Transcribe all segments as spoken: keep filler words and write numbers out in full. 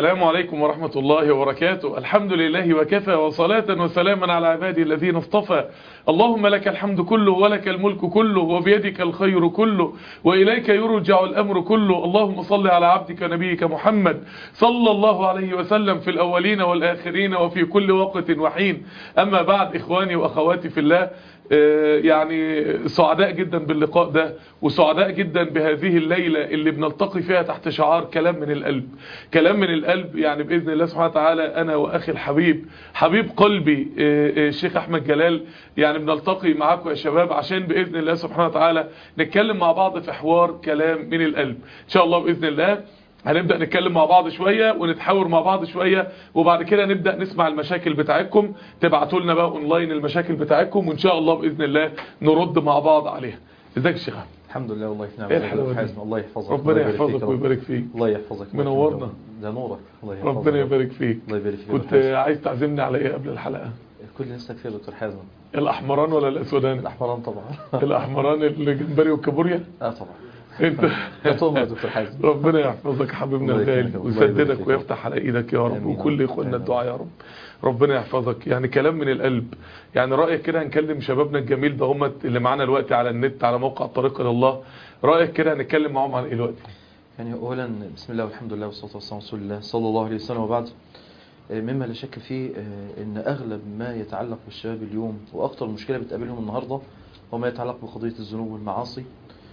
السلام عليكم ورحمة الله وبركاته. الحمد لله وكفى، وصلاة وسلاما على عبادي الذين اصطفى. اللهم لك الحمد كله ولك الملك كله وبيدك الخير كله وإليك يرجع الأمر كله. اللهم صل على عبدك نبيك محمد صلى الله عليه وسلم في الأولين والآخرين وفي كل وقت وحين. أما بعد، إخواني وأخواتي في الله، يعني سعداء جدا باللقاء ده، وسعداء جدا بهذه الليلة اللي بنلتقي فيها تحت شعار كلام من القلب. كلام من القلب، يعني بإذن الله سبحانه وتعالى أنا وأخي الحبيب حبيب قلبي الشيخ أحمد جلال، يعني بنلتقي معاكم يا شباب عشان بإذن الله سبحانه وتعالى نتكلم مع بعض في حوار كلام من القلب. إن شاء الله بإذن الله هنبدأ نتكلم مع بعض شوية ونتحاور مع بعض شوية، وبعد كده نبدأ نسمع المشاكل بتاعتكم. تبعتوا لنا بقى اونلاين المشاكل بتاعتكم، وان شاء الله بإذن الله نرد مع بعض عليها. ازيك يا شيخ؟ الحمد لله والله في نعمة. ايه الحلاوة دي؟ الله يحفظك، ربنا يحفظك ويبارك فيك. الله يحفظك، منورنا. ده نورك. الله يحفظك، ربنا يبارك فيك. الله يبارك فيك. كنت عايز تعزمني على ايه قبل الحلقة؟ كل نفسك فيه يا دكتور حازم. الاحمران ولا الاسودان؟ الاحمران طبعا. الاحمران الجمبري والكابوريا؟ اه طبعا. انت يا يا دكتور حازم. ربنا يحفظك حبيبنا الغالي ويسددك ويفتح على ايدك يا رب، وكل اخواننا الدعاء يا رب. ربنا يحفظك. يعني كلام من القلب. يعني رأيك كده هنكلم شبابنا الجميل ده هم اللي معانا الوقت على النت على موقع الطريق الى الله، رأيك كده هنتكلم معاهم عن ايه الوقت؟ يعني اولا بسم الله والحمد لله والصلاه والسلام على رسول الله صلى الله عليه وسلم، وبعد. مما لا شك فيه ان اغلب ما يتعلق بالشباب اليوم واكثر مشكله بتقابلهم النهارده هو ما يتعلق بقضيه الذنوب والمعاصي.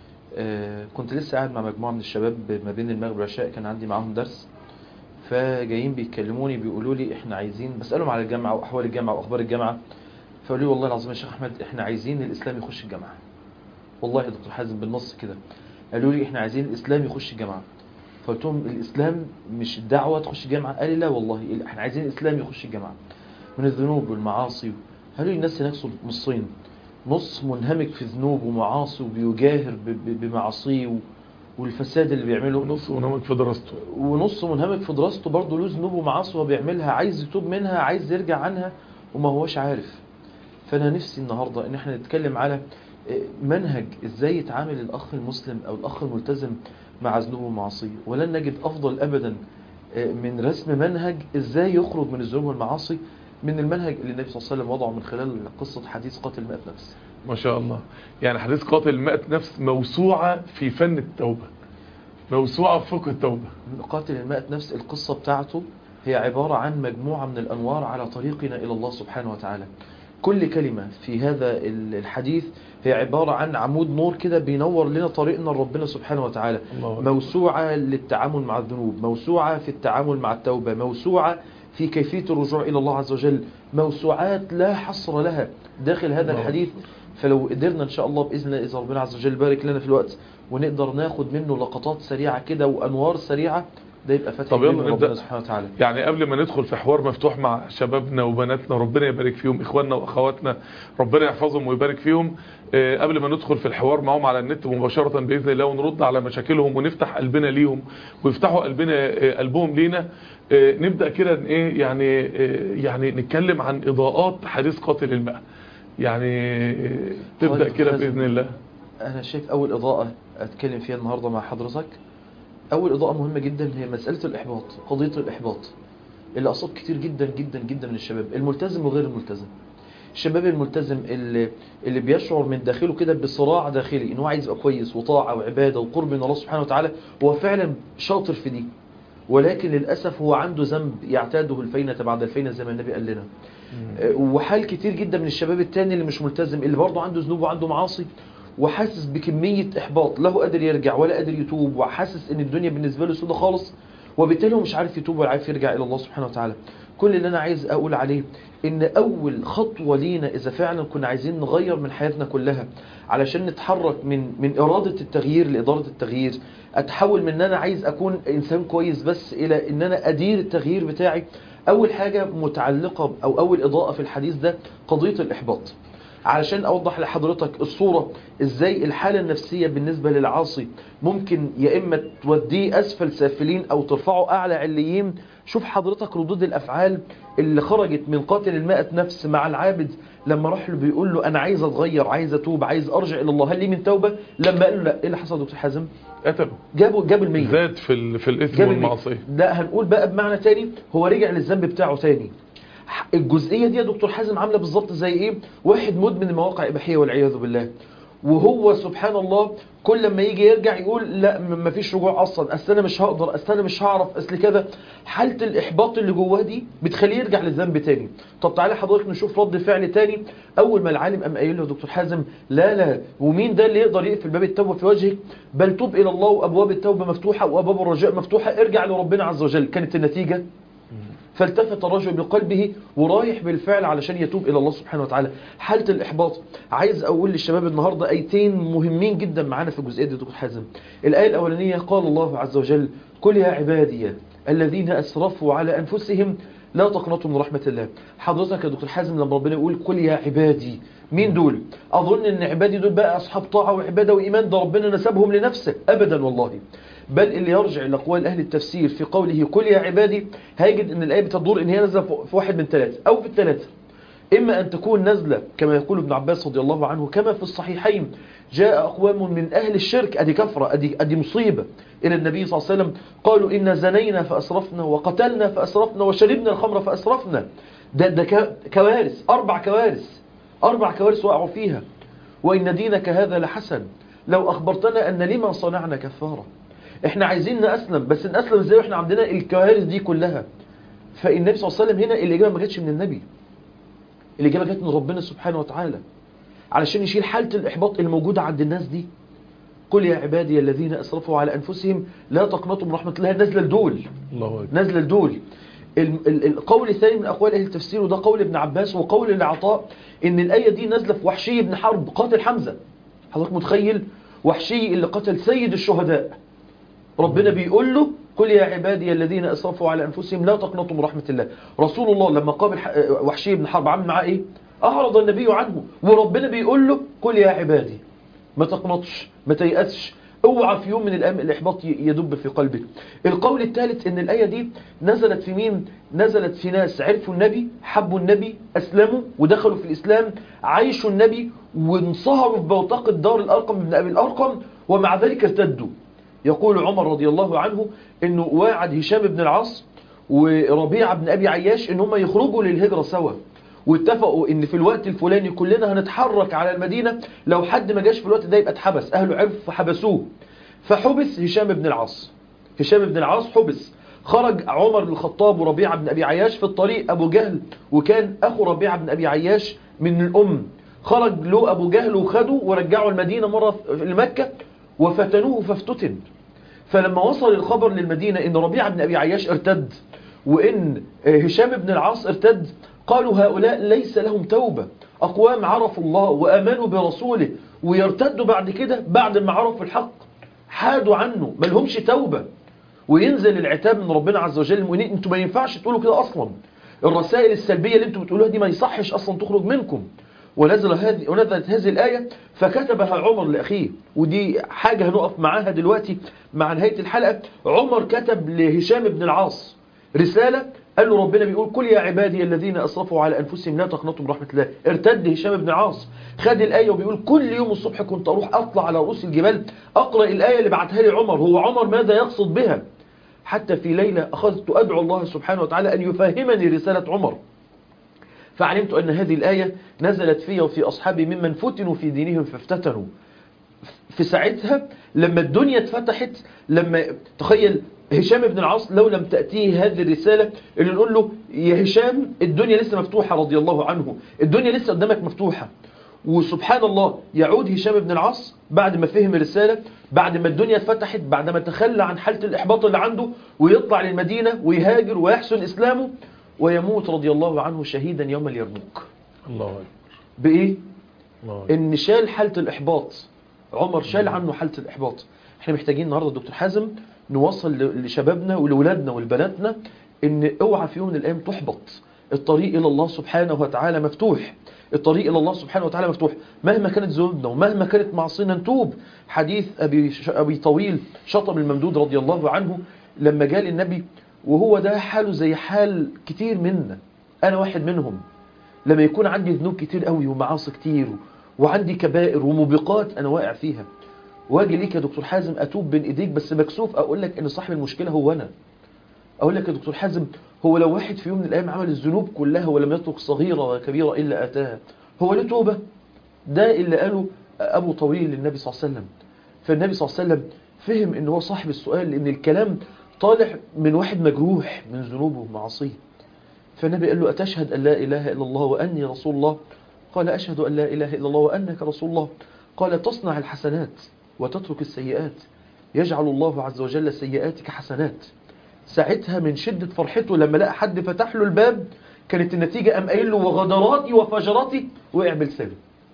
كنت لسه قاعد مع مجموعه من الشباب ما بين المغرب والعشاء، كان عندي معاهم درس، فجايين بيتكلموني بيقولوا لي احنا عايزين، بسالهم على الجامعه واحوال الجامعه واخبار الجامعه، فقالوا لي والله العظيم يا شيخ احمد احنا عايزين الاسلام يخش الجامعه. والله يا دكتور حازم بالنص كده قالوا لي احنا عايزين الاسلام يخش الجامعه. فقلت لهم الاسلام مش الدعوه تخش الجامعه؟ قال لي لا والله احنا عايزين الاسلام يخش الجامعه من الذنوب والمعاصي. قالوا لي الناس هناك نصين، نص منهمك في ذنوب ومعاصي وبيجاهر بمعاصيه والفساد اللي بيعمله، ونص منهمك في دراسته، ونص منهمك في دراسته برضه له ذنوب ومعاصي وبيعملها، عايز يتوب منها، عايز يرجع عنها وما هوش عارف. فانا نفسي النهارده ان احنا نتكلم على منهج ازاي يتعامل الاخ المسلم او الاخ الملتزم مع ذنوبه ومعاصيه، ولن نجد افضل ابدا من رسم منهج ازاي يخرج من الذنوب والمعاصي من المنهج اللي النبي صلى الله عليه وسلم وضعه من خلال قصه حديث قاتل مئة نفس. ما شاء الله. يعني حديث قاتل مئة نفس موسوعه في فن التوبه، موسوعه في فقه التوبه. قاتل المئة نفس القصه بتاعته هي عباره عن مجموعه من الانوار على طريقنا الى الله سبحانه وتعالى. كل كلمة في هذا الحديث هي عبارة عن عمود نور كده بينور لنا طريقنا لربنا سبحانه وتعالى. موسوعة للتعامل مع الذنوب، موسوعة في التعامل مع التوبة، موسوعة في كيفية الرجوع إلى الله عز وجل، موسوعات لا حصر لها داخل هذا الحديث. فلو قدرنا إن شاء الله بإذن الله إذا ربنا عز وجل بارك لنا في الوقت ونقدر ناخد منه لقطات سريعة كده وأنوار سريعة، ده يبقى فتح من ربنا سبحانه وتعالى. يعني قبل ما ندخل في حوار مفتوح مع شبابنا وبناتنا ربنا يبارك فيهم، اخواننا واخواتنا ربنا يحفظهم ويبارك فيهم، آه قبل ما ندخل في الحوار معهم على النت مباشرة بإذن الله ونرد على مشاكلهم ونفتح قلبنا ليهم ويفتحوا قلبنا آه قلبهم لينا، آه نبدأ كده ايه يعني آه يعني نتكلم عن إضاءات حديث قاتل المئة. يعني آه تبدأ كده بإذن الله. أنا شايف أول إضاءة أتكلم فيها النهاردة مع حضرتك، أول إضاءة مهمة جدا هي مسألة الإحباط، قضية الإحباط اللي أصاب كتير جدا جدا جدا من الشباب الملتزم وغير الملتزم. الشباب الملتزم اللي, اللي بيشعر من داخله كده بصراع داخلي إنه عايز يبقى كويس وطاعة وعبادة وقرب من الله سبحانه وتعالى، هو فعلا شاطر في دي، ولكن للأسف هو عنده ذنب يعتاده الفينة بعد الفينة زي ما النبي قال لنا. وحال كتير جدا من الشباب التاني اللي مش ملتزم اللي برضه عنده ذنوب وعنده معاصي وحاسس بكمية إحباط، لا هو قادر يرجع ولا قادر يتوب، وحاسس ان الدنيا بالنسبة له سودة خالص، وبالتالي هو مش عارف يتوب ولا عارف يرجع إلى الله سبحانه وتعالى. كل اللي أنا عايز أقول عليه إن أول خطوة لينا إذا فعلا كنا عايزين نغير من حياتنا كلها علشان نتحرك من من إرادة التغيير لإدارة التغيير، أتحول من أن أنا عايز أكون إنسان كويس بس إلى أن أنا أدير التغيير بتاعي. أول حاجة متعلقة أو أول إضاءة في الحديث ده قضية الإحباط. علشان أوضح لحضرتك الصورة إزاي الحالة النفسية بالنسبة للعاصي ممكن يا إما توديه أسفل سافلين أو ترفعه أعلى عليين. شوف حضرتك ردود الأفعال اللي خرجت من قاتل المائة نفس مع العابد لما راح له بيقول له أنا عايز أتغير، عايز أتوب، عايز أرجع إلى الله، هل لي من توبة؟ لما قال له لا، إيه اللي حصل دكتور حازم؟ قتله، جابوا جاب المية، زاد في ال... في الإثم والمعصية. ده هنقول بقى بمعنى تاني، هو رجع للذنب بتاعه تاني. الجزئية دي يا دكتور حازم عاملة بالظبط زي إيه؟ واحد مدمن المواقع الإباحية والعياذ بالله، وهو سبحان الله كل لما يجي يرجع يقول لا مفيش رجوع اصلا، اصل انا مش هقدر، اصل انا مش هعرف، اصل كذا. حاله الاحباط اللي جواه دي بتخليه يرجع للذنب تاني. طب تعالى حضرتك نشوف رد فعل تاني. اول ما العالم قام قايل له دكتور حازم لا لا، ومين ده اللي يقدر يقفل باب التوبه في وجهك؟ بل توب الى الله وابواب التوبه مفتوحه وابواب الرجاء مفتوحه، ارجع لربنا عز وجل. كانت النتيجه فالتفت الرجل بقلبه ورايح بالفعل علشان يتوب إلى الله سبحانه وتعالى. حالة الإحباط، عايز أقول للشباب النهاردة آيتين مهمين جدا معانا في الجزئية دي دكتور حازم. الآية الأولانية قال الله عز وجل قل يا عبادي الذين أسرفوا على أنفسهم لا تقنطوا من رحمة الله. حضرتك يا دكتور حازم لما ربنا يقول قل يا عبادي، مين دول؟ أظن أن عبادي دول بقى أصحاب طاعة وعبادة وإيمان، ده ربنا نسبهم لنفسه أبدا والله. بل اللي يرجع لأقوال أهل التفسير في قوله قل يا عبادي هيجد أن الآية بتدور أن هي نزلة في واحد من ثلاثة أو في الثلاثة. إما أن تكون نزلة كما يقول ابن عباس رضي الله عنه كما في الصحيحين جاء أقوام من أهل الشرك، أدي كفرة، أدي, أدي مصيبة، إلى النبي صلى الله عليه وسلم قالوا إن زنينا فأسرفنا وقتلنا فأسرفنا وشربنا الخمر فأسرفنا. ده, ده كوارث، أربع كوارث، أربع كوارث وقعوا فيها. وإن دينك هذا لحسن لو أخبرتنا أن لما صنعنا كفارة. احنا عايزين نأسلم، بس نأسلم ازاي واحنا عندنا الكوارث دي كلها؟ فالنبي صلى الله عليه وسلم هنا الإجابة ما جاتش من النبي، الإجابة جات من ربنا سبحانه وتعالى علشان يشيل حالة الإحباط الموجودة عند الناس دي. قل يا عبادي الذين أسرفوا على أنفسهم لا تقنطوا من رحمة الله، نازلة لدول، نازلة لدول. القول الثاني من أقوال أهل التفسير وده قول ابن عباس وقول العطاء إن الآية دي نازلة في وحشي بن حرب قاتل حمزة. حضرتك متخيل؟ وحشي اللي قتل سيد الشهداء، ربنا بيقول له قل يا عبادي الذين أسرفوا على أنفسهم لا تقنطوا من رحمة الله. رسول الله لما قابل وحشي بن حرب عمل معاه إيه؟ أعرض النبي عنه، وربنا بيقول له قل يا عبادي ما تقنطش، ما تيأسش، اوعى في يوم من الأيام الإحباط يدب في قلبك. القول الثالث إن الآية دي نزلت في مين؟ نزلت في ناس عرفوا النبي، حبوا النبي، أسلموا ودخلوا في الإسلام، عايشوا النبي وانصهروا في بوتقة دار الأرقم بن أبي الأرقم، ومع ذلك ارتدوا. يقول عمر رضي الله عنه إنه واعد هشام بن العاص وربيعة بن أبي عياش إن هم يخرجوا للهجرة سوا، واتفقوا إن في الوقت الفلاني كلنا هنتحرك على المدينة، لو حد ما جاش في الوقت ده يبقى اتحبس، أهله عرف فحبسوه. فحبس هشام بن العاص، هشام بن العاص حبس. خرج عمر بن الخطاب وربيعة بن أبي عياش في الطريق أبو جهل، وكان أخو ربيعة بن أبي عياش من الأم، خرج له أبو جهل وخده ورجعوا المدينة مرة لمكة وفتنوه فافتتن. فلما وصل الخبر للمدينة إن ربيعة بن أبي عياش ارتد وإن هشام بن العاص ارتد، قالوا هؤلاء ليس لهم توبة، أقوام عرفوا الله وآمنوا برسوله ويرتدوا بعد كده بعد ما عرفوا الحق حادوا عنه، ما لهمش توبة. وينزل العتاب من ربنا عز وجل، انتوا ما ينفعش تقولوا كده أصلا، الرسائل السلبية اللي انتوا بتقولوها دي ما يصحش أصلا تخرج منكم. ونزل هذه ونزلت هذه الآية فكتبها عمر لأخيه، ودي حاجة هنقف معاها دلوقتي مع نهاية الحلقة. عمر كتب لهشام بن العاص رسالة، قال له ربنا بيقول قل يا عبادي الذين أسرفوا على أنفسهم لا تقنطوا من رحمة الله. ارتد هشام بن العاص، خد الآية وبيقول كل يوم الصبح كنت أروح أطلع على رؤوس الجبال أقرأ الآية اللي بعتها لي عمر. هو عمر ماذا يقصد بها؟ حتى في ليلة أخذت أدعو الله سبحانه وتعالى أن يفهمني رسالة عمر، فعلمت أن هذه الآية نزلت في وفي أصحابي ممن فتنوا في دينهم فافتتنوا. في ساعتها لما الدنيا اتفتحت، لما تخيل هشام بن العاص لو لم تأتيه هذه الرسالة اللي نقول له يا هشام الدنيا لسه مفتوحة رضي الله عنه، الدنيا لسه قدامك مفتوحة، وسبحان الله يعود هشام بن العاص بعد ما فهم الرسالة، بعد ما الدنيا اتفتحت، بعد ما تخلى عن حالة الإحباط اللي عنده ويطلع للمدينة ويهاجر ويحسن إسلامه، ويموت رضي الله عنه شهيدا يوم اليرموك. الله أكبر. بإيه؟ الله. إن شال حالة الإحباط، عمر شال عنه حالة الإحباط. احنا محتاجين النهاردة دكتور حازم نوصل لشبابنا ولولادنا ولبناتنا إن اوعى في يوم من الأيام تحبط، الطريق إلى الله سبحانه وتعالى مفتوح، الطريق إلى الله سبحانه وتعالى مفتوح، مهما كانت ذنوبنا ومهما كانت معصينا نتوب. حديث أبي, أبي طويل شطب الممدود رضي الله عنه لما جاء للنبي وهو ده حاله زي حال كتير منا، أنا واحد منهم، لما يكون عندي ذنوب كتير قوي ومعاصي كتير وعندي كبائر وموبقات أنا واقع فيها، واجي ليك يا دكتور حازم أتوب بين إيديك بس مكسوف أقول لك إن صاحب المشكلة هو أنا. أقول لك يا دكتور حازم هو لو واحد في يوم من الأيام عمل الذنوب كلها ولم يترك صغيرة وكبيرة إلا آتاها، هو له توبة؟ ده اللي قاله أبو طويل للنبي صلى الله عليه وسلم. فالنبي صلى الله عليه وسلم فهم إن هو صاحب السؤال، لأن الكلام طالع من واحد مجروح من ذنوبه ومعاصيه. فالنبي قال له أتشهد أن لا إله إلا الله وأني رسول الله؟ قال أشهد أن لا إله إلا الله وأنك رسول الله. قال تصنع الحسنات وتترك السيئات يجعل الله عز وجل سيئاتك حسنات. ساعتها من شدة فرحته لما لقى حد فتح له الباب كانت النتيجة أم قايل له وغدراتي وفجراتي، وقع بلسانه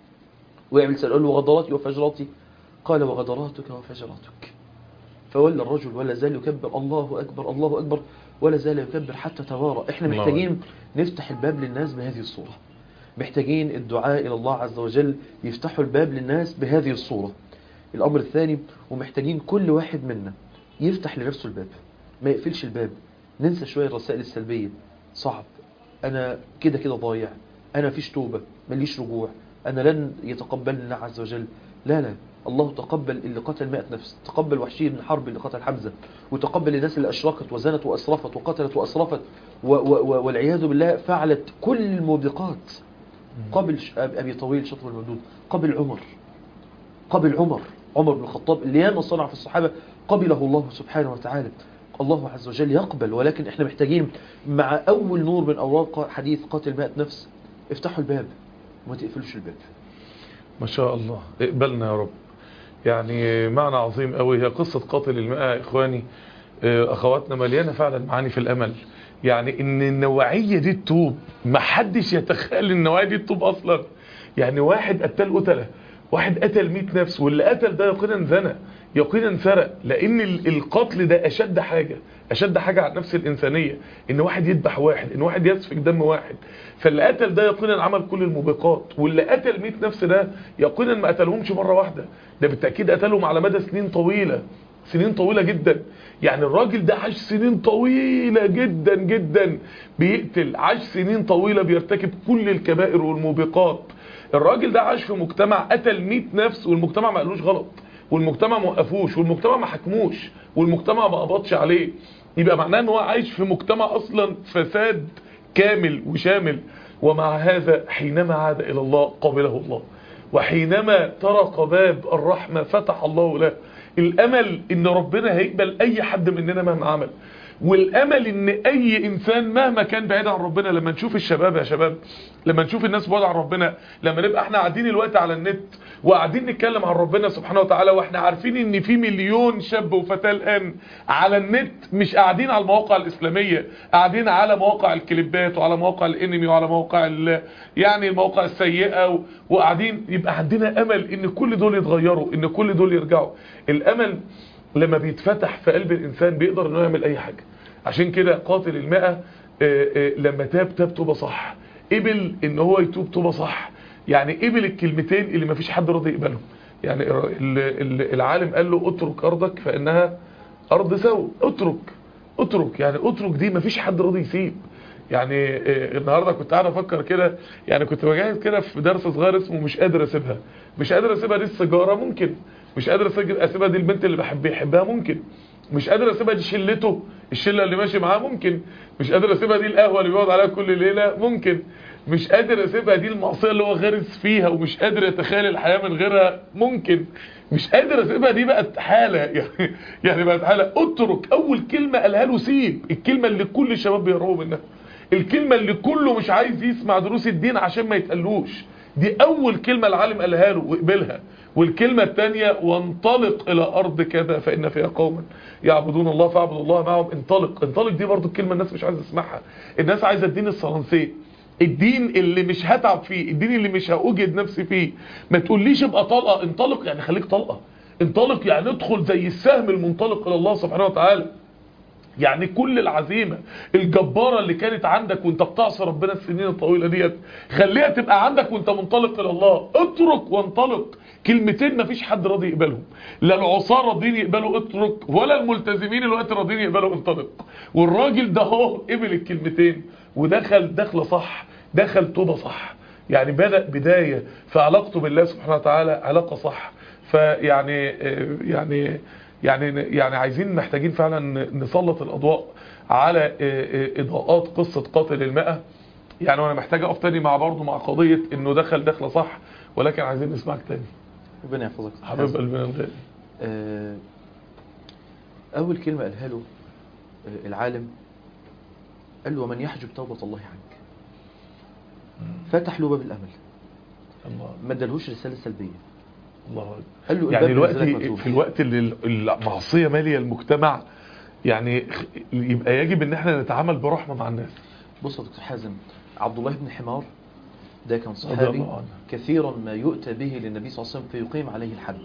وقع بلسانه قال له وغدراتي وفجراتي، قال وغدراتك وفجراتك. فولى الرجل ولا زال يكبر الله أكبر الله أكبر ولا زال يكبر حتى توارى. احنا محتاجين نفتح الباب للناس بهذه الصورة، محتاجين الدعاء إلى الله عز وجل يفتحوا الباب للناس بهذه الصورة. الأمر الثاني، ومحتاجين كل واحد منا يفتح لنفسه الباب، ما يقفلش الباب. ننسى شوية الرسائل السلبية، صعب، أنا كده كده ضايع، أنا فيش توبة، مليش رجوع، أنا لن يتقبلني الله عز وجل. لا لا، الله تقبل اللي قتل مئة نفس، تقبل وحشي بن حرب اللي قتل حمزة، وتقبل الناس اللي أشركت وزنت وأسرفت وقتلت وأسرفت و و والعياذ بالله فعلت كل الموبقات. قبل أبي طويل شطب الممدود، قبل عمر، قبل عمر عمر بن الخطاب اللي ياما صنع في الصحابة قبله الله سبحانه وتعالى. الله عز وجل يقبل، ولكن احنا محتاجين مع أول نور من أوراق حديث قاتل مئة نفس افتحوا الباب وما تقفلوش الباب. ما شاء الله، اقبلنا يا رب. يعني معنى عظيم قوي. هي قصة قاتل المئة يا إخواني أخواتنا مليانة فعلا معاني في الأمل. يعني إن النوعية دي التوب، ما حدش يتخيل النوعية دي التوب أصلا. يعني واحد قتل قتله، واحد قتل مئة نفس، واللي قتل ده يقينا زنى، يقينا سرق، لأن القتل ده أشد حاجة، أشد حاجة على نفس الإنسانية، إن واحد يذبح واحد، إن واحد يسفك دم واحد. فاللي قتل ده يقينا عمل كل الموبقات، واللي قتل مئة نفس ده يقينا ما قتلهمش مرة واحدة، ده بالتأكيد قتلهم على مدى سنين طويلة، سنين طويلة جدا. يعني الراجل ده عاش سنين طويلة جدا جدا بيقتل، عاش سنين طويلة بيرتكب كل الكبائر والموبقات. الراجل ده عاش في مجتمع قتل مئة نفس، والمجتمع ما قالوش غلط، والمجتمع ما وقفوش، والمجتمع ما حكموش، والمجتمع ما قبضش عليه. يبقى معناه ان هو عايش في مجتمع اصلا فساد كامل وشامل. ومع هذا حينما عاد الى الله قبله الله، وحينما طرق باب الرحمة فتح الله له. الامل ان ربنا هيقبل اي حد مننا مهما عمل، والامل ان اي انسان مهما كان بعيد عن ربنا. لما نشوف الشباب يا شباب، لما نشوف الناس بعيد عن ربنا، لما نبقى احنا قاعدين الوقت على النت وقاعدين نتكلم عن ربنا سبحانه وتعالى، واحنا عارفين ان في مليون شاب وفتاة الان على النت مش قاعدين على المواقع الاسلامية، قاعدين على مواقع الكليبات وعلى مواقع الانمي وعلى مواقع يعني المواقع السيئة، وقاعدين يبقى عندنا امل ان كل دول يتغيروا، ان كل دول يرجعوا. الامل لما بيتفتح في قلب الانسان بيقدر انه يعمل اي حاجة. عشان كده قاتل المئة لما تاب تاب توبة صح، قبل ان هو يتوب توبة صح. يعني قبل الكلمتين اللي ما فيش حد راضي يقبلهم. يعني العالم قال له اترك ارضك فانها ارض سوء، اترك اترك يعني اترك دي ما فيش حد راضي يسيب. يعني النهارده كنت قاعد افكر كده، يعني كنت بجهز كده في درس صغير اسمه مش قادر اسيبها. مش قادر اسيبها دي السيجاره ممكن، مش قادر اسيبها دي البنت اللي بحب يحبها ممكن، مش قادر اسيبها دي شلته الشله اللي ماشي معاه ممكن، مش قادر اسيبها دي القهوه اللي بيقعد عليها كل ليله ممكن، مش قادر اسيبها دي المعصيه اللي هو غارس فيها ومش قادر يتخيل الحياه من غيرها ممكن، مش قادر اسيبها دي بقت حاله. يعني يعني بقت حاله. اترك اول كلمه قالها له سيب، الكلمه اللي كل الشباب بيهربوا منها، الكلمه اللي كله مش عايز يسمع دروس الدين عشان ما يتقلوش. دي اول كلمه العالم قالها له واقبلها. والكلمة الثانية وانطلق الى ارض كذا فان فيها قوما يعبدون الله فاعبد الله معهم. انطلق، انطلق دي برضو الكلمة الناس مش عايزة تسمعها. الناس عايزة الدين الصلنسي، الدين اللي مش هتعب فيه، الدين اللي مش هأوجد نفسي فيه. ما تقوليش ابقى طلقة، انطلق يعني خليك طلقة، انطلق يعني ادخل زي السهم المنطلق الى الله سبحانه وتعالى. يعني كل العزيمة الجبارة اللي كانت عندك وانت بتعصي ربنا السنين الطويلة ديت خليها تبقى عندك وانت منطلق الى الله. اترك وانطلق، كلمتين مفيش حد راضي يقبلهم، لا العصاة راضيين يقبلوا اترك ولا الملتزمين الوقت راضيين يقبلوا انطلق. والراجل ده هو قبل الكلمتين ودخل دخله صح، دخل توبة صح، يعني بدأ بداية في علاقته بالله سبحانه وتعالى علاقة صح. فيعني يعني يعني يعني عايزين محتاجين فعلا نسلط الأضواء على إضاءات قصة قاتل المئة. يعني وانا محتاج اقف تاني مع برضه مع قضية انه دخل دخلة صح، ولكن عايزين نسمعك تاني. ربنا يحفظك حبيب قلبنا الغالي. اول كلمة قالها له العالم، قال له ومن يحجب توبة الله عنك، فتح له باب الامل. الله. ما ادالهوش رسالة سلبية. الله. قال له يعني الوقت في الوقت اللي المعصية مالية المجتمع، يعني يبقى يجب ان احنا نتعامل برحمة مع الناس. بص يا دكتور حازم، عبد الله بن حمار ده كان صحابي كثيرا ما يؤتى به للنبي صلى الله عليه وسلم فيقيم عليه الحد.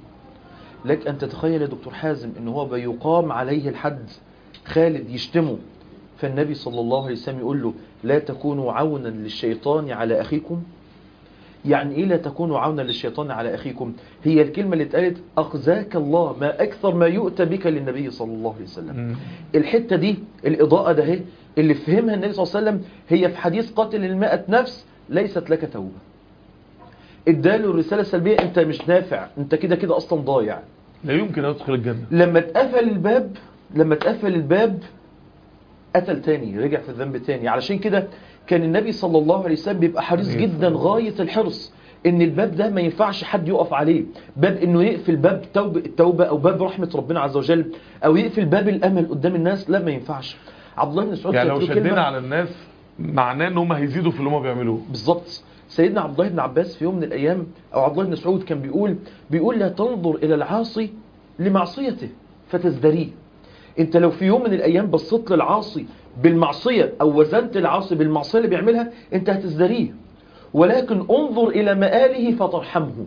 لك ان تتخيل يا دكتور حازم ان هو بيقام عليه الحد، خالد يشتمه، فالنبي صلى الله عليه وسلم يقول له لا تكونوا عونا للشيطان على اخيكم. يعني ايه لا تكونوا عونا للشيطان على اخيكم؟ هي الكلمة اللي اتقالت اخزاك الله، ما اكثر ما يؤتى بك للنبي صلى الله عليه وسلم. الحتة دي الاضاءة ده هي اللي فهمها النبي صلى الله عليه وسلم، هي في حديث قاتل المئة نفس ليست لك توبة. اداله الرسالة السلبية، انت مش نافع، انت كده كده اصلا ضايع، لا يمكن ادخل الجنة. لما اتقفل الباب لما اتقفل الباب قتل تاني، رجع في الذنب تاني. علشان كده كان النبي صلى الله عليه وسلم بيبقى حريص جدا غاية الحرص ان الباب ده ما ينفعش حد يقف عليه، باب انه يقفل باب توبة التوبة او باب رحمة ربنا عز وجل، او يقفل باب الامل قدام الناس، لا ما ينفعش. عبد الله بن مسعود يعني لو شدنا على الناس معناه ان هم هيزيدوا في اللي هم بيعملوه. بالظبط. سيدنا عبد الله بن عباس في يوم من الايام، او عبد الله بن مسعود كان بيقول بيقول لا تنظر الى العاصي لمعصيته فتزدريه. انت لو في يوم من الايام بصيت للعاصي بالمعصية او وزنت العاصي بالمعصية اللي بيعملها، انت هتزدريه، ولكن انظر الى مآله فترحمه.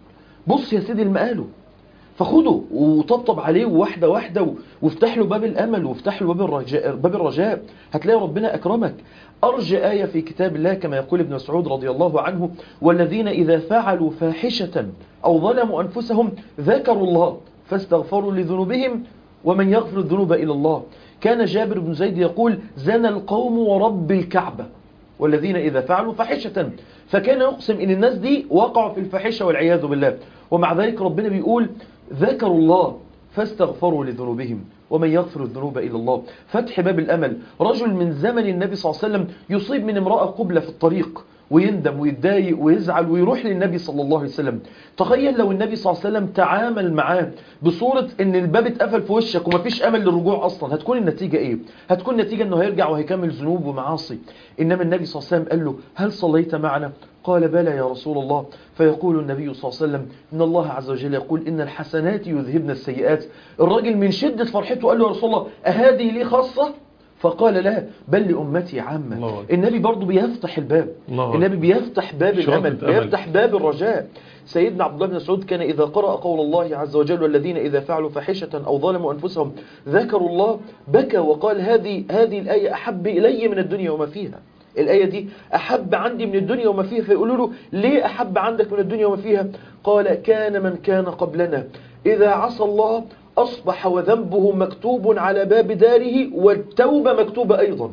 بص يا سيدي المآله، فخده وطبطب عليه واحدة واحدة، وافتح له باب الامل وافتح له باب الرجاء باب الرجاء هتلاقي ربنا اكرمك. ارجى آية في كتاب الله كما يقول ابن مسعود رضي الله عنه: والذين اذا فعلوا فاحشة او ظلموا انفسهم ذكروا الله فاستغفروا لذنوبهم ومن يغفر الذنوب الى الله. كان جابر بن زيد يقول: زنى القوم ورب الكعبة والذين إذا فعلوا فاحشة. فكان يقسم إن الناس دي وقعوا في الفاحشة والعياذ بالله، ومع ذلك ربنا بيقول: ذكروا الله فاستغفروا لذنوبهم ومن يغفر الذنوب إلا الله. فتح باب الأمل. رجل من زمن النبي صلى الله عليه وسلم يصيب من امرأة قبلة في الطريق ويندم ويتضايق ويزعل ويروح للنبي صلى الله عليه وسلم. تخيل لو النبي صلى الله عليه وسلم تعامل معاه بصورة ان الباب اتقفل في وشك ومفيش امل للرجوع اصلا، هتكون النتيجة ايه؟ هتكون النتيجة انه هيرجع وهيكمل ذنوب ومعاصي. انما النبي صلى الله عليه وسلم قال له: هل صليت معنا؟ قال: بلى يا رسول الله. فيقول النبي صلى الله عليه وسلم: ان الله عز وجل يقول: ان الحسنات يذهبن السيئات. الراجل من شدة فرحته قال له: يا رسول الله أهذه لي خاصة؟ فقال: لا، بل لأمتي عامة. النبي برضو بيفتح الباب، النبي بيفتح باب الأمل، بيفتح باب الرجاء. سيدنا عبد الله بن مسعود كان إذا قرأ قول الله عز وجل: والذين إذا فعلوا فاحشة أو ظلموا أنفسهم ذكروا الله بكى وقال: هذه هذه الآية أحب إلي من الدنيا وما فيها. الآية دي أحب عندي من الدنيا وما فيها. فيقولوا له: ليه أحب عندك من الدنيا وما فيها؟ قال: كان من كان قبلنا إذا عصى الله أصبح وذنبه مكتوب على باب داره والتوبة مكتوبة أيضا،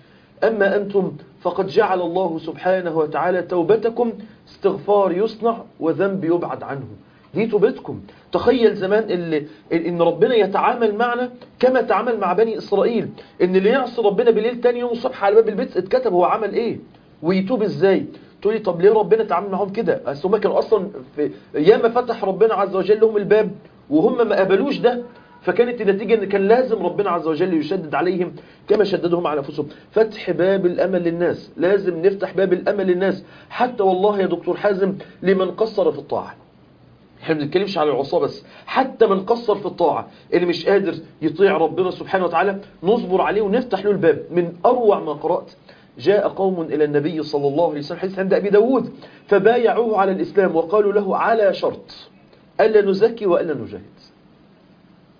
أما أنتم فقد جعل الله سبحانه وتعالى توبتكم استغفار يصنع وذنب يبعد عنه. دي توبتكم. تخيل زمان اللي إن ربنا يتعامل معنا كما تعامل مع بني إسرائيل، إن اللي يعصي ربنا بالليل تاني يوم الصبح على باب البيت اتكتب هو عمل إيه ويتوب إزاي. تقولي: طب ليه ربنا تعامل معهم كده؟ أصل هم كانوا أصلا في ياما فتح ربنا عز وجل لهم الباب وهم ما قبلوش ده، فكانت النتيجة ان كان لازم ربنا عز وجل يشدد عليهم كما شددهم على انفسهم. فتح باب الامل للناس، لازم نفتح باب الامل للناس، حتى والله يا دكتور حازم لمن قصر في الطاعة. احنا ما بنتكلمش على العصاه بس، حتى من قصر في الطاعة اللي مش قادر يطيع ربنا سبحانه وتعالى نصبر عليه ونفتح له الباب. من اروع ما قرأت: جاء قوم إلى النبي صلى الله عليه وسلم، حديث عند أبي داود، فبايعوه على الإسلام وقالوا له: على شرط ألا نزكي وألا نجاهد.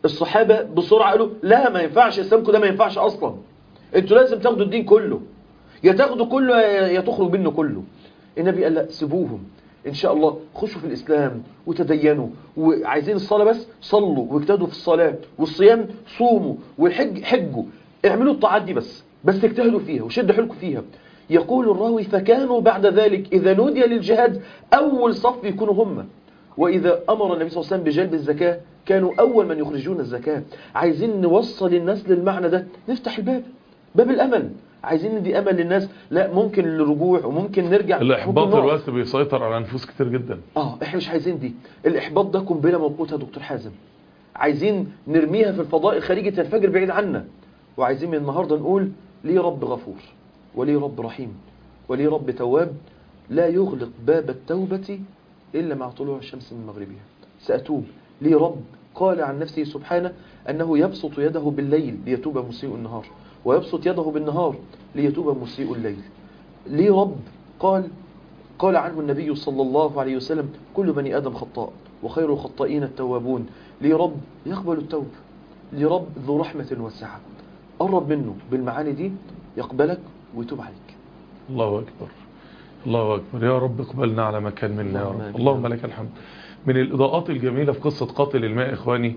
الصحابة بسرعة قالوا لا ما ينفعش، إسلامكم ده ما ينفعش أصلا، انتوا لازم تاخدوا الدين كله، يا تاخدوا كله يا تخرج منه كله. النبي قال لا سيبوهم إن شاء الله، خشوا في الإسلام وتدينوا، وعايزين الصلاة بس صلوا واجتهدوا في الصلاة، والصيام صوموا، والحج حجوا، اعملوا الطاعات دي بس بس اجتهدوا فيها وشدوا حيلكم فيها. يقول الراوي فكانوا بعد ذلك إذا نودي للجهاد أول صف يكونوا هم، وإذا أمر النبي صلى الله عليه وسلم بجلب الزكاة كانوا أول من يخرجون الزكاة. عايزين نوصل الناس للمعنى ده، نفتح الباب، باب الأمل، عايزين ندي أمل للناس، لا ممكن الرجوع وممكن نرجع. الإحباط دلوقتي بيسيطر على نفوس كتير جدا. آه إحنا مش عايزين دي، الإحباط ده قنبلة موقوتة يا دكتور حازم، عايزين نرميها في الفضاء الخارجي تنفجر بعيد عنا، وعايزين من النهاردة نقول لي رب غفور ولي رب رحيم ولي رب تواب، لا يغلق باب التوبة إلا مع طلوع الشمس من مغربها، سأتوب لي رب قال عن نفسه سبحانه أنه يبسط يده بالليل ليتوب مسيء النهار، ويبسط يده بالنهار ليتوب مسيء الليل. لي رب قال قال عنه النبي صلى الله عليه وسلم كل بني آدم خطاء وخير الخطائين التوابون، لي رب يقبل التوب، لي رب ذو رحمة واسعة، قرب منه بالمعاني دي يقبلك ويتوب عليك. الله أكبر الله أكبر، يا رب اقبلنا على مكان منا يا رب، اللهم لك الحمد. من الإضاءات الجميلة في قصة قاتل الماء إخواني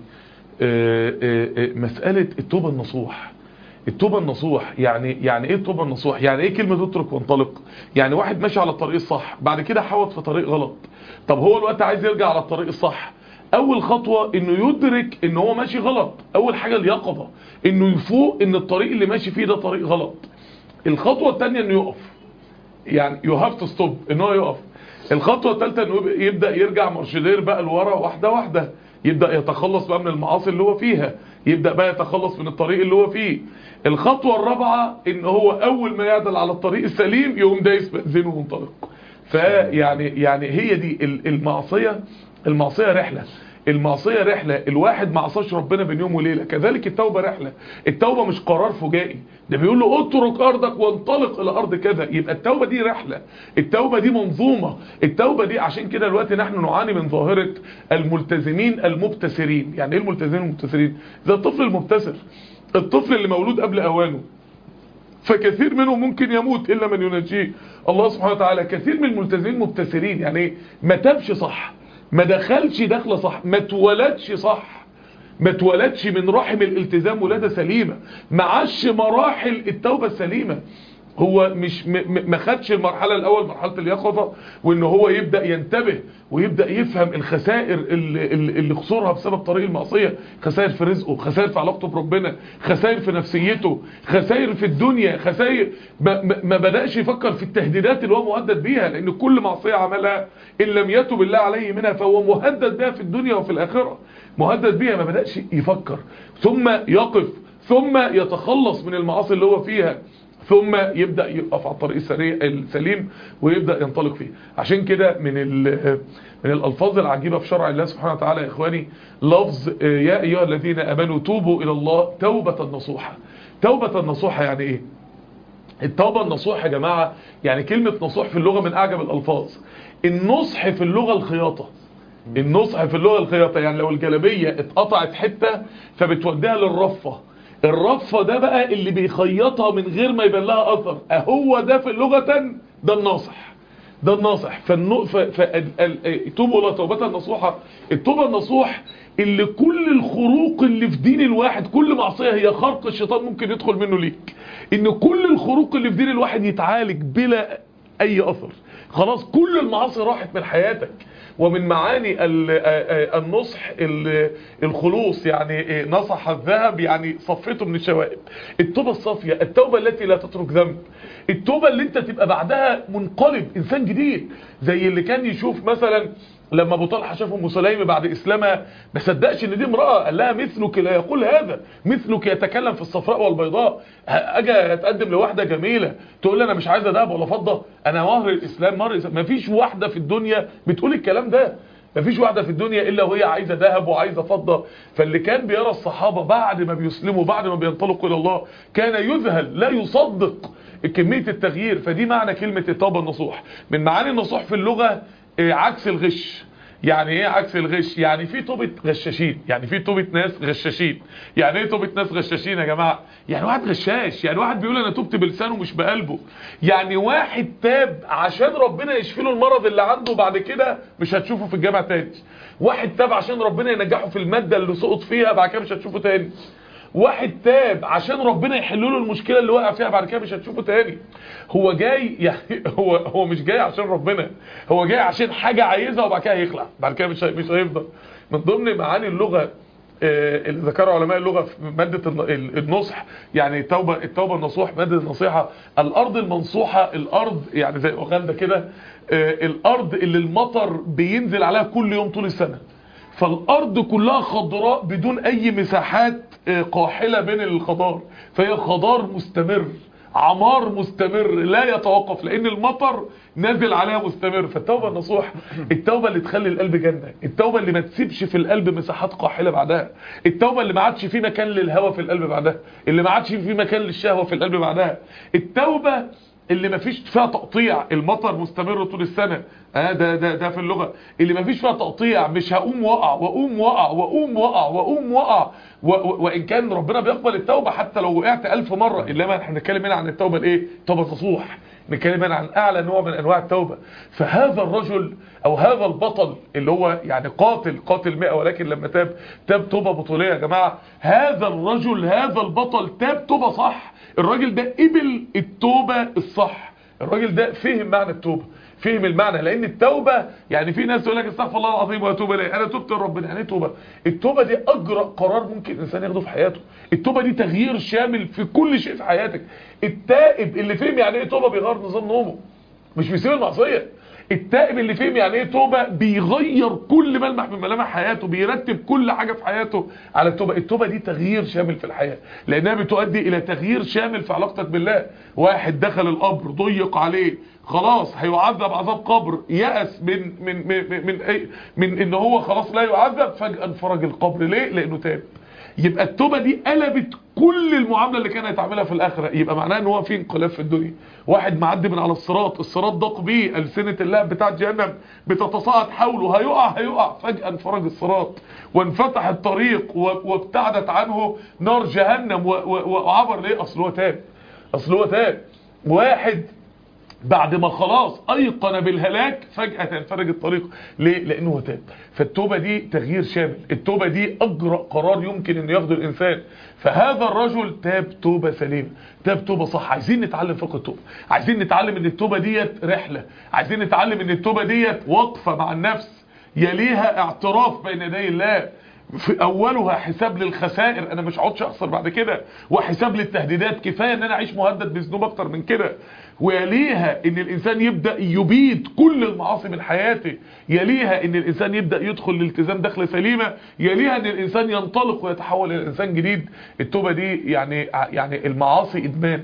مسألة التوبة النصوح. التوبة النصوح يعني يعني ايه التوبة النصوح؟ يعني ايه كلمة اترك وانطلق؟ يعني واحد ماشي على الطريق الصح بعد كده حاوط في طريق غلط، طب هو الوقت عايز يرجع على الطريق الصح، اول خطوة انه يدرك ان هو ماشي غلط، اول حاجة اليقظة انه يفوق ان الطريق اللي ماشي فيه ده طريق غلط. الخطوة الثانية انه يقف، يعني you have to stop، ان هو يقف. الخطوة الثالثة انه يبدأ يرجع مرشدير بقى لورا واحدة واحدة، يبدأ يتخلص بقى من المعاصي اللي هو فيها، يبدأ بقى يتخلص من الطريق اللي هو فيه. الخطوة الرابعة ان هو اول ما يعدل على الطريق السليم يقوم دايس بنزين ومنطلق. فيعني يعني هي دي المعصية. المعصية رحلة، المعصية رحلة، الواحد ما عصاش ربنا بين يوم وليلة. كذلك التوبة رحلة، التوبة مش قرار فجائي، ده بيقول له اترك ارضك وانطلق الى ارض كذا. يبقى التوبة دي رحلة، التوبة دي منظومة، التوبة دي عشان كده دلوقتي نحن نعاني من ظاهرة الملتزمين المبتسرين. يعني ايه الملتزمين المبتسرين؟ زي الطفل المبتسر، الطفل اللي مولود قبل اوانه، فكثير منهم ممكن يموت الا من ينجيه الله سبحانه وتعالى. كثير من الملتزمين مبتسرين، يعني ايه؟ ما تابش صح، ما دخلش دخله صح، ما اتولدش صح، ما اتولدش من رحم الالتزام ولادة سليمة، ما عاش مراحل التوبة السليمة. هو مش ما خدش المرحلة الاول مرحلة اليقظة، وان هو يبدأ ينتبه ويبدأ يفهم الخسائر اللي, اللي خسرها بسبب طريق المعصية، خسائر في رزقه، خسائر في علاقته بربنا، خسائر في نفسيته، خسائر في الدنيا، خسائر ما, ما بدأش يفكر في التهديدات اللي هو مهدد بيها، لان كل معصية عملها ان لم يتب الله عليه منها فهو مهدد بها في الدنيا وفي الآخرة، مهدد بيها. ما بدأش يفكر، ثم يقف، ثم يتخلص من المعاصي اللي هو فيها، ثم يبدأ يقف على الطريق السليم ويبدأ ينطلق فيه. عشان كده من من الألفاظ العجيبة في شرع الله سبحانه وتعالى يا إخواني لفظ يا أيها الذين آمنوا توبوا إلى الله توبة نصوحة. توبة نصوحة يعني إيه؟ التوبة النصوح يا جماعة يعني كلمة نصوح في اللغة من أعجب الألفاظ. النصح في اللغة الخياطة، النصح في اللغة الخياطة يعني لو الجلابية اتقطعت حتة فبتوديها للرفة، الرفة ده بقى اللي بيخيطها من غير ما يبان لها اثر، اهو ده في اللغة ده الناصح، ده الناصح. فتوبوا الى توبة النصوحة، التوبة النصوح اللي كل الخروق اللي في دين الواحد، كل معصية هي خرق الشيطان ممكن يدخل منه ليك، ان كل الخروق اللي في دين الواحد يتعالج بلا اي اثر، خلاص كل المعاصي راحت من حياتك. ومن معاني النصح الخلوص، يعني نصح الذهب يعني صفيته من الشوائب. التوبة الصافية، التوبة التي لا تترك ذنب، التوبة اللي انت تبقى بعدها منقلب انسان جديد، زي اللي كان يشوف مثلا لما ابو طلحه شاف ام سليم بعد اسلامها ما صدقش ان دي امراه، قال لها مثلك لا يقول هذا، مثلك يتكلم في الصفراء والبيضاء. اجي اتقدم لواحده جميله تقول لي انا مش عايزه ذهب ولا فضه، انا مهر الاسلام مهر الإسلام. مفيش واحده في الدنيا بتقول الكلام ده، مفيش واحده في الدنيا الا وهي عايزه ذهب وعايزه فضه. فاللي كان بيرى الصحابه بعد ما بيسلموا بعد ما بينطلقوا الى الله كان يذهل لا يصدق كميه التغيير. فدي معنى كلمه التوبه النصوح. من معاني النصوح في اللغه عكس الغش، يعني ايه عكس الغش؟ يعني في توبة غشاشين، يعني في توبة ناس غشاشين. يعني ايه توبة ناس غشاشين يا جماعة؟ يعني واحد غشاش، يعني واحد بيقول انا توبت بلسانه مش بقلبه. يعني واحد تاب عشان ربنا يشفي له المرض اللي عنده، بعد كده مش هتشوفه في الجامعة تاني. واحد تاب عشان ربنا ينجحه في المادة اللي سقط فيها، بعد كده مش هتشوفه تاني. واحد تاب عشان ربنا يحل له المشكله اللي وقع فيها، بعد كده مش هتشوفه تاني. هو جاي يعني هو هو مش جاي عشان ربنا، هو جاي عشان حاجه عايزها وبعد كده هيخلع، بعد كده مش مش هيفضل. من ضمن معاني اللغه اللي ذكروا علماء اللغه في ماده النصح، يعني التوبه التوبه النصوح، ماده النصيحه. الارض المنصوحه، الارض يعني زي اوغندا كده، الارض اللي المطر بينزل عليها كل يوم طول السنه، فالارض كلها خضراء بدون اي مساحات قاحلة بين الخضار، فهي خضار مستمر، عمار مستمر لا يتوقف، لان المطر نازل عليها مستمر. فالتوبة النصوح التوبة اللي تخلي القلب جنة، التوبة اللي ما تسيبش في القلب مساحات قاحلة بعدها، التوبة اللي ما عادش في مكان للهوى في القلب بعدها، اللي ما عادش في مكان للشهوة في القلب بعدها، التوبة اللي ما فيش فيها تقطيع، المطر مستمر طول السنة، اه ده ده ده في اللغة، اللي ما فيش فيها تقطيع، مش هقوم وقع واقوم وقع واقوم وقع واقوم وقع. وان كان ربنا بيقبل التوبة حتى لو وقعت ألف مرة، انما احنا بنتكلم هنا عن التوبة الايه؟ توبة نصوح، بنتكلم هنا عن اعلى نوع من انواع التوبة. فهذا الرجل او هذا البطل اللي هو يعني قاتل قاتل مئة، ولكن لما تاب تاب توبة بطولية يا جماعة. هذا الرجل هذا البطل تاب توبة صح. الراجل ده قبل التوبة الصح، الراجل ده فهم معنى التوبة، فهم المعنى. لان التوبة يعني في ناس يقول لك استغفر الله العظيم واتوب اليه، انا تبت لربنا. يعني ايه توبة؟ التوبة دي اجرأ قرار ممكن الانسان ياخده في حياته. التوبة دي تغيير شامل في كل شيء في حياتك. التائب اللي فهم يعني ايه توبة بيغير نظام نومه، مش بيسيب المعصية. التائب اللي فهم يعني ايه توبة بيغير كل ملمح من ملامح حياته، بيرتب كل حاجة في حياته على التوبة. التوبة دي تغيير شامل في الحياة، لانها بتؤدي الى تغيير شامل في علاقتك بالله. واحد دخل القبر ضيق عليه، خلاص هيعذب عذاب قبر، يأس من من من من, من, من ان هو خلاص لا يعذب، فجأة انفرج القبر. ليه؟ لانه تاب. يبقى التوبة دي قلبت كل المعاملة اللي كان هيتعملها في الآخرة. يبقى معناه ان هو في انقلاب في الدنيا. واحد معدي من على الصراط، الصراط ضاق بيه، ألسنة اللهب بتاعت جهنم بتتصاعد حوله، هيقع هيقع، فجأة انفرج الصراط وانفتح الطريق وابتعدت عنه نار جهنم وعبر. ليه؟ اصل هو تاب، اصل هو تاب. واحد بعد ما خلاص ايقن بالهلاك فجأة تنفرج الطريق. ليه؟ لانه هو تاب. فالتوبة دي تغيير شامل، التوبة دي اجرأ قرار يمكن ان ياخده الانسان. فهذا الرجل تاب توبة سليمة، تاب توبة صح. عايزين نتعلم فقه التوبة، عايزين نتعلم ان التوبة ديت رحلة، عايزين نتعلم ان التوبة ديت وقفة مع النفس يليها اعتراف بين يدي الله. في اولها حساب للخسائر، انا مش هقعدش اخسر بعد كده، وحساب للتهديدات، كفايه ان انا اعيش مهدد بذنوب اكتر من كده. ويليها ان الانسان يبدا يبيد كل المعاصي من حياته، يليها ان الانسان يبدا يدخل الالتزام دخله سليمه، يليها ان الانسان ينطلق ويتحول الى انسان جديد. التوبه دي يعني يعني المعاصي ادمان.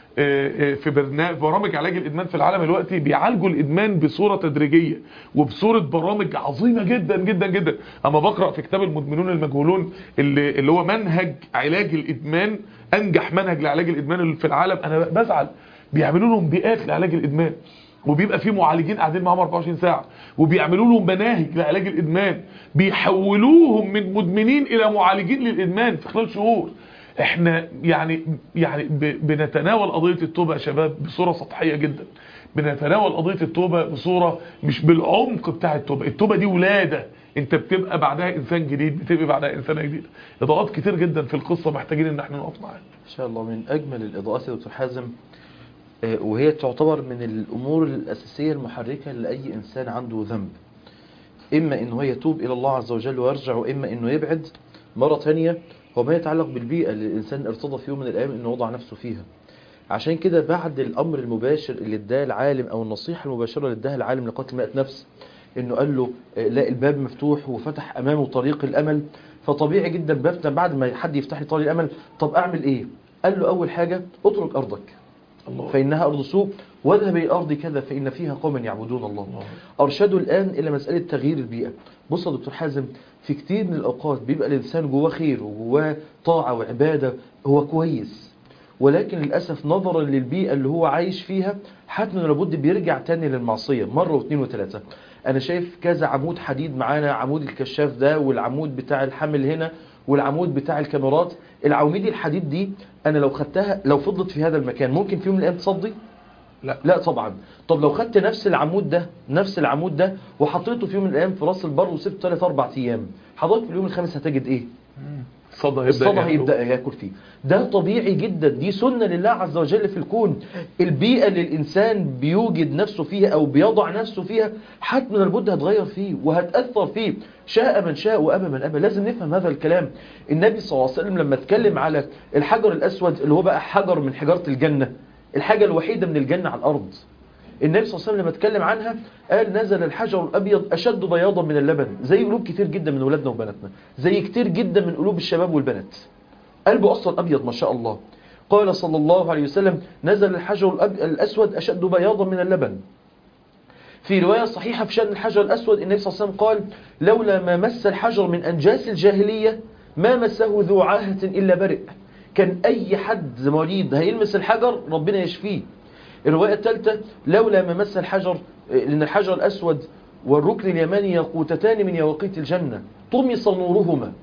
في برامج علاج الادمان في العالم دلوقتي بيعالجوا الادمان بصوره تدريجيه وبصوره برامج عظيمه جدا جدا جدا. اما بقرا في كتاب المدمنون المجهولون اللي, اللي هو منهج علاج الادمان، انجح منهج لعلاج الادمان في العالم، انا بزعل. بيعملوا لهم بيئات لعلاج الادمان، وبيبقى في معالجين قاعدين معاهم أربعة وعشرين ساعه، وبيعملوا لهم مناهج لعلاج الادمان، بيحولوهم من مدمنين الى معالجين للادمان في خلال شهور. احنا يعني يعني بنتناول قضية التوبة يا شباب بصورة سطحية جدا، بنتناول قضية التوبة بصورة مش بالعمق بتاع التوبة. التوبة دي ولادة، انت بتبقى بعدها انسان جديد، بتبقى بعدها انسانة جديدة. اضاءات كتير جدا في القصة محتاجين ان احنا نقف معاها ان شاء الله. من اجمل الاضاءات يا دكتور حازم، وهي تعتبر من الامور الاساسية المحركة لاي انسان عنده ذنب، اما انه يتوب الى الله عز وجل ويرجع، واما انه يبعد. مرة ثانية هو ما يتعلق بالبيئة اللي الإنسان ارتضى في يوم من الأيام إنه وضع نفسه فيها. عشان كده بعد الأمر المباشر اللي اداه العالم، أو النصيحة المباشرة اللي اداها العالم لقتل مئة نفس، إنه قال له لا، الباب مفتوح وفتح أمامه طريق الأمل، فطبيعي جدا بفتح بعد ما حد يفتح لي طريق الأمل، طب أعمل إيه؟ قال له أول حاجة اترك أرضك الله. فإنها أرض سوء، واذهب إلى الأرض كذا فإن فيها قوما يعبدون الله. الله. أرشدوا الآن إلى مسألة تغيير البيئة. بص يا دكتور حازم، في كتير من الأوقات بيبقى الإنسان جواه خير وجواه طاعة وعبادة، هو كويس، ولكن للأسف نظرا للبيئة اللي هو عايش فيها حتما لابد بيرجع تاني للمعصية مرة واثنين وثلاثة. أنا شايف كذا عمود حديد معانا، عمود الكشاف ده والعمود بتاع الحمل هنا والعمود بتاع الكاميرات. العواميد الحديد دي أنا لو خدتها لو فضلت في هذا المكان ممكن في يوم من الأيام تصدي؟ لا لا طبعا. طب لو خدت نفس العمود ده نفس العمود ده وحطيته في يوم من الأيام في راس البر وسبته ثلاث أربع أيام، حضرتك في اليوم الخامس هتجد إيه؟ الصدى هيبدأ, الصدى هيبدأ ياكل فيه. ده طبيعي جدا، دي سنة لله عز وجل في الكون. البيئة اللي الإنسان بيوجد نفسه فيها أو بيضع نفسه فيها حتما لابد هتغير فيه وهتأثر فيه، شاء من شاء وأبى من أبى. لازم نفهم هذا الكلام. النبي صلى الله عليه وسلم لما اتكلم على الحجر الأسود اللي هو بقى حجر من حجارة الجنة، الحاجة الوحيدة من الجنة على الأرض، النبي صلى الله عليه وسلم لما اتكلم عنها قال نزل الحجر الأبيض أشد بياضا من اللبن، زي قلوب كتير جدا من أولادنا وبناتنا، زي كتير جدا من قلوب الشباب والبنات، قلبه أصلا أبيض ما شاء الله. قال صلى الله عليه وسلم نزل الحجر الأسود أشد بياضا من اللبن. في رواية صحيحة في شأن الحجر الأسود النبي صلى الله عليه وسلم قال لولا ما مس الحجر من أنجاس الجاهلية ما مسه ذو عاهة إلا برئ. كان أي حد مريض هيلمس الحجر ربنا يشفيه. الرواية الثالثة لولا ما مس الحجر، لأن الحجر الأسود والركن اليماني ياقوتتان من يواقيت الجنة طمس نورهما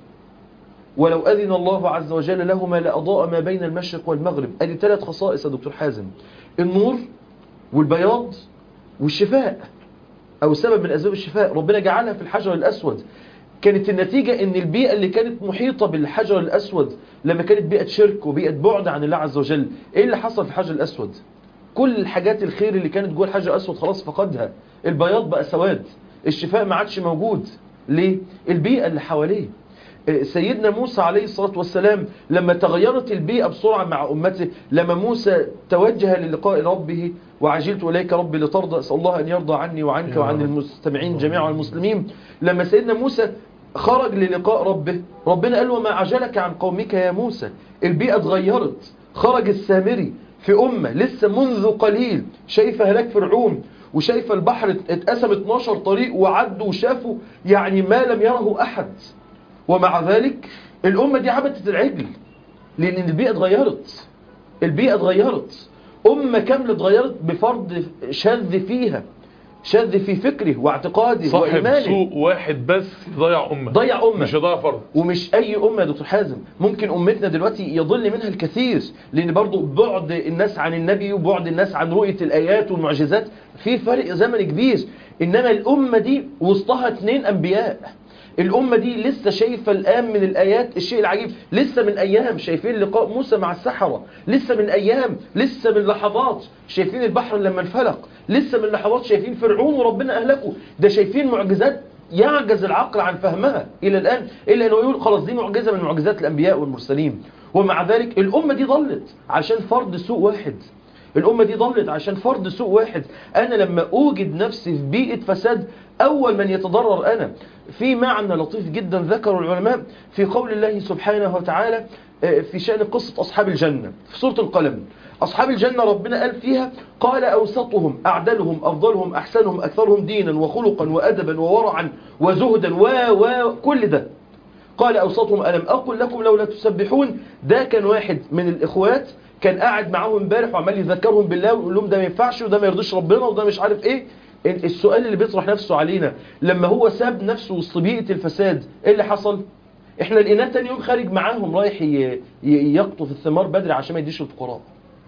ولو أذن الله عز وجل لهما لأضاء ما بين المشرق والمغرب. أدي ثلاث خصائص يا دكتور حازم: النور والبياض والشفاء، أو سبب من أسباب الشفاء ربنا جعلها في الحجر الأسود. كانت النتيجة ان البيئة اللي كانت محيطة بالحجر الأسود لما كانت بيئة شرك وبيئة بعد عن الله عز وجل، ايه اللي حصل في الحجر الأسود؟ كل الحاجات الخير اللي كانت جوه الحجر الأسود خلاص فقدها. البياض بقى سواد، الشفاء ما عادش موجود. ليه؟ البيئة اللي حواليه. سيدنا موسى عليه الصلاة والسلام لما تغيرت البيئة بسرعة مع أمته، لما موسى توجه للقاء ربه وعجلت إليك ربي لترضى، أسأل الله أن يرضى عني وعنك وعن المستمعين جميعا والمسلمين. لما سيدنا موسى خرج للقاء ربه ربنا قال وما عجلك عن قومك يا موسى. البيئة اتغيرت، خرج السامري في أمة لسه منذ قليل شايفة هلاك فرعون وشايفة البحر اتقسم اتناشر طريق وعدوا وشافوا يعني ما لم يره أحد، ومع ذلك الأمة دي عبدت العجل لأن البيئة اتغيرت. البيئة اتغيرت، أمة كاملة اتغيرت بفرد شاذ فيها، شاذ في فكره واعتقاده وإيمانه. صاحب سوء واحد بس يضيع أمة، ضيع أمة مش يضيع فرد. ومش أي أمة يا دكتور حازم، ممكن أمتنا دلوقتي يضل منها الكثير، لأن برضو بعد الناس عن النبي وبعد الناس عن رؤية الآيات والمعجزات في فرق زمن كبير. إنما الأمة دي وسطها اتنين أنبياء. الأمة دي لسه شايفة الآن من الآيات الشيء العجيب، لسه من أيام شايفين لقاء موسى مع السحرة، لسه من أيام، لسه من لحظات شايفين البحر لما انفلق، لسه من لحظات شايفين فرعون وربنا أهلكه. ده شايفين معجزات يعجز العقل عن فهمها إلى الآن، إلا أنه يقول خلاص دي معجزة من معجزات الأنبياء والمرسلين. ومع ذلك الأمة دي ضلت عشان فرد سوء واحد. الأمة دي ضلت عشان فرد سوء واحد. أنا لما أوجد نفسي في بيئة فساد أول من يتضرر أنا. في معنى لطيف جدا ذكره العلماء في قول الله سبحانه وتعالى في شأن قصة أصحاب الجنة في سورة القلم. أصحاب الجنة ربنا قال فيها قال أوسطهم أعدلهم أفضلهم أحسنهم أكثرهم دينا وخلقا وأدبا وورعا وزهدا وكل ده. قال أوسطهم ألم أقل لكم لولا تسبحون. ده كان واحد من الإخوات كان قاعد معاهم امبارح وعمال يذكرهم بالله ويقول لهم ده ما ينفعش وده ما يرضيش ربنا وده مش عارف ايه. السؤال اللي بيطرح نفسه علينا لما هو ساب نفسه وسط بيئة الفساد ايه اللي حصل؟ احنا لقيناه تاني يوم خارج معاهم رايح يقطف الثمار بدري عشان ما يديش الفقراء،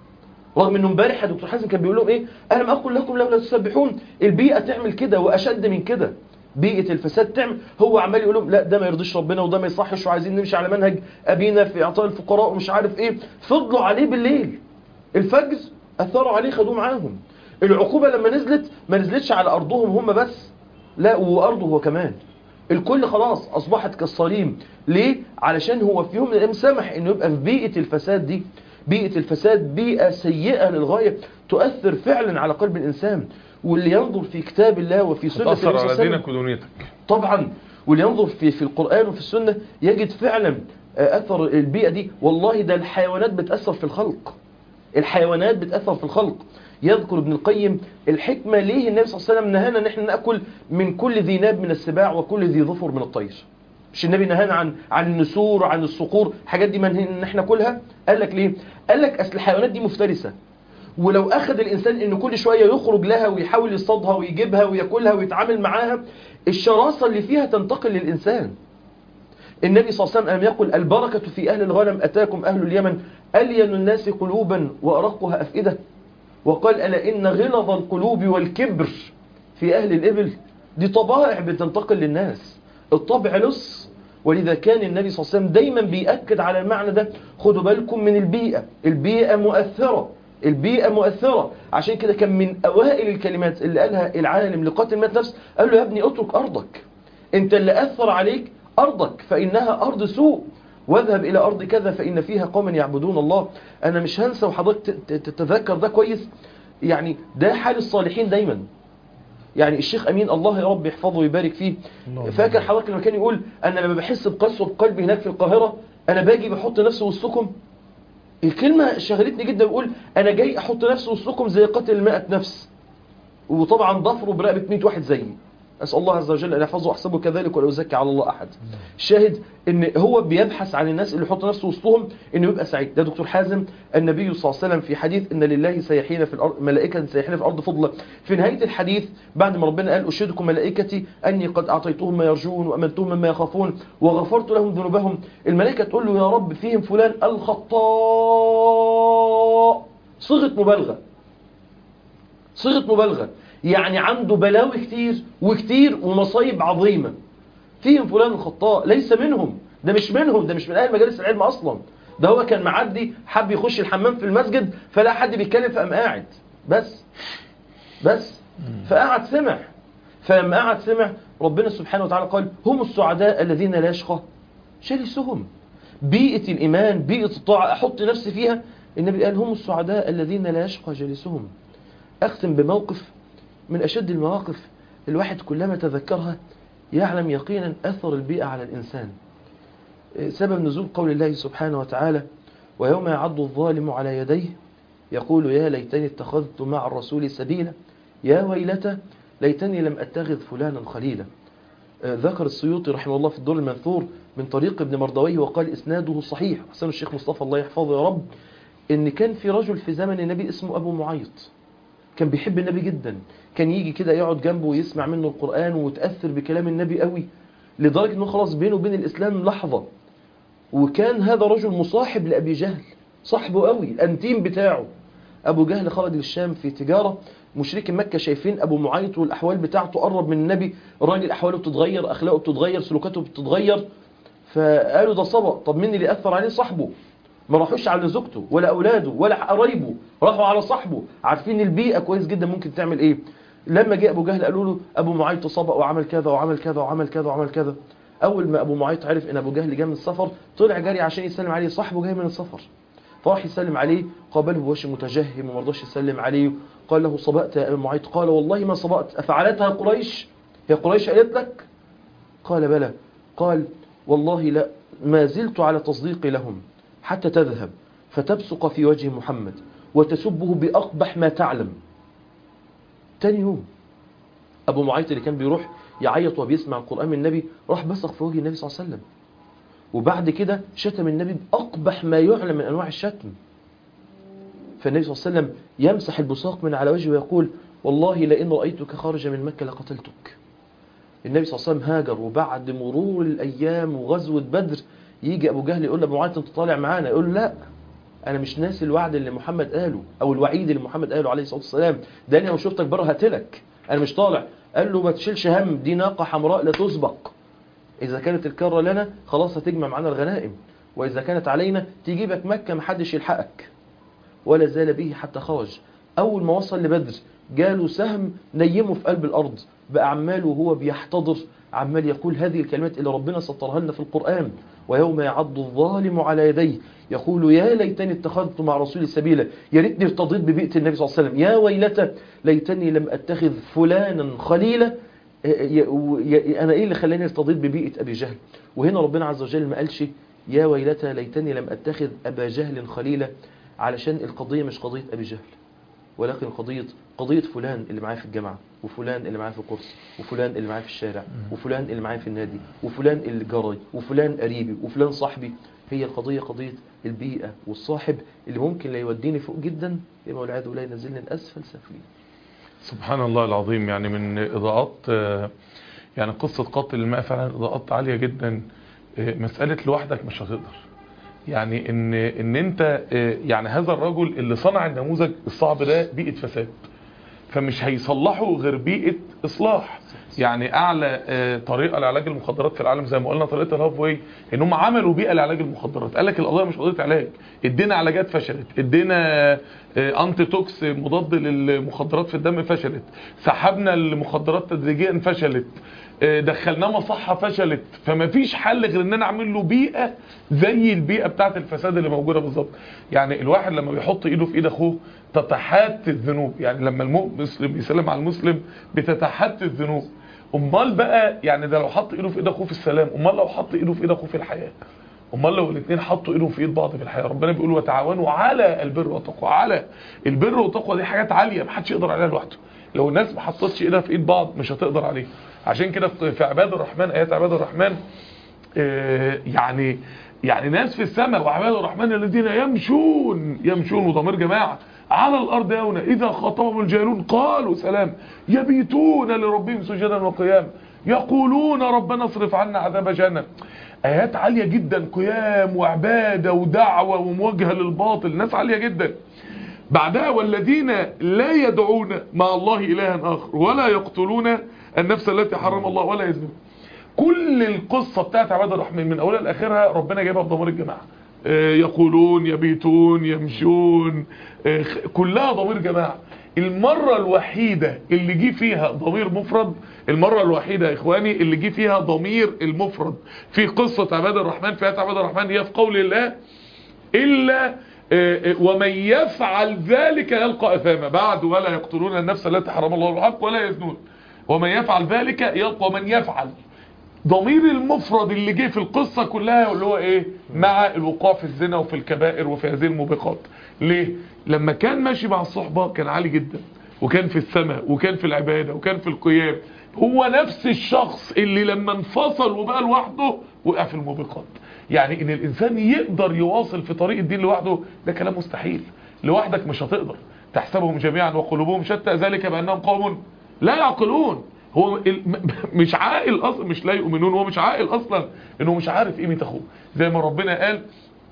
رغم انه امبارح يا دكتور حازم كان بيقول لهم ايه؟ ألم أقل لكم لولا تسبحون. البيئة تعمل كده وأشد من كده، بيئة الفساد تعمل. هو عمال يقول لهم لا ده ما يرضيش ربنا وده ما يصحش وعايزين نمشي على منهج أبينا في إعطاء الفقراء ومش عارف ايه. فضلوا عليه بالليل، الفجر أثروا عليه خدوه معاهم. العقوبة لما نزلت ما نزلتش على أرضهم هم بس، لا وأرضه هو كمان. الكل خلاص أصبحت كالصليم. ليه؟ علشان هو في يوم من الأيام سمح إنه يبقى في بيئة الفساد دي. بيئة الفساد بيئة سيئة للغاية تؤثر فعلا على قلب الإنسان. واللي ينظر في كتاب الله وفي سنة النبي صلى الله عليه على وسلم دينك ودنيتك طبعا، واللي ينظر في في القرآن وفي السنة يجد فعلا أثر البيئة دي. والله ده الحيوانات بتأثر في الخلق، الحيوانات بتأثر في الخلق. يذكر ابن القيم الحكمة ليه النبي صلى الله عليه وسلم نهانا ان احنا نأكل من كل ذي ناب من السباع وكل ذي ظفر من الطير. مش النبي نهانا عن عن النسور وعن الصقور، الحاجات دي منهي ان احنا كلها. قال لك ليه؟ قال لك اصل الحيوانات دي مفترسه، ولو اخذ الانسان انه كل شويه يخرج لها ويحاول يصطادها ويجيبها وياكلها ويتعامل معاها، الشراسه اللي فيها تنتقل للانسان. النبي صلى الله عليه وسلم ألم يقل البركه في اهل الغنم اتاكم اهل اليمن الين الناس قلوبا وارقها افئده، وقال الا ان غلظ القلوب والكبر في اهل الابل. دي طبائع بتنتقل للناس، الطبع لص. ولذا كان النبي صلى الله عليه وسلم دايما بيأكد على المعنى ده. خدوا بالكم من البيئة، البيئة مؤثرة، البيئة مؤثرة. عشان كده كان من أوائل الكلمات اللي قالها العالم لقاتل مات نفس، قال له يا ابني اترك أرضك، انت اللي أثر عليك أرضك فإنها أرض سوء، واذهب إلى أرض كذا فإن فيها قوما يعبدون الله. أنا مش هنسى وحضرتك تتذكر ده كويس، يعني ده حال الصالحين دايما. يعني الشيخ أمين الله يا رب يحفظه ويبارك فيه، فاكر حضرتك لما كان يقول أنا لما بحس بقسوة قلبي هناك في القاهرة أنا باجي بحط نفسي وسطكم. الكلمة شغلتني جدا، بيقول أنا جاي أحط نفسي وسطكم زي قتل المائة نفس، وطبعا ضفره برقبة مئة واحد زيي. أسأل الله عز وجل أن يحفظه وأحسبه كذلك ولا أزكي على الله أحد. الشاهد إن هو بيبحث عن الناس اللي يحط نفسه وسطهم إنه يبقى سعيد. ده دكتور حازم النبي صلى الله عليه وسلم في حديث إن لله سيحين في الأرض، ملائكة سيحين في الأرض فضلا. في نهاية الحديث بعد ما ربنا قال أشهدكم ملائكتي أني قد أعطيتهم ما يرجون وأمنتهم مما يخافون وغفرت لهم ذنوبهم، الملائكة تقول له يا رب فيهم فلان الخطاء، صيغة مبالغة، صيغة مبالغة، يعني عنده بلاوي كتير وكتير ومصايب عظيمة. فيهم فلان الخطاء، ليس منهم، ده مش منهم، ده مش من أهل مجالس العلم أصلا، ده هو كان معدي حب يخش الحمام في المسجد فلا حد بيتكلم فقام قاعد بس بس فقعد سمع. فلما قعد سمع ربنا سبحانه وتعالى قال هم السعداء الذين لا يشقى جالسهم. بيئة الإيمان، بيئة الطاعة أحط نفسي فيها. النبي قال هم السعداء الذين لا يشقى جالسهم. أختم بموقف من أشد المواقف الواحد كلما تذكرها يعلم يقينا أثر البيئة على الإنسان. سبب نزول قول الله سبحانه وتعالى ويوم يعض الظالم على يديه يقول يا ليتني اتخذت مع الرسول سبيلا يا ويلتى ليتني لم أتخذ فلانا خليلا. ذكر السيوطي رحمه الله في الدور المنثور من طريق ابن مردويه وقال إسناده صحيح، حسن الشيخ مصطفى الله يحفظه يا رب، إن كان في رجل في زمن النبي اسمه أبو معيط، كان بيحب النبي جدا، كان يجي كده يقعد جنبه ويسمع منه القرآن وتأثر بكلام النبي قوي لدرجة أنه خلاص بينه وبين الإسلام لحظة. وكان هذا رجل مصاحب لأبي جهل، صاحبه قوي، الأنتيم بتاعه. أبو جهل خرج للشام في تجارة، مشركي مكة شايفين أبو معيط والأحوال بتاعته قرب من النبي، الراجل أحواله بتتغير، أخلاقه بتتغير، سلوكاته بتتغير، فقالوا ده صبأ. طب مين اللي أثر عليه؟ صاحبه. ما راحوش على زوجته ولا أولاده ولا قرايبه، راحوا على صاحبه. عارفين البيئة كويس جدا ممكن تعمل إيه. لما جاء أبو جهل قالوا له أبو معيط صبأ وعمل كذا وعمل كذا وعمل كذا وعمل كذا. أول ما أبو معيط عرف إن أبو جهل جاء من السفر طلع جري عشان يسلم عليه، صاحبه جاي من السفر، فراح يسلم عليه، قابله بوجه متجهم وما رضاش يسلم عليه. قال له صبأت يا أبو معيط؟ قال والله ما صبأت. أفعلتها قريش؟ هي قريش قالت لك؟ قال بلى. قال والله لا ما زلت على تصديقي لهم حتى تذهب فتبصق في وجه محمد وتسبه بأقبح ما تعلم. تاني يوم أبو معيط اللي كان بيروح يعيط وبيسمع القرآن من النبي راح بصق في وجه النبي صلى الله عليه وسلم، وبعد كده شتم النبي بأقبح ما يعلم من أنواع الشتم. فالنبي صلى الله عليه وسلم يمسح البصاق من على وجهه ويقول والله لئن رأيتك خارج من مكة لقتلتك. النبي صلى الله عليه وسلم هاجر، وبعد مرور الأيام وغزوة بدر يجي أبو جهل يقول لأبو معيط أنت طالع معانا، يقول له لا أنا مش ناسي الوعد اللي محمد قاله أو الوعيد اللي محمد قاله عليه الصلاة والسلام، ده أنا لو شفتك بره هتلك، أنا مش طالع. قال له ما تشيلش هم، دي ناقة حمراء لا تسبق، إذا كانت الكرة لنا خلاص هتجمع معنا الغنائم، وإذا كانت علينا تجيبك مكة محدش يلحقك. ولا زال به حتى خرج. أول ما وصل لبدر جاله سهم نيمه في قلب الأرض بأعماله وهو بيحتضر، عمال يقول هذه الكلمات اللي ربنا سطرها لنا في القرآن ويوم يعض الظالم على يديه يقول يا ليتني اتخذت مع رسول سبيلا، يا ريتني ارتضيت ببيئة النبي صلى الله عليه وسلم، يا ويلتى ليتني لم أتخذ فلانا خليلا. أنا إيه اللي خلاني ارتضيت ببيئة أبي جهل؟ وهنا ربنا عز وجل ما قالش يا ويلتى ليتني لم أتخذ أبا جهل خليلا، علشان القضية مش قضية أبي جهل، ولكن قضية قضية فلان اللي معايا في الجامعة، وفلان اللي معايا في الكورس، وفلان اللي معايا في الشارع، وفلان اللي معايا في النادي، وفلان اللي جاري، وفلان قريبي، وفلان صاحبي. هي القضية قضية البيئة والصاحب اللي ممكن لا يوديني فوق جدا يا والعياذ بالله ينزلني الأسفل سافلين. سبحان الله العظيم. يعني من إضاءات يعني قصة قتل الماء فعلا إضاءات عالية جدا. مسألة لوحدك مش هتقدر، يعني ان ان انت يعني هذا الرجل اللي صنع النموذج الصعب ده بيئة فساد، فمش هيصلحه غير بيئة اصلاح. يعني اعلى طريقة لعلاج المخدرات في العالم زي ما قلنا طريقة الهاف واي، ان هم عملوا بيئة لعلاج المخدرات. قال لك القضية مش قضية علاج، ادينا علاجات فشلت، ادينا انتي توكس مضاد للمخدرات في الدم فشلت، سحبنا المخدرات تدريجيا فشلت، دخلناه مصحة فشلت. فما فيش حل غير ان انا اعمل له بيئة زي البيئة بتاعت الفساد اللي موجودة بالظبط. يعني الواحد لما بيحط ايده في ايد اخوه تتحات الذنوب، يعني لما المسلم يسلم على المسلم بتتحات الذنوب. امال بقى يعني ده لو حط ايده في ايد اخوه في السلام، امال لو حط ايده في ايد اخوه في الحياة، امال لو الاثنين حطوا ايدهم في ايد بعض في الحياه. ربنا بيقول وتعاونوا على البر والتقوى. على البر والتقوى دي حاجات عاليه محدش يقدر عليها لوحده. لو الناس ما حطتش ايدها في ايد بعض مش هتقدر عليه. عشان كده في عباد الرحمن، ايات عباد الرحمن يعني يعني ناس في السماء وعباد الرحمن الذين يمشون يمشون وضمير جماعه على الارض هونا اذا خاطبهم الجاهلون قالوا سلام يبيتون لربهم سجدا وقياما يقولون ربنا اصرف عنا عذاب جهنم. ايات عاليه جدا، قيام وعباده ودعوه ومواجهه للباطل، ناس عاليه جدا. بعدها والذين لا يدعون مع الله الها اخر ولا يقتلون النفس التي حرم الله ولا يزنون. كل القصه بتاعت عباد الرحمن من اولها لاخرها ربنا جايبها بضمير الجماعه. يقولون يبيتون يمشون، كلها ضمير جماعه. المرة الوحيدة اللي جه فيها ضمير مفرد، المرة الوحيدة يا اخواني اللي جه فيها ضمير المفرد في قصة عباد الرحمن، في آيات عباد الرحمن، هي في قول الله إلا ومن يفعل ذلك يلقى أثاما. بعد ولا يقتلون النفس التي حرم الله بالحق ولا يزنون، ومن يفعل ذلك يلقى. ومن يفعل ضمير المفرد اللي جه في القصة كلها اللي هو ايه؟ مع الوقوع في الزنا وفي الكبائر وفي هذه الموبقات. ليه؟ لما كان ماشي مع الصحبة كان عالي جدا، وكان في السماء وكان في العبادة وكان في القيام. هو نفس الشخص اللي لما انفصل وبقى لوحده وقع في الموبقات. يعني ان الانسان يقدر يواصل في طريق الدين لوحده ده كلام مستحيل. لوحدك مش هتقدر. تحسبهم جميعا وقلوبهم شتى ذلك بأنهم قوم لا يعقلون. هو مش عاقل اصلا، مش لا يؤمنون، هو مش عاقل اصلا انه مش عارف قيمه اخوه. زي ما ربنا قال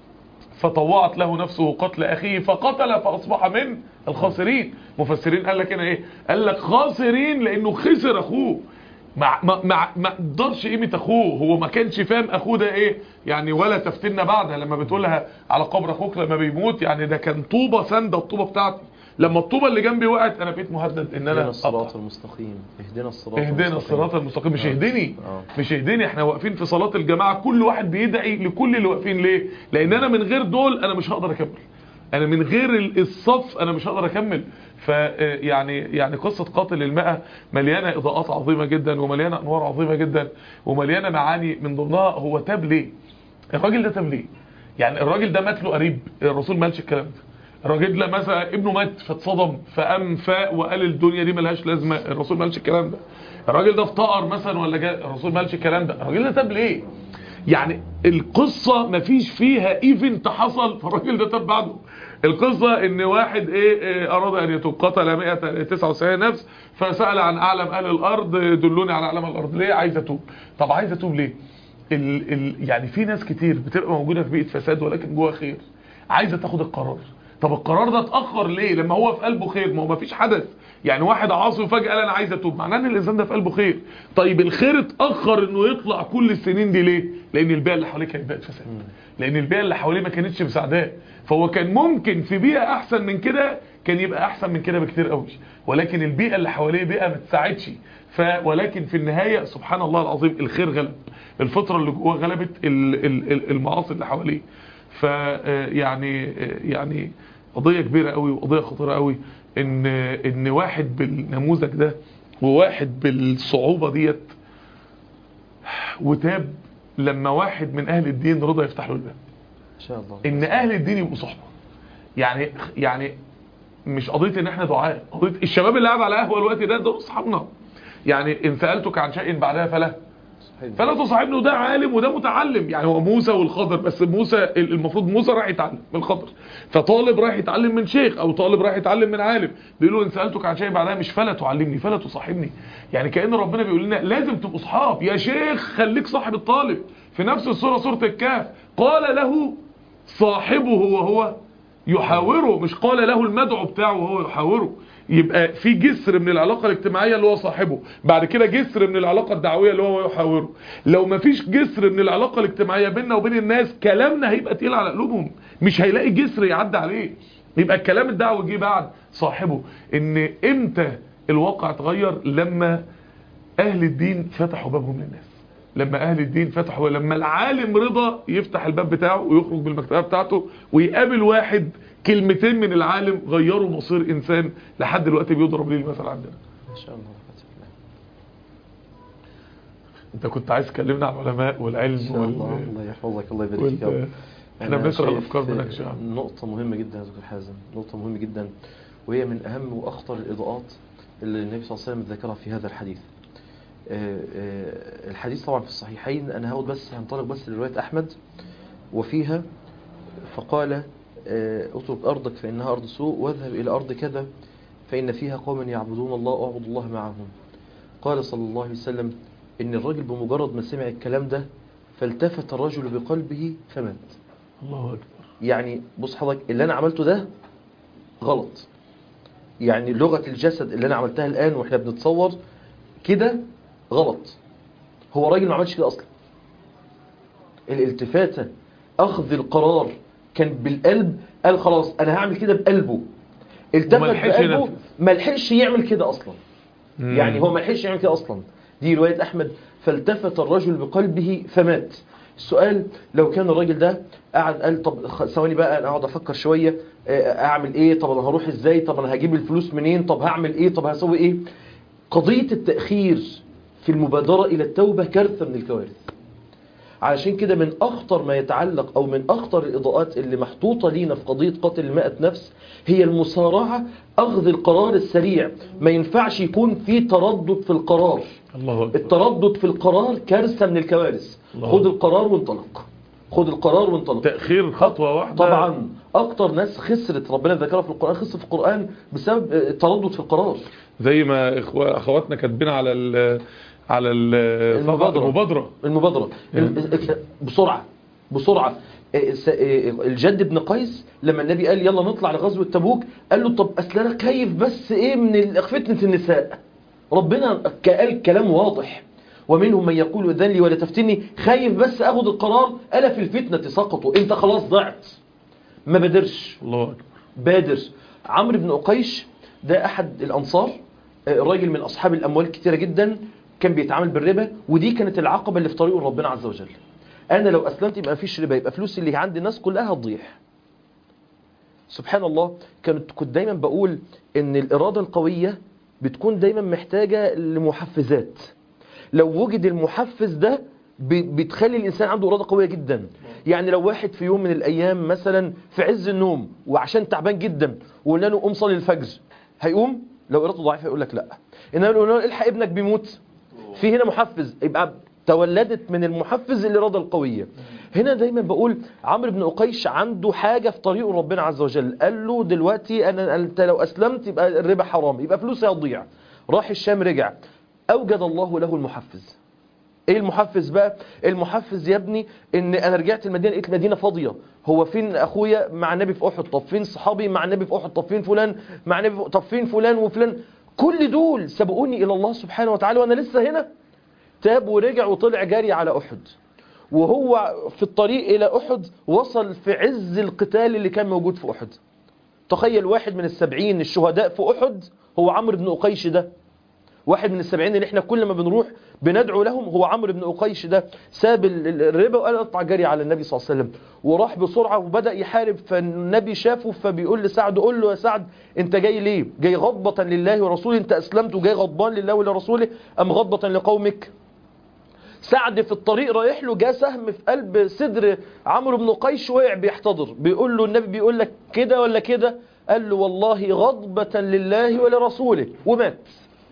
فطوعت له نفسه قتل اخيه فقتل فاصبح من الخاسرين. مفسرين قال لك هنا ايه؟ قال لك خاسرين لانه خسر اخوه، ما ما ما قدرش قيمه اخوه. هو ما كانش فاهم اخوه ده ايه يعني. ولا تفتنا بعدها لما بتقولها على قبر اخوك لما بيموت، يعني ده كان طوبه سنده الطوبه بتاعتي، لما الطوبه اللي جنبي وقعت انا بقيت مهدد ان انا اهدنا الصراط المستقيم. اهدنا الصراط اهدنا الصراط المستقيم. مش اهدني مش اهدني احنا واقفين في صلاه الجماعه كل واحد بيدعي لكل اللي واقفين. ليه؟ لان انا من غير دول انا مش هقدر اكمل، انا من غير الصف انا مش هقدر اكمل. ف يعني يعني قصه قاتل الماء مليانه اضاءات عظيمه جدا، ومليانه انوار عظيمه جدا، ومليانه معاني. من ضمنها هو تاب ليه؟ الراجل ده تاب ليه؟ يعني الراجل ده مات له قريب، الرسول ما قالش الكلام ده. الراجل ده مثلا ابنه مات فاتصدم فقام فاق وقال الدنيا دي ملهاش لازمه، الرسول ما قالش الكلام ده. الراجل ده افتقر مثلا ولا جاء، الرسول ما قالش الكلام ده. الراجل ده تاب ليه؟ يعني القصه ما فيش فيها ايفنت حصل فالراجل ده تاب بعده. القصه ان واحد ايه, إيه اراد ان يتوب، قتل مئة وتسعة وتسعين نفس فسال عن اعلم اهل الارض دلوني على اعلم الارض. ليه عايز اتوب؟ طب عايز اتوب ليه؟ ال ال يعني في ناس كتير بتبقى موجوده في بيئه فساد ولكن جواها خير، عايزه تاخد القرار. طب القرار ده اتاخر ليه لما هو في قلبه خير؟ ما هو مفيش حدث. يعني واحد عاصي وفجاه قال انا عايز اتوب، معناه ان الانسان ده في قلبه خير. طيب الخير اتاخر انه يطلع كل السنين دي ليه؟ لان البيئه اللي حواليه كانت بيئه فساد، لان البيئه اللي حواليه ما كانتش مساعداه. فهو كان ممكن في بيئه احسن من كده كان يبقى احسن من كده بكتير قوي، ولكن البيئه اللي حواليه بيئه ما تساعدش. ف ولكن في النهايه سبحان الله العظيم الخير غلب، الفطره اللي جواه غلبت المعاصي اللي حواليه. ف يعني يعني قضية كبيرة قوي وقضية خطيرة قوي ان ان واحد بالنموذج ده وواحد بالصعوبة ديت وتاب لما واحد من اهل الدين رضى يفتح له الباب. ان شاء الله ان اهل الدين يبقوا صحبة. يعني يعني مش قضيه ان احنا دعاء، قضيه الشباب اللي قاعد على قهوه الوقت ده دول اصحابنا. يعني ان سالتك عن شيء بعدها فلا فلا تصاحبني، وده عالم وده متعلم. يعني هو موسى والخضر، بس موسى المفروض موسى رايح يتعلم من الخضر، فطالب رايح يتعلم من شيخ او طالب رايح يتعلم من عالم. بيقولوا ان سالتك عن شيء بعدها مش فلا تعلمني فلا تصاحبني. يعني كأن ربنا بيقول لنا لازم تبقوا اصحاب. يا شيخ خليك صاحب الطالب. في نفس السوره سوره الكهف قال له صاحبه وهو يحاوره، مش قال له المدعو بتاعه وهو يحاوره. يبقى في جسر من العلاقة الاجتماعية اللي هو صاحبه، بعد كده جسر من العلاقة الدعوية اللي هو يحاوره. لو ما فيش جسر من العلاقة الاجتماعية بيننا وبين الناس، كلامنا هيبقى تقيل على قلوبهم، مش هيلاقي جسر يعدي عليه. يبقى الكلام الدعوي جه بعد صاحبه. ان امتى الواقع اتغير؟ لما اهل الدين فتحوا بابهم للناس، لما اهل الدين فتحوا، لما العالم رضا يفتح الباب بتاعه ويخرج بالمكتبه بتاعته ويقابل واحد كلمتين من العالم غيروا مصير انسان لحد دلوقتي بيضرب ليه المثل عندنا. ما شاء الله. انت كنت عايز تكلمنا عن العلماء والعلم ان شاء الله. وال... الله يحفظك، الله يبارك فيك. وال... احنا بنقرا الافكار منك شعب. نقطه مهمه جدا يا دكتور حازم، نقطه مهمه جدا، وهي من اهم واخطر الاضاءات اللي النبي صلى الله عليه وسلم ذكرها في هذا الحديث. الحديث طبعا في الصحيحين، انا هاخد بس هنطلق بس لروايه احمد، وفيها فقال اترك ارضك فانها ارض سوء، واذهب الى ارض كذا فان فيها قوما يعبدون الله اعبد الله معهم. قال صلى الله عليه وسلم ان الرجل بمجرد ما سمع الكلام ده فالتفت الرجل بقلبه فمات. الله اكبر. يعني بص حضرتك، اللي انا عملته ده غلط، يعني لغة الجسد اللي انا عملتها الان واحنا بنتصور كده غلط. هو راجل ما عملش كده اصلا. الالتفاتة اخذ القرار كان بالقلب، قال خلاص انا هعمل كده بقلبه، التفت بقلبه، ما لحقش يعمل كده اصلا. مم. يعني هو ما لحقش يعمل كده اصلا. دي رواية احمد، فالتفت الرجل بقلبه فمات. السؤال لو كان الراجل ده قاعد قال طب ثواني بقى انا اقعد افكر شويه اعمل ايه، طب انا هروح ازاي، طب انا هجيب الفلوس منين، طب هعمل ايه، طب هسوي ايه. قضيه التاخير في المبادره الى التوبه كارثه من الكوارث. علشان كده من اخطر ما يتعلق او من اخطر الاضاءات اللي محطوطه لينا في قضيه قتل المائة نفس هي المسارعه، اخذ القرار السريع. ما ينفعش يكون في تردد في القرار. الله أكبر. التردد في القرار كارثه من الكوارث. خد القرار وانطلق، خد القرار وانطلق. تاخير خطوه واحده. طبعا اكتر ناس خسرت ربنا ذكرها في القران، خسرت في القران بسبب التردد في القرار. زي ما اخواتنا كاتبين على ال على المبادرة المبادرة المبادرة بسرعة بسرعة. الجد بن قيس لما النبي قال يلا نطلع لغزوة تبوك، قال له طب اصل انا خايف بس ايه من فتنة النساء. ربنا قال كلام واضح، ومنهم من يقول اذن لي ولا تفتني، خايف بس اخد القرار، الا في الفتنة سقطوا، انت خلاص ضعت. ما بادرش. الله أكبر. بادر. عمرو بن قيش ده احد الانصار، راجل من اصحاب الاموال كتيرة جدا، كان بيتعامل بالربا، ودي كانت العقبة اللي في طريقه ربنا عز وجل. انا لو اسلمت يبقى مفيش ربا، يبقى فلوس اللي عند الناس كلها هتضيع. سبحان الله. كنت كنت دايما بقول ان الإرادة القوية بتكون دايما محتاجة لمحفزات. لو وجد المحفز ده بتخلي الإنسان عنده إرادة قوية جدا. يعني لو واحد في يوم من الأيام مثلا في عز النوم وعشان تعبان جدا وقلنا له قوم صلي الفجر، هيقوم؟ لو إرادته ضعيفة يقول لك لا. إنما لو قلنا له الحق ابنك بيموت، في هنا محفز، يبقى تولدت من المحفز الإرادة القوية. هنا دايما بقول عمرو بن قيش عنده حاجة في طريقه ربنا عز وجل، قال له دلوقتي أنا أنت لو أسلمت يبقى الربا حرام، يبقى فلوسي هتضيع. راح الشام رجع، أوجد الله له المحفز. ايه المحفز بقى؟ المحفز يا ابني ان انا رجعت المدينه لقيت المدينه فاضيه. هو فين اخويا مع النبي في احد؟ طب فين صحابي مع النبي في احد؟ طب فين فلان مع النبي في... طب فين فلان وفلان؟ كل دول سبقوني الى الله سبحانه وتعالى وانا لسه هنا. تاب ورجع وطلع جاري على احد، وهو في الطريق الى احد وصل في عز القتال اللي كان موجود في احد. تخيل واحد من السبعين الشهداء في احد هو عمرو بن قيش ده. واحد من السبعين اللي احنا كل ما بنروح بندعو لهم هو عمرو بن قيش ده. ساب الربا وقال اطلع جري على النبي صلى الله عليه وسلم، وراح بسرعة وبدأ يحارب. فالنبي شافه فبيقول لسعد قول له يا سعد انت جاي ليه؟ جاي غضبة لله ورسوله؟ انت اسلمت وجاي غضبان لله ولرسوله ام غضبة لقومك؟ سعد في الطريق رايح له جاء سهم في قلب صدر عمرو بن قيش وقع بيحتضر. بيقول له النبي بيقول لك كده ولا كده؟ قال له والله غضبة لله ولرسوله، ومات.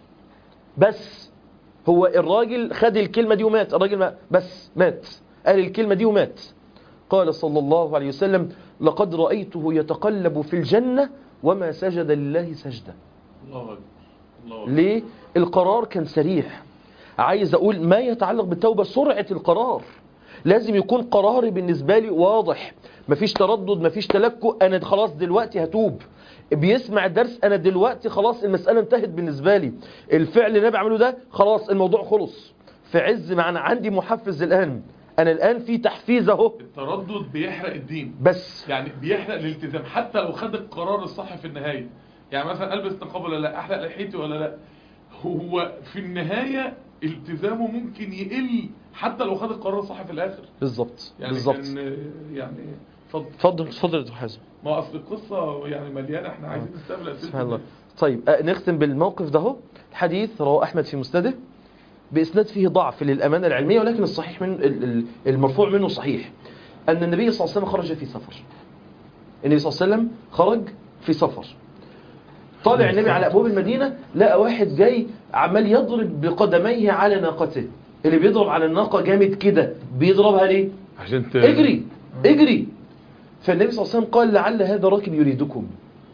بس هو الراجل خد الكلمة دي ومات، الراجل ما بس مات، قال الكلمة دي ومات. قال صلى الله عليه وسلم لقد رأيته يتقلب في الجنة وما سجد لله سجدة. الله أكبر. الله أكبر. ليه؟ القرار كان سريع. عايز أقول ما يتعلق بالتوبة سرعة القرار، لازم يكون قراري بالنسبة لي واضح، مفيش تردد، مفيش تلكؤ، أنا خلاص دلوقتي هتوب. بيسمع الدرس، أنا دلوقتي خلاص المسألة انتهت بالنسبة لي، الفعل اللي أنا بعمله ده خلاص الموضوع خلص. في عز ما أنا عندي محفز الآن، أنا الآن في تحفيز أهو. التردد بيحرق الدين، بس يعني بيحرق الالتزام حتى لو خد القرار الصح في النهاية. يعني مثلا ألبس نقاب ولا لا، أحلق لحيتي ولا لا، هو في النهاية التزامه ممكن يقل حتى لو خد القرار الصح في الآخر. بالظبط يعني بالظبط. كان يعني اتفضل اتفضل اتفضل يا دكتور حازم. ما هو اصل القصه يعني مليانه، احنا عايزين نستقبل اسئله. سبحان الله. طيب أه نختم بالموقف ده. الحديث رواه احمد في مسنده باسناد فيه ضعف للامانه العلميه، ولكن الصحيح من المرفوع منه صحيح، ان النبي صلى الله عليه وسلم خرج في سفر. النبي صلى الله عليه وسلم خرج في سفر، طالع النبي على ابواب المدينه، لقى واحد جاي عمال يضرب بقدميه على ناقته. اللي بيضرب على الناقه جامد كده بيضربها ليه؟ عشان ت... اجري اجري. فالنبي صلى الله عليه وسلم قال لعل هذا راكب يريدكم.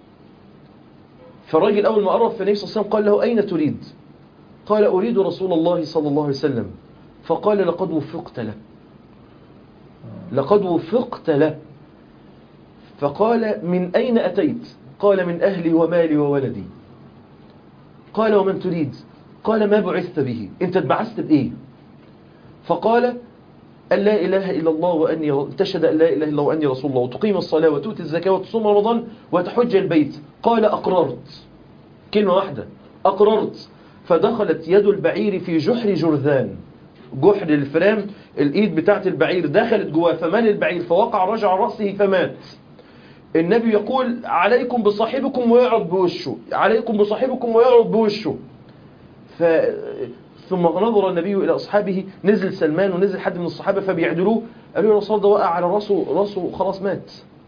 فالراجل أول ما قرب، فالنبي صلى الله عليه وسلم قال له أين تريد؟ قال أريد رسول الله صلى الله عليه وسلم. فقال لقد وفقت له، لقد وفقت له. فقال من أين أتيت؟ قال من أهلي ومالي وولدي. قال ومن تريد؟ قال ما بعثت به، أنت اتبعثت بإيه؟ فقال أن لا إله إلا الله وأني تشهد أن لا إله إلا الله وأني رسول الله، وتقيم الصلاة وتؤتي الزكاة وتصوم رمضان وتحج البيت. قال أقررت، كلمة واحدة، أقررت. فدخلت يد البعير في جحر جرذان، جحر الفرام، الإيد بتاعت البعير دخلت جواه، فمال البعير فوقع رجع رأسه فمات. النبي يقول عليكم بصاحبكم ويعرض بوشه، عليكم بصاحبكم ويعرض بوشه. ف ثم نظر النبي إلى أصحابه، نزل سلمان ونزل حد من الصحابة فبيعدلوه، قالوا له الرسول ده وقع على رأسه، رأسه خلاص مات.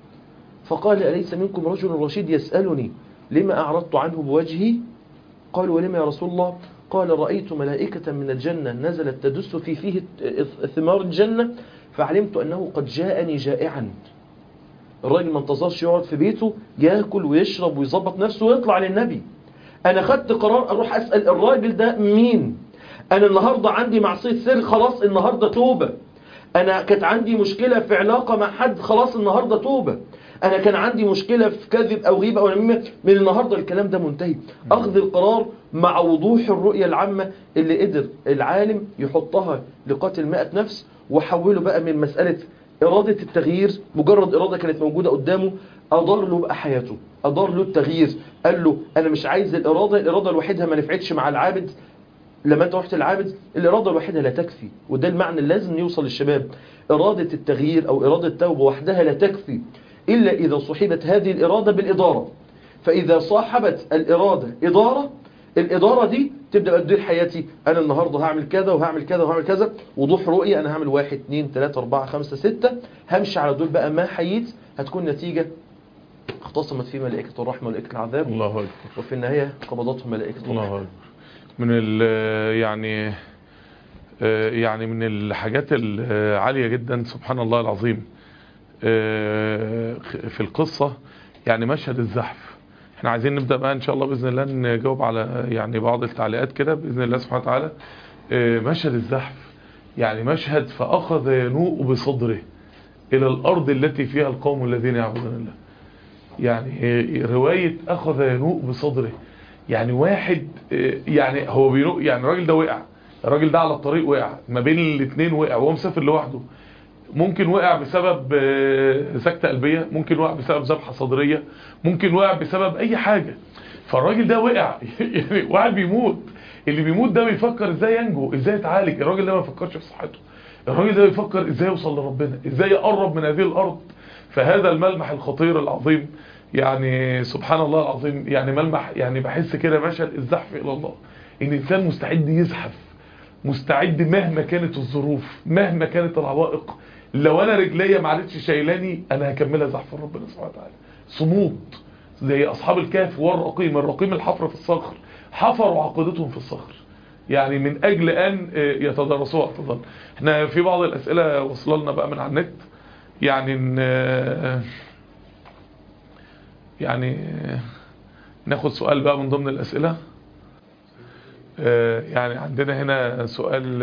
فقال أليس منكم رجل رشيد يسألني لما أعرضت عنه بوجهي؟ قالوا ولما يا رسول الله؟ قال رأيت ملائكة من الجنة نزلت تدس في فيه ثمار الجنة، فعلمت أنه قد جاءني جائعا. الراجل ما انتظرش يقعد في بيته يأكل ويشرب ويظبط نفسه ويطلع للنبي. أنا خدت قرار أروح أسأل الراجل ده مين؟ أنا النهاردة عندي معصية سر، خلاص النهاردة توبة. أنا كانت عندي مشكلة في علاقة مع حد، خلاص النهاردة توبة. أنا كان عندي مشكلة في كذب أو غيبة أو نميمة، من النهاردة الكلام ده منتهي. أخذ القرار مع وضوح الرؤية العامة اللي قدر العالم يحطها لقاتل مئة نفس، وحوله بقى من مسألة إرادة التغيير، مجرد إرادة كانت موجودة قدامه، أضر له بقى حياته، أضر له التغيير. قال له أنا مش عايز الإرادة، الإرادة الوحيدها ما نفعتش مع العابد. لما انت رحت العابد، الإرادة الوحيدة لا تكفي، وده المعنى اللي لازم يوصل للشباب. إرادة التغيير أو إرادة التوبة وحدها لا تكفي إلا إذا صحبت هذه الإرادة بالإدارة. فإذا صاحبت الإرادة إدارة، الإدارة دي تبدأ تدير حياتي. أنا النهاردة هعمل كذا وهعمل كذا وهعمل كذا، وضوح رؤية، أنا هعمل واحد اثنين ثلاثة أربعة خمسة ستة، همشي على دول بقى. ما حييت هتكون نتيجة اختصمت في ملائكة الرحمة وملائكة العذاب، الله أكبر، وفي النهاية قبضتهم ملائكة الله الرحمة. أكبر. من ال يعني يعني من الحاجات العالية جدا سبحان الله العظيم في القصة، يعني مشهد الزحف. احنا عايزين نبدأ بقى ان شاء الله بإذن الله نجاوب على يعني بعض التعليقات كده بإذن الله سبحانه وتعالى. مشهد الزحف يعني مشهد فأخذ ينوء بصدره إلى الأرض التي فيها القوم الذين يعبدون الله. يعني رواية أخذ ينوء بصدره، يعني واحد يعني هو بينوء، يعني الراجل ده وقع، الراجل ده على الطريق وقع ما بين الاثنين، وقع وهو مسافر لوحده. ممكن وقع بسبب سكتة قلبية، ممكن وقع بسبب ذبحة صدرية، ممكن وقع بسبب أي حاجة. فالراجل ده وقع يعني واحد بيموت، اللي بيموت ده بيفكر ازاي ينجو، ازاي يتعالج. الراجل ده ما بيفكرش في صحته، الراجل ده بيفكر ازاي يوصل لربنا، ازاي يقرب من هذه الأرض. فهذا الملمح الخطير العظيم يعني سبحان الله العظيم، يعني ملمح، يعني بحس كده مشهد الزحف إلى الله، إن الإنسان مستعد يزحف، مستعد مهما كانت الظروف، مهما كانت العوائق. لو أنا رجلية ما عادتش شايلاني، أنا هكملها زحف ربنا سبحانه وتعالى. صمود زي اصحاب الكهف والرقيم. الرقيم الحفر في الصخر، حفروا عقيدتهم في الصخر يعني من اجل ان يتدرسوها تظل. احنا في بعض الاسئله وصل لنا بقى من على النت، يعني ان يعني ناخد سؤال بقى من ضمن الاسئله. يعني عندنا هنا سؤال،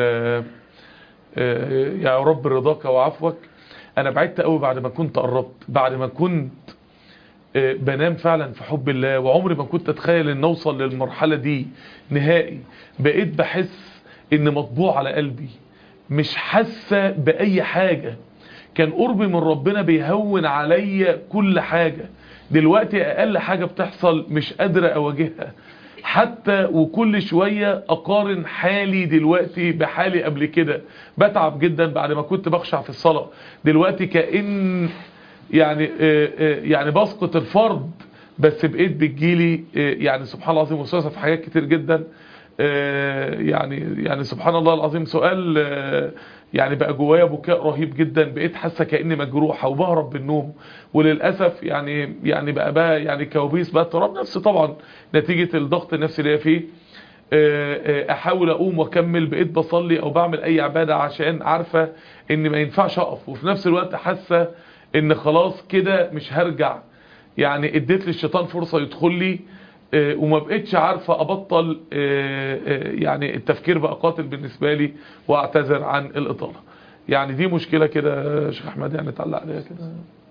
يا رب رضاك وعفوك، انا بعدت قوي بعد ما كنت قربت، بعد ما كنت بنام فعلا في حب الله، وعمري ما كنت اتخيل ان اوصل للمرحلة دي نهائي. بقيت بحس ان مطبوع على قلبي، مش حاسة باي حاجة. كان قربي من ربنا بيهون عليا كل حاجة، دلوقتي اقل حاجة بتحصل مش قادرة اواجهها حتى، وكل شوية اقارن حالي دلوقتي بحالي قبل كده. بتعب جدا بعد ما كنت بخشع في الصلاة، دلوقتي كأن يعني يعني بسقط الفرض بس بقيت بتجيلي يعني سبحان الله العظيم وسوسة في حاجات كتير جدا. يعني يعني سبحان الله العظيم سؤال يعني بقى جوايا بكاء رهيب جدا، بقيت حاسه كاني مجروحه وبهرب بالنوم، وللاسف يعني يعني بقى بقى يعني كوابيس بقى اضطراب نفسي طبعا نتيجه الضغط النفسي اللي هي فيه. احاول اقوم واكمل، بقيت بصلي او بعمل اي عباده عشان عارفه ان ما ينفعش اقف، وفي نفس الوقت حاسه ان خلاص كده مش هرجع. يعني اديت للشيطان فرصه يدخل لي وما بقتش عارفة ابطل يعني التفكير بقى قاتل بالنسبة لي، واعتذر عن الاطالة. يعني دي مشكلة كده شيخ احمد يعني تعلق عليها كده.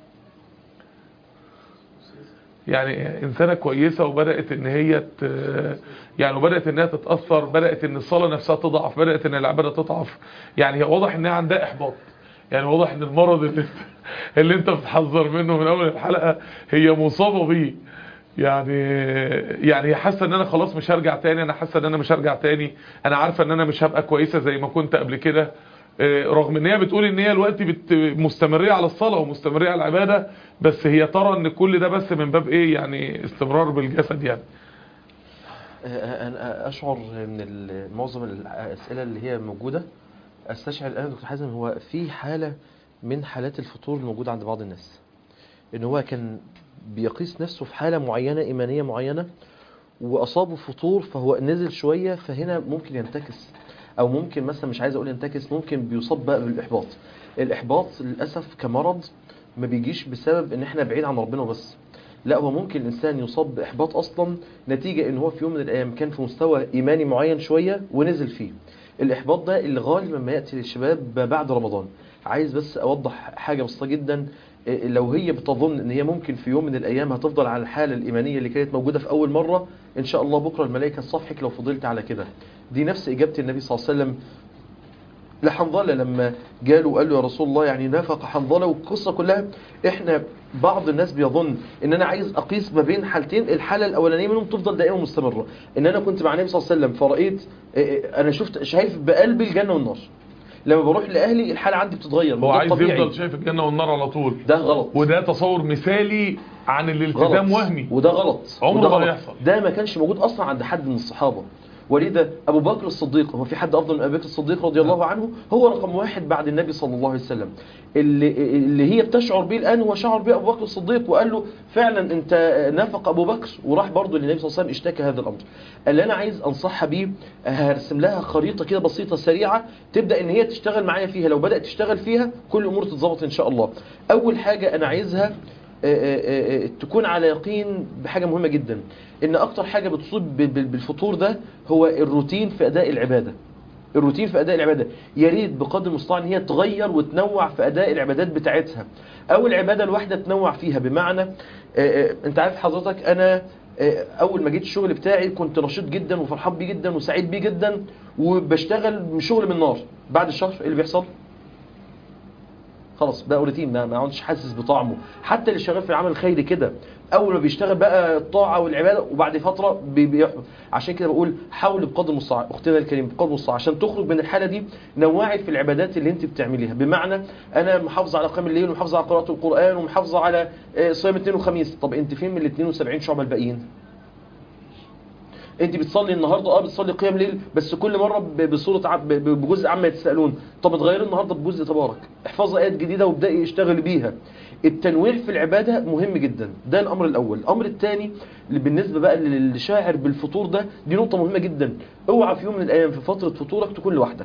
يعني انسانة كويسة وبدأت ان هي يعني وبدأت انها تتأثر، بدأت ان الصلاة نفسها تضعف، بدأت ان العبادة تضعف. يعني هي واضح انها عندها احباط، يعني واضح ان المرض اللي انت اللي انت بتحذر منه من اول الحلقة هي مصابة بيه. يعني يعني هي حاسه ان انا خلاص مش هرجع تاني، انا حاسه ان انا مش هرجع تاني، انا عارفه ان انا مش هبقى كويسه زي ما كنت قبل كده، رغم ان هي بتقول ان هي دلوقتي مستمريه على الصلاه ومستمريه على العباده، بس هي ترى ان كل ده بس من باب ايه؟ يعني استمرار بالجسد. يعني انا اشعر من معظم الاسئله اللي هي موجوده، استشعر الان دكتور حازم هو في حاله من حالات الفتور الموجوده عند بعض الناس، ان هو كان بيقيس نفسه في حالة معينة إيمانية معينة وأصابه فطور فهو نزل شوية، فهنا ممكن ينتكس، أو ممكن مثلا مش عايز أقول ينتكس، ممكن بيصاب بقى بالإحباط. الإحباط للأسف كمرض ما بيجيش بسبب إن إحنا بعيد عن ربنا بس، لا هو ممكن الإنسان يصاب بإحباط أصلا نتيجة إن هو في يوم من الأيام كان في مستوى إيماني معين شوية ونزل فيه. الإحباط ده اللي غالبا ما يأتي للشباب بعد رمضان. عايز بس أوضح حاجة بسيطة جدا، لو هي بتظن ان هي ممكن في يوم من الايام هتفضل على الحالة الايمانية اللي كانت موجودة في اول مرة، ان شاء الله بكرة الملائكة تصفحك لو فضلت على كده. دي نفس اجابة النبي صلى الله عليه وسلم لحنظلة لما جالوا قال له يا رسول الله يعني نافق حنظلة، والقصة كلها احنا بعض الناس بيظن ان انا عايز اقيس ما بين حالتين، الحالة الاولانية منهم تفضل دائما مستمرة، ان انا كنت مع النبي صلى الله عليه وسلم فرأيت انا شفت شايف بقلبي الجنة والنار، لما بروح لأهلي الحالة عندي بتتغير. هو عايز طبيعي. يفضل شايف الجنة والنار على طول، ده غلط، وده تصور مثالي عن الالتزام غلط. وهمي، وده غلط، عمره ما هيحصل. ده ما كانش موجود أصلا عند حد من الصحابة. ولذا أبو بكر الصديق، هو في حد أفضل من أبو بكر الصديق رضي الله عنه؟ هو رقم واحد بعد النبي صلى الله عليه وسلم. اللي, اللي هي بتشعر به الآن هو شعر به أبو بكر الصديق، وقال له فعلا أنت نافق أبو بكر، وراح برضه للنبي صلى الله عليه وسلم اشتكى هذا الأمر. اللي أنا عايز أنصحها بيه، هرسم لها خريطة كده بسيطة سريعة تبدأ إن هي تشتغل معايا فيها، لو بدأت تشتغل فيها كل أمور تتظبط إن شاء الله. أول حاجة أنا عايزها تكون على يقين بحاجة مهمة جدا، ان اكتر حاجة بتصيب بالفطور ده هو الروتين في اداء العبادة. الروتين في اداء العبادة يا ريت بقدر المستطاع ان هي تغير وتنوع في اداء العبادات بتاعتها، او العبادة الواحدة تنوع فيها. بمعنى انت عارف حضرتك انا اول ما جيت الشغل بتاعي كنت نشيط جدا وفرحان بيه جدا وسعيد بيه جدا وبشتغل شغل من نار، بعد الشهر ايه اللي بيحصل؟ خلاص بقى روتين، ما عادش حاسس بطعمه. حتى اللي شغال في العمل الخيري كده، اول ما بيشتغل بقى الطاعه والعباده وبعد فتره بيحبط. عشان كده بقول حاول بقدر المستطاع اختنا الكريم بقدر المستطاع عشان تخرج من الحاله دي، نوعي في العبادات اللي انت بتعمليها. بمعنى انا محافظه على قيام الليل ومحافظه على قراءه القران ومحافظه على صيام الاثنين والخميس، طب انت فين من ال اثنين وسبعين شعبه الباقيين؟ انت بتصلي النهارده اه بتصلي قيام ليل بس كل مره بصوره عم بجزء عما يتسالون، طب اتغيري النهارده بجزء تبارك، احفظي ايات جديده وابداي اشتغلي بيها. التنويع في العباده مهم جدا، ده الامر الاول. الامر الثاني اللي بالنسبه بقى للشاعر بالفطور ده، دي نقطه مهمه جدا. اوعى في يوم من الايام في فتره فطورك تكون لوحدك،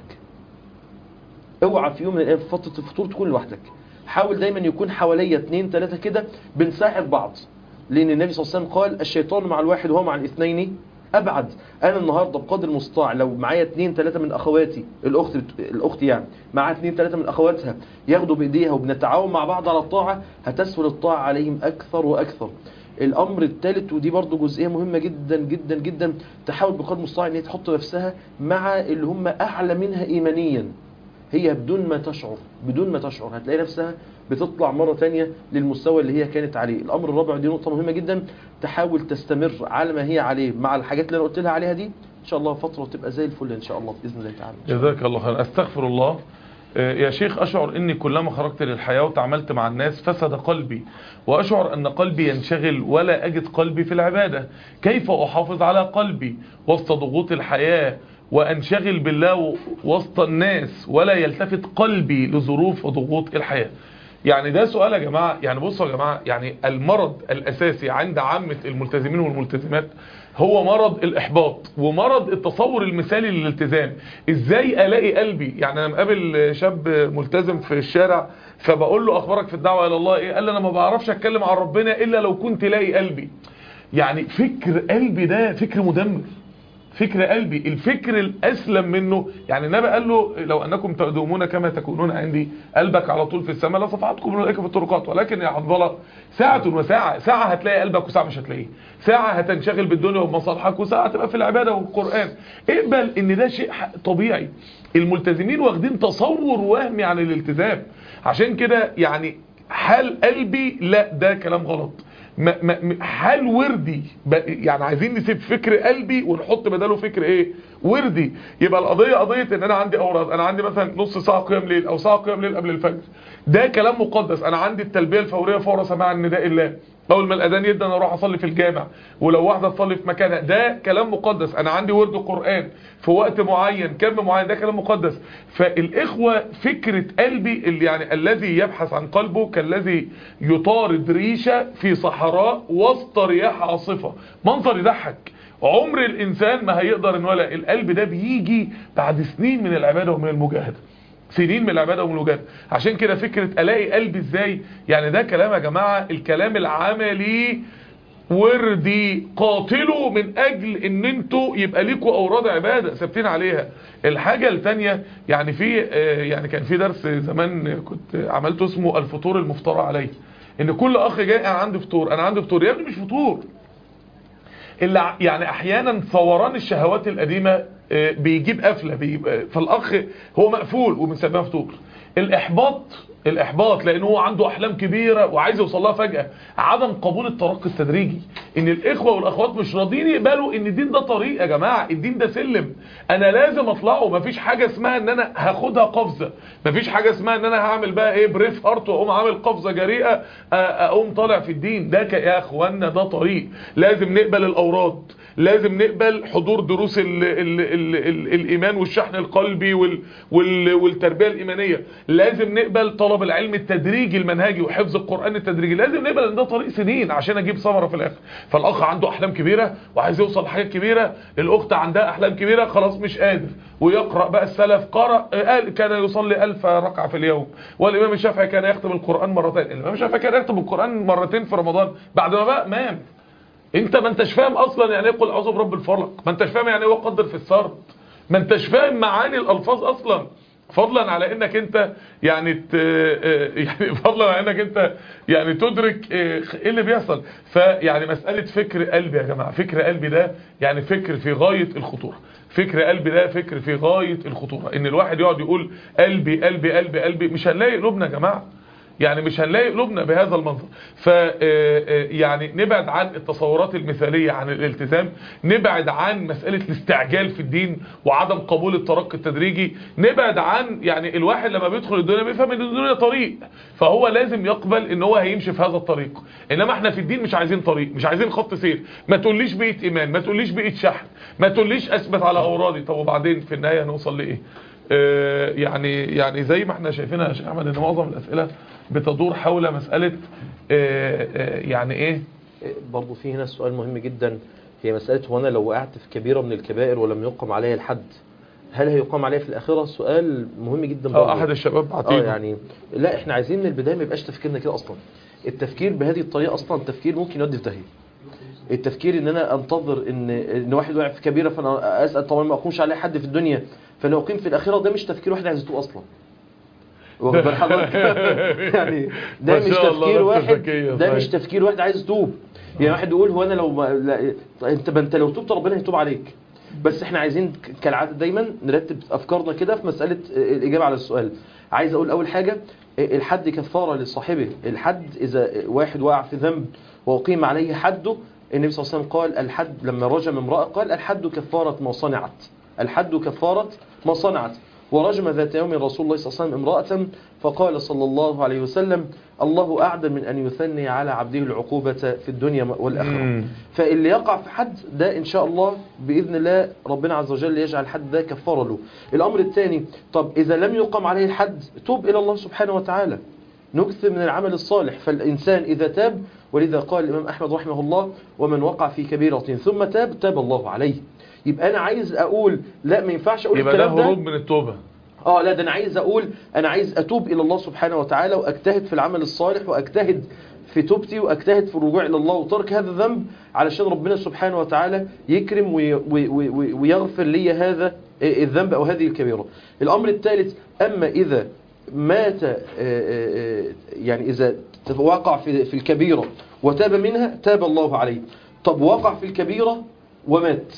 اوعى في يوم من الايام في فتره الفطور تكون لوحدك. حاول دايما يكون حواليا اثنين ثلاثه كده بنساعد بعض، لان النبي صلى الله عليه وسلم قال الشيطان مع الواحد وهو مع الاثنين ابعد. انا النهارده بقدر المستطاع لو معايا اثنين ثلاثه من اخواتي، الاخت الاخت يعني معاها اثنين ثلاثه من اخواتها ياخدوا بايديها وبنتعاون مع بعض على الطاعه، هتسهل الطاعه عليهم اكثر واكثر. الامر الثالث ودي برضو جزئيه مهمه جدا جدا جدا، تحاول بقدر المستطاع ان هي تحط نفسها مع اللي هم اعلى منها ايمانيا، هي بدون ما تشعر بدون ما تشعر هتلاقي نفسها بتطلع مرة تانية للمستوى اللي هي كانت عليه. الأمر الرابع دي نقطة مهمة جدا، تحاول تستمر على ما هي عليه مع الحاجات اللي أنا قلت لها عليها دي، إن شاء الله فترة تبقى زي الفل إن شاء الله بإذن الله تعالى. جزاك الله خير. أستغفر الله. يا شيخ، أشعر أني كلما خرجت للحياة وتعاملت مع الناس فسد قلبي، وأشعر أن قلبي ينشغل ولا أجد قلبي في العبادة. كيف أحافظ على قلبي وسط ضغوط الحياة وأنشغل بالله وسط الناس ولا يلتفت قلبي لظروف وضغوط الحياة؟ يعني ده سؤال يا جماعة. يعني بصوا يا جماعة، يعني المرض الأساسي عند عامة الملتزمين والملتزمات هو مرض الإحباط ومرض التصور المثالي للالتزام. إزاي ألاقي قلبي؟ يعني أنا مقابل شاب ملتزم في الشارع فبقول له أخبارك في الدعوة إلى الله إيه؟ قال لي أنا ما بعرفش أتكلم عن ربنا إلا لو كنت لاقي قلبي. يعني فكر قلبي ده فكر مدمر. فكر قلبي الفكر الأسلم منه، يعني النبي قال له لو أنكم تقدمون كما تكونون عندي قلبك على طول في السماء لصفعتكم الملائكة في الطرقات، ولكن يا حنظلة ساعة وساعة، ساعة هتلاقي قلبك وساعة مش هتلاقيه، ساعة هتنشغل بالدنيا وبمصالحك وساعة تبقى في العبادة والقرآن. اقبل ان ده شيء طبيعي. الملتزمين واخدين تصور وهمي عن الالتزام، عشان كده يعني حال قلبي لا ده كلام غلط. ما ما حال وردي، يعني عايزين نسيب فكر قلبي ونحط بداله فكر ايه؟ وردي. يبقى القضيه قضيه ان انا عندي اوراد، انا عندي مثلا نص ساعه قيام ليل او ساعه قيام ليل قبل الفجر، ده كلام مقدس. انا عندي التلبيه الفوريه فور سماع النداء الله، اول ما الاذان يدن انا اروح اصلي في الجامع، ولو واحده تصلي في مكانها، ده كلام مقدس. انا عندي ورد قران في وقت معين كم معين، ده كلام مقدس. فالاخوه فكره قلبي اللي يعني الذي يبحث عن قلبه كالذي يطارد ريشه في صحراء وسط رياح عاصفه، منظر يضحك. عمر الانسان ما هيقدر ان ولا القلب ده بيجي بعد سنين من العباده ومن المجاهده، سنين من العباده والمجاهده. عشان كده فكره الاقي قلبي ازاي، يعني ده كلام يا جماعه الكلام العملي وردي قاتلوا من اجل ان انتوا يبقى ليكوا اوراد عباده ثابتين عليها. الحاجه الثانيه يعني في يعني كان في درس زمان كنت عملته اسمه الفطور المفترى عليه، ان كل اخ جاي انا عندي فطور انا عندي فطور، يا ابني مش فطور. اللي يعني احيانا ثوران الشهوات القديمه بيجيب قفله، فالاخ هو مقفول وبنسميها فطور. الاحباط الاحباط لانه هو عنده احلام كبيره وعايز يوصل لها فجاه. عدم قبول الترقي التدريجي، ان الاخوه والاخوات مش راضيين يقبلوا ان الدين ده طريق. يا جماعه الدين ده سلم، انا لازم اطلعه. مفيش حاجه اسمها ان انا هاخدها قفزه، مفيش حاجه اسمها ان انا هعمل بقى ايه بريف هارت واقوم عامل قفزه جريئه اقوم طالع في الدين. ده يا اخوانا ده طريق. لازم نقبل الاوراد، لازم نقبل حضور دروس ال ال ال ال الايمان والشحن القلبي وال وال والتربيه الايمانيه، لازم نقبل طلب العلم التدريجي المنهجي وحفظ القران التدريجي، لازم نقبل ان ده طريق سنين عشان اجيب ثمره في الاخر. فالاخ عنده احلام كبيره وعايز يوصل لحاجات كبيره، الاخت عندها احلام كبيره خلاص مش قادر، ويقرا بقى السلف قرأ قال كان يصلي ألف ركعه في اليوم، والامام الشافعي كان يختم القران مرتين. الامام الشافعي كان يختم القران مرتين في رمضان بعد ما بقى امام. انت ما انتش فاهم اصلا يعني ايه قل اعوذ برب الفلق، ما انتش فاهم يعني ايه وقدر في السرد، ما انتش فاهم معاني الالفاظ اصلا، فضلا على انك انت يعني ت... يعني فضلا على انك انت يعني تدرك ايه اللي بيحصل. فيعني مساله فكر قلبي يا جماعه، فكر قلبي ده يعني فكر في غايه الخطوره. فكر قلبي ده فكر في غايه الخطوره، ان الواحد يقعد يقول قلبي قلبي قلبي قلبي، مش هنلاقي قلوبنا يا جماعه. يعني مش هنلاقي قلوبنا بهذا المنظر. ف يعني نبعد عن التصورات المثالية عن الالتزام، نبعد عن مسألة الاستعجال في الدين وعدم قبول الترقي التدريجي، نبعد عن يعني الواحد لما بيدخل الدنيا بيفهم ان الدنيا طريق، فهو لازم يقبل ان هو هيمشي في هذا الطريق. انما احنا في الدين مش عايزين طريق، مش عايزين خط سير. ما تقوليش بيئة ايمان، ما تقوليش بيئة شحن، ما تقوليش اثبت على اورادي. طب وبعدين في النهاية هنوصل لايه؟ آه يعني يعني زي ما احنا شايفينها يا شيخ احمد ان معظم الاسئله بتدور حول مساله آه آه يعني ايه. برضو في هنا سؤال مهم جدا، هي مساله هو انا لو وقعت في كبيره من الكبائر ولم يقم عليها الحد هل هيقام عليها في الاخره؟ سؤال مهم جدا برضو. اه احد الشباب بعتيله. اه يعني لا احنا عايزين من البدايه ما يبقاش تفكيرنا كده اصلا. التفكير بهذه الطريقه اصلا تفكير ممكن يودي في داهيه. التفكير ان انا انتظر ان ان واحد واقع في كبيره فانا اسال طبعا ما اقومش عليه حد في الدنيا فانا اقيم في الاخره، ده مش تفكير واحد عايز يتوب اصلا. واخد بال حضرتك؟ يعني ده مش تفكير واحد، ده مش تفكير واحد عايز يتوب. يعني واحد يقول هو انا لو ما لا انت انت لو تبت ربنا هيتوب عليك. بس احنا عايزين كالعاده دايما نرتب افكارنا كده في مساله الاجابه على السؤال. عايز اقول اول حاجه الحد كفاره لصاحبه. الحد اذا واحد وقع في ذنب واقيم عليه حده، النبي صلى الله عليه وسلم قال الحد لما رجم امراه قال الحد كفاره ما صنعت، الحد كفاره ما صنعت. ورجم ذات يوم رسول الله صلى الله عليه وسلم امرأة فقال صلى الله عليه وسلم الله أعدل من أن يثني على عبده العقوبة في الدنيا والآخرة. فاللي يقع في حد ده إن شاء الله بإذن الله ربنا عز وجل يجعل الحد ده كفارة له. الأمر الثاني، طب إذا لم يقم عليه الحد توب إلى الله سبحانه وتعالى، نكثر من العمل الصالح. فالإنسان إذا تاب، ولذا قال الإمام أحمد رحمه الله ومن وقع في كبيرة ثم تاب تاب الله عليه. يبقى انا عايز اقول لا ما ينفعش اقول الكلام ده، يبقى ده هروب من التوبه. اه لا ده انا عايز اقول انا عايز اتوب الى الله سبحانه وتعالى واجتهد في العمل الصالح واجتهد في توبتي واجتهد في الرجوع الى الله وترك هذا الذنب علشان ربنا سبحانه وتعالى يكرم وي وي وي ويغفر لي هذا الذنب او هذه الكبيره. الامر الثالث، اما اذا مات يعني اذا وقع في في الكبيره وتاب منها تاب الله عليه. طب وقع في الكبيره ومات،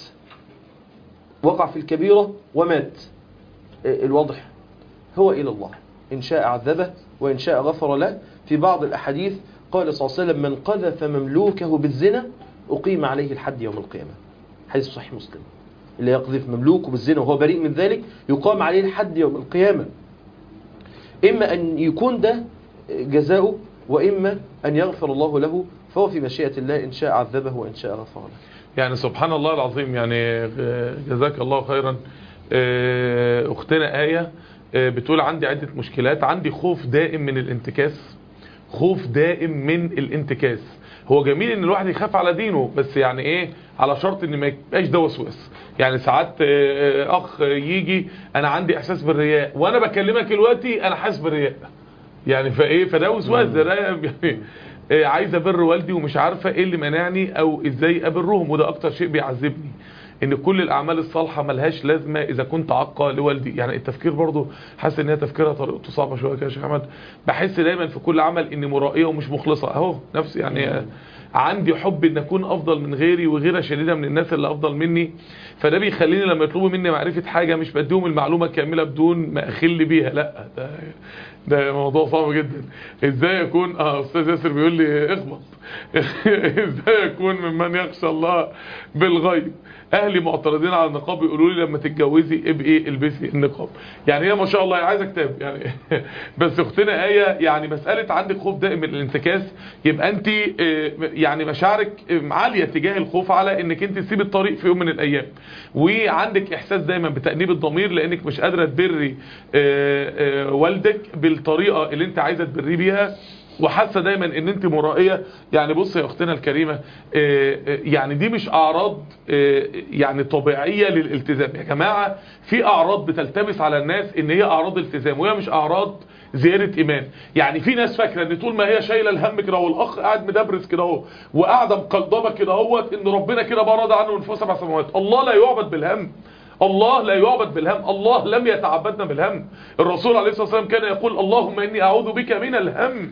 وقع في الكبيرة ومات، الواضح هو إلى الله إن شاء عذبه وإن شاء غفر له. في بعض الأحاديث قال صلى الله عليه وسلم من قذف مملوكه بالزنا أقيم عليه الحد يوم القيامة، حديث صحيح مسلم. اللي يقذف مملوكه بالزنا وهو بريء من ذلك يقام عليه الحد يوم القيامة. إما أن يكون ده جزاؤه وإما أن يغفر الله له، فهو في مشيئة الله إن شاء عذبه وإن شاء غفر له. يعني سبحان الله العظيم. يعني جزاك الله خيرا. اختنا آية بتقول عندي عدة مشكلات، عندي خوف دائم من الانتكاس، خوف دائم من الانتكاس. هو جميل ان الواحد يخاف على دينه، بس يعني ايه على شرط ان ما يبقاش ده وسواس. يعني ساعات اخ يجي انا عندي احساس بالرياء وانا بكلمك دلوقتي انا حاسس بالرياء، يعني فايه فده وسواس ده يعني عايز ابر والدي ومش عارفه ايه اللي مانعني او ازاي ابرهم، وده اكتر شيء بيعذبني ان كل الاعمال الصالحه ملهاش لازمه اذا كنت عاقه لوالدي. يعني التفكير برضو حاسس ان هي تفكيرها طريقته صعبه شويه كده يا شيخ احمد. بحس دايما في كل عمل اني مرائيه ومش مخلصه اهو نفسي. يعني عندي حب ان اكون افضل من غيري وغيره شديده من الناس اللي افضل مني، فده بيخليني لما يطلبوا مني معرفه حاجه مش بديهم المعلومه كامله بدون ما اخل بيها. لا ده ده موضوع صعب جدا. ازاي اكون اه استاذ ياسر بيقول لي اخبط ازاي اكون ممن يخشى الله بالغيب. اهلي معترضين على النقاب يقولوا لي لما تتجوزي ابقي البسي النقاب. يعني هي ما شاء الله عايزه كتاب يعني بس اختنا آية يعني مساله عندك خوف دائم من الانتكاس، يبقى انت يعني مشاعرك عاليه تجاه الخوف على انك انت تسيب الطريق في يوم من الايام، وعندك احساس دايما بتأنيب الضمير لانك مش قادره تبري والدك بالطريقه اللي انت عايزه تبريه بيها، وحاسه دايما ان انت مرائيه. يعني بص يا اختنا الكريمه، يعني دي مش اعراض يعني طبيعيه للالتزام يا جماعه. في اعراض بتلتبس على الناس ان هي اعراض التزام وهي مش اعراض زياده ايمان. يعني في ناس فاكره ان طول ما هي شايله الهم كده والاخ قاعد مدبرس كده اهو وقاعده مقلضبه كده اهوت ان ربنا كده برضى عنه من فوق سبع سماوات. الله لا يعبد بالهم، الله لا يعبد بالهم، الله لم يتعبدنا بالهم. الرسول عليه الصلاه والسلام كان يقول اللهم اني اعوذ بك من الهم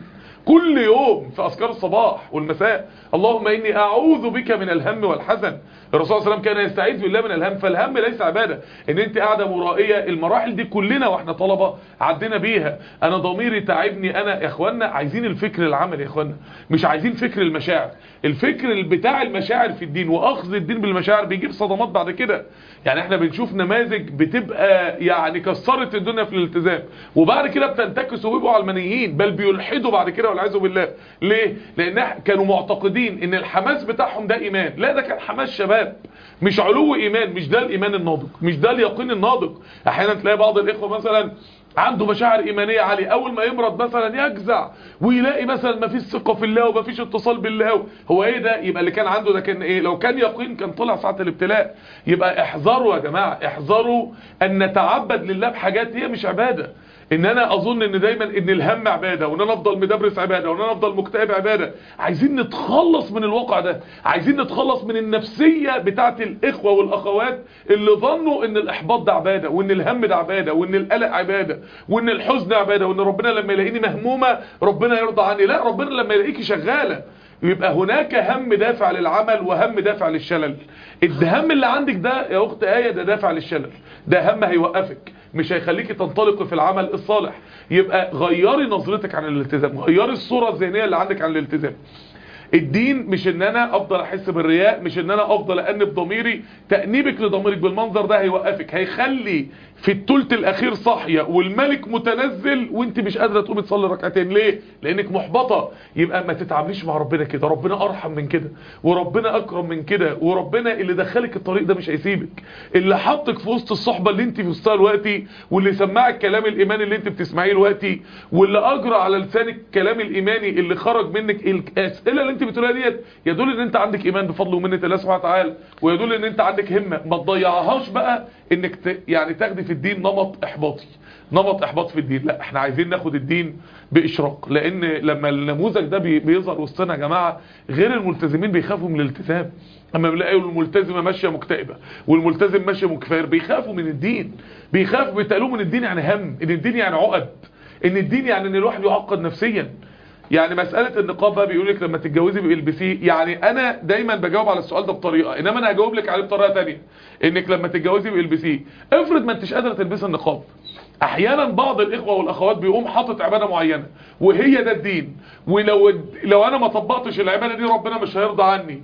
كل يوم في اذكار الصباح والمساء، اللهم اني اعوذ بك من الهم والحزن. الرسول صلى الله عليه وسلم كان يستعيذ بالله من الهم. فالهم ليس عباده ان انت قاعده مرائيه. المراحل دي كلنا واحنا طلبه عدينا بيها. انا ضميري تعبني. انا يا اخوانا عايزين الفكر العملي يا اخوانا، مش عايزين فكر المشاعر. الفكر بتاع المشاعر في الدين واخذ الدين بالمشاعر بيجيب صدمات بعد كده. يعني احنا بنشوف نماذج بتبقى يعني كسرت الدنيا في الالتزام، وبعد كده بتنتكس وبيبقوا علمانيين، بل بيلحدوا بعد كده والعياذ بالله. ليه؟ لان كانوا معتقدين ان الحماس بتاعهم ده ايمان. لا، ده كان حماس شباب، مش علو ايمان. مش ده الايمان الناضج، مش ده اليقين الناضج. احيانا تلاقي بعض الاخوه مثلا عنده مشاعر ايمانيه عاليه، اول ما يمرض مثلا يجزع ويلاقي مثلا ما فيش ثقه في الله وما فيش اتصال بالله. هو ايه ده؟ يبقى اللي كان عنده ده كان ايه؟ لو كان يقين كان طلع ساعه الابتلاء. يبقى احذروا يا جماعه، احذروا ان نتعبد لله بحاجات هي مش عباده. ان انا اظن ان دايما ان الهم عباده، وان انا افضل مدبرس عباده، وان انا افضل مكتئب عباده. عايزين نتخلص من الواقع ده، عايزين نتخلص من النفسيه بتاعه الاخوه والاخوات اللي ظنوا ان الاحباط ده عباده، وان الهم ده عباده، وان القلق عباده، وان الحزن عباده، وان ربنا لما يلاقيني مهمومه ربنا يرضى عني. لا، ربنا لما يلاقيكي شغاله. يبقى هناك هم دافع للعمل وهم دافع للشلل. الهم اللي عندك ده يا اخت آية ده دافع للشلل، ده هم هيوقفك، مش هيخليكي تنطلقي في العمل الصالح. يبقى غيري نظرتك عن الالتزام، غيري الصورة الذهنية اللي عندك عن الالتزام. الدين مش ان انا افضل احس بالرياء، مش ان انا افضل انب ضميري. تأنيبك لضميرك بالمنظر ده هيوقفك، هيخلي في الثلث الاخير صاحيه والملك متنزل وانت مش قادره تقومي تصلي ركعتين. ليه؟ لانك محبطه. يبقى ما تتعامليش مع ربنا كده، ربنا ارحم من كده، وربنا اكرم من كده، وربنا اللي دخلك الطريق ده مش هيسيبك، اللي حطك في وسط الصحبه اللي انت في وسطها دلوقتي، واللي سمعك كلام الايمان اللي انت بتسمعيه دلوقتي، واللي اجرى على لسانك كلام الايماني اللي خرج منك. الاسئله اللي انت بتقولها ديت يدل ان انت عندك ايمان بفضل ومنه الله سبحانه وتعالى، ويدل ان انت عندك همه. ما تضيعهاش بقى انك ت... يعني تاخدي في الدين نمط احباطي، نمط احباط في الدين. لا، احنا عايزين ناخد الدين باشراق. لان لما النموذج ده بي... بيظهر وسطنا يا جماعه، غير الملتزمين بيخافوا من الالتزام. اما بيلاقوا الملتزمه ماشيه مكتئبه والملتزم ماشي مكفار، بيخافوا من الدين، بيخافوا بيتقالوا من الدين يعني هم، ان الدين يعني عقد، ان الدين يعني ان الواحد يعقد نفسيا. يعني مسألة النقاب بقى بيقول لك لما تتجوزي بالبسيه. يعني انا دايما بجاوب على السؤال ده بطريقة، انما انا هجاوب لك عليه بطريقة تانية. انك لما تتجوزي بالبسيه، افرض ما انتش قادرة تلبسي النقاب. احيانا بعض الاخوة والاخوات بيقوم حاطط عبادة معينة وهي ده الدين، ولو لو انا ما طبقتش العبادة دي ربنا مش هيرضى عني.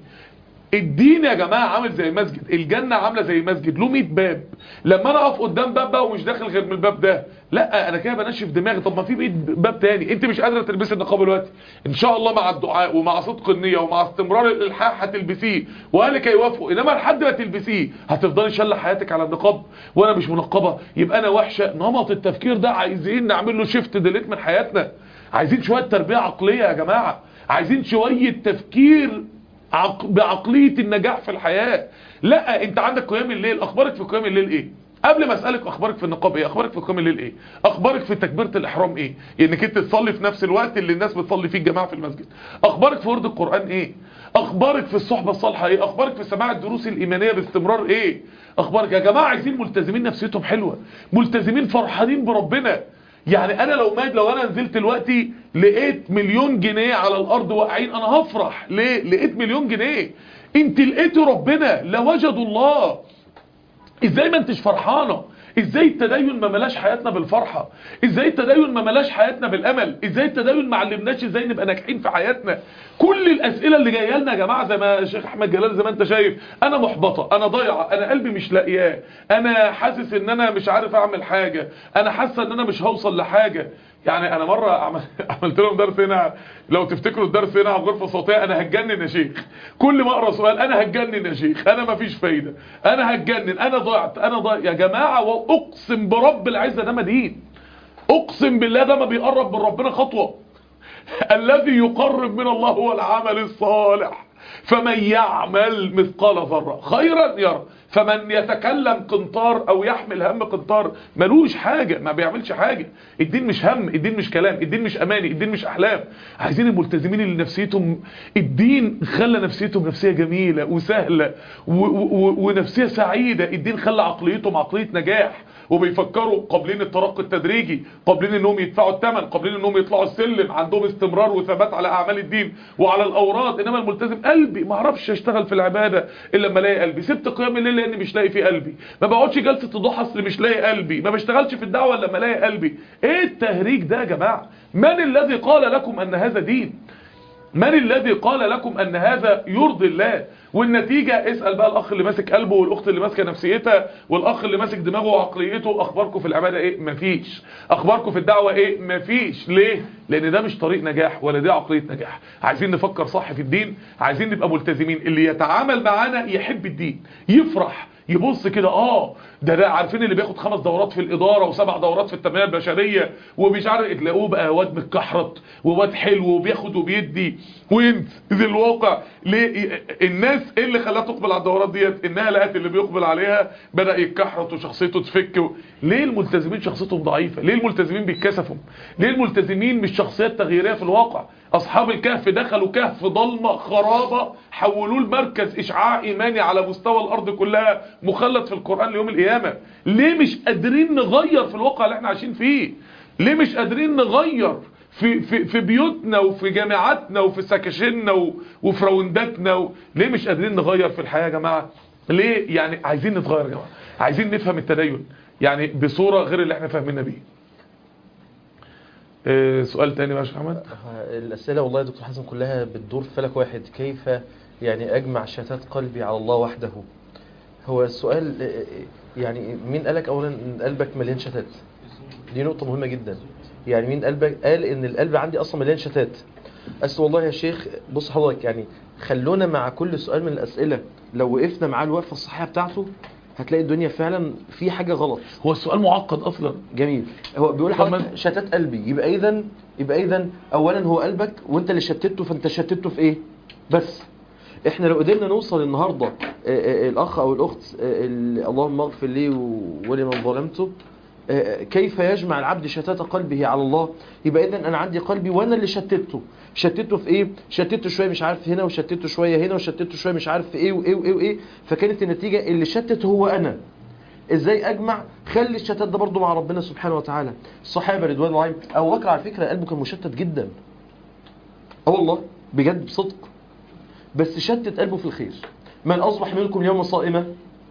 الدين يا جماعة عامل زي مسجد، الجنة عاملة زي مسجد له مية باب. لما انا اقف قدام باب بقى ومش داخل غير من الباب ده، لا انا كده بنشف دماغي. طب ما في مية باب تاني. انت مش قادرة تلبسي النقاب دلوقتي، ان شاء الله مع الدعاء ومع صدق النية ومع استمرار الالحاح هتلبسيه واهلك هيوافقوا. انما لحد ما تلبسيه هتفضلي شله حياتك على النقاب وانا مش منقبة، يبقى انا وحشة. نمط التفكير ده عايزين نعمل له شيفت ديليت من حياتنا. عايزين شوية تربية عقلية يا جماعة، عايزين شوية تفكير عق... بعقلية النجاح في الحياة. لا، انت عندك قيام الليل، اخبارك في قيام الليل ايه؟ قبل ما اسالك اخبارك في النقاب ايه، اخبارك في قيام الليل ايه، اخبارك في تكبيره الاحرام ايه، انك انت تصلي في نفس الوقت اللي الناس بتصلي فيه الجماعه في المسجد، اخبارك في ورد القران ايه، اخبارك في الصحبه الصالحه ايه، اخبارك في سماع الدروس الايمانيه باستمرار ايه، اخبارك يا جماعه. عايزين ملتزمين نفسيتهم حلوه، ملتزمين فرحانين بربنا. يعني انا لو ماد لو انا نزلت دلوقتي لقيت مليون جنيه على الارض واقعين، انا هفرح. ليه؟ لقيت مليون جنيه. انت لقيت ربنا لوجدوا الله. ازاي ما انتش فرحانه؟ ازاي التدين ما ملاش حياتنا بالفرحه؟ ازاي التدين ما ملاش حياتنا بالامل؟ ازاي التدين ما علمناش ازاي نبقى ناجحين في حياتنا؟ كل الاسئله اللي جايه لنا يا جماعه زي ما الشيخ احمد جلال زي ما انت شايف، انا محبطه، انا ضايعه، انا قلبي مش لاقياه، انا حاسس ان انا مش عارف اعمل حاجه، انا حاسه ان انا مش هوصل لحاجه. يعني انا مره عملت لهم درس هنا، لو تفتكروا الدرس هنا على الغرفه الصوتيه، انا هتجنن يا شيخ. كل ما اقرا سؤال انا هتجنن يا شيخ، انا مفيش فايده، انا هتجنن، انا ضعت، انا ضايع. يا جماعه واقسم برب العزه ده مدين، اقسم بالله ده ما بيقرب من ربنا خطوه. الذي يقرب من الله هو العمل الصالح. فمن يعمل مثقال ذره خيرا يرى، فمن يتكلم قنطار او يحمل هم قنطار ملوش حاجة، ما بيعملش حاجة. الدين مش هم، الدين مش كلام، الدين مش اماني، الدين مش احلام. عايزين الملتزمين اللي نفسيتهم الدين خلى نفسيتهم نفسية جميلة وسهلة ونفسية سعيدة. الدين خلى عقليتهم عقلية نجاح، وبيفكروا قابلين الترقي التدريجي، قابلين انهم يدفعوا الثمن، قابلين انهم يطلعوا السلم، عندهم استمرار وثبات على اعمال الدين وعلى الاوراد. انما الملتزم قلبي ما اعرفش اشتغل في العباده الا لما الاقي قلبي، سبت قيام الليل لاني مش لاقي فيه قلبي، ما بقعدش جلسه الضحى اصل مش لاقي قلبي، ما بشتغلش في الدعوه الا لما الاقي قلبي. ايه التهريج ده يا جماعه؟ من الذي قال لكم ان هذا دين؟ من الذي قال لكم ان هذا يرضي الله؟ والنتيجة اسأل بقى الاخ اللي ماسك قلبه والاخت اللي ماسكه نفسيتها والاخ اللي ماسك دماغه وعقليته، اخباركم في العبادة ايه؟ مفيش. اخباركم في الدعوة ايه؟ مفيش. ليه؟ لان ده مش طريق نجاح ولا دي عقلية نجاح. عايزين نفكر صح في الدين، عايزين نبقى ملتزمين اللي يتعامل معانا يحب الدين، يفرح، يبص كده اه ده ده عارفين اللي بياخد خمس دورات في الاداره وسبع دورات في التنميه البشريه ومش عارف، تلاقوه بقى واد متكحرت وواد حلو وبياخد وبيدي وينزل الواقع. ليه؟ الناس ايه اللي خلاها تقبل على الدورات ديت؟ انها لقت اللي بيقبل عليها بدا يتكحرت وشخصيته تفك و... ليه الملتزمين شخصيتهم ضعيفه؟ ليه الملتزمين بيتكسفوا؟ ليه الملتزمين مش شخصيات تغييريه في الواقع؟ اصحاب الكهف دخلوا كهف ضلمه خرابه حولوه لمركز اشعاع ايماني على مستوى الارض كلها مخلد في القران ليوم القيامه. ليه مش قادرين نغير في الواقع اللي احنا عايشين فيه؟ ليه مش قادرين نغير في في في بيوتنا وفي جامعاتنا وفي سكاشننا وفي راونداتنا و... ليه مش قادرين نغير في الحياه يا جماعه؟ ليه؟ يعني عايزين نتغير يا جماعه، عايزين نفهم التدين يعني بصوره غير اللي احنا فاهمينها بيه. إيه سؤال تاني بقى يا شيخ احمد؟ الاسئله والله يا دكتور حازم كلها بتدور في فلك واحد، كيف يعني اجمع شتات قلبي على الله وحده؟ هو السؤال يعني مين قالك اولا ان قلبك مليان شتات؟ دي نقطه مهمه جدا. يعني مين قلبك قال ان القلب عندي اصلا مليان شتات؟ اصل والله يا شيخ بص حضرتك، يعني خلونا مع كل سؤال من الاسئله لو وقفنا معاه الوقفه الصحيحه بتاعته هتلاقي الدنيا فعلا في حاجه غلط. هو السؤال معقد اصلا. جميل. هو بيقول حضرتك شتات قلبي، يبقى اذا يبقى اذا اولا هو قلبك وانت اللي شتته، فانت شتته في ايه بس؟ احنا لو قدرنا نوصل النهارده الاخ او الاخت اللهم اغفر لي ولمن ظلمته كيف يجمع العبد شتات قلبه على الله، يبقى اذا انا عندي قلبي وانا اللي شتته. شتته في ايه؟ شتته شويه مش عارف هنا، وشتته شويه هنا، وشتته شويه مش عارف في ايه وايه وايه وايه، فكانت النتيجه اللي شتت هو انا. ازاي اجمع؟ خلي الشتات ده برضه مع ربنا سبحانه وتعالى. الصحابه رضوان الله عليهم، ابو بكر على فكره قلبه كان مشتت جدا اه والله بجد بصدق، بس شتت قلبه في الخير. من اصبح منكم اليوم صائما،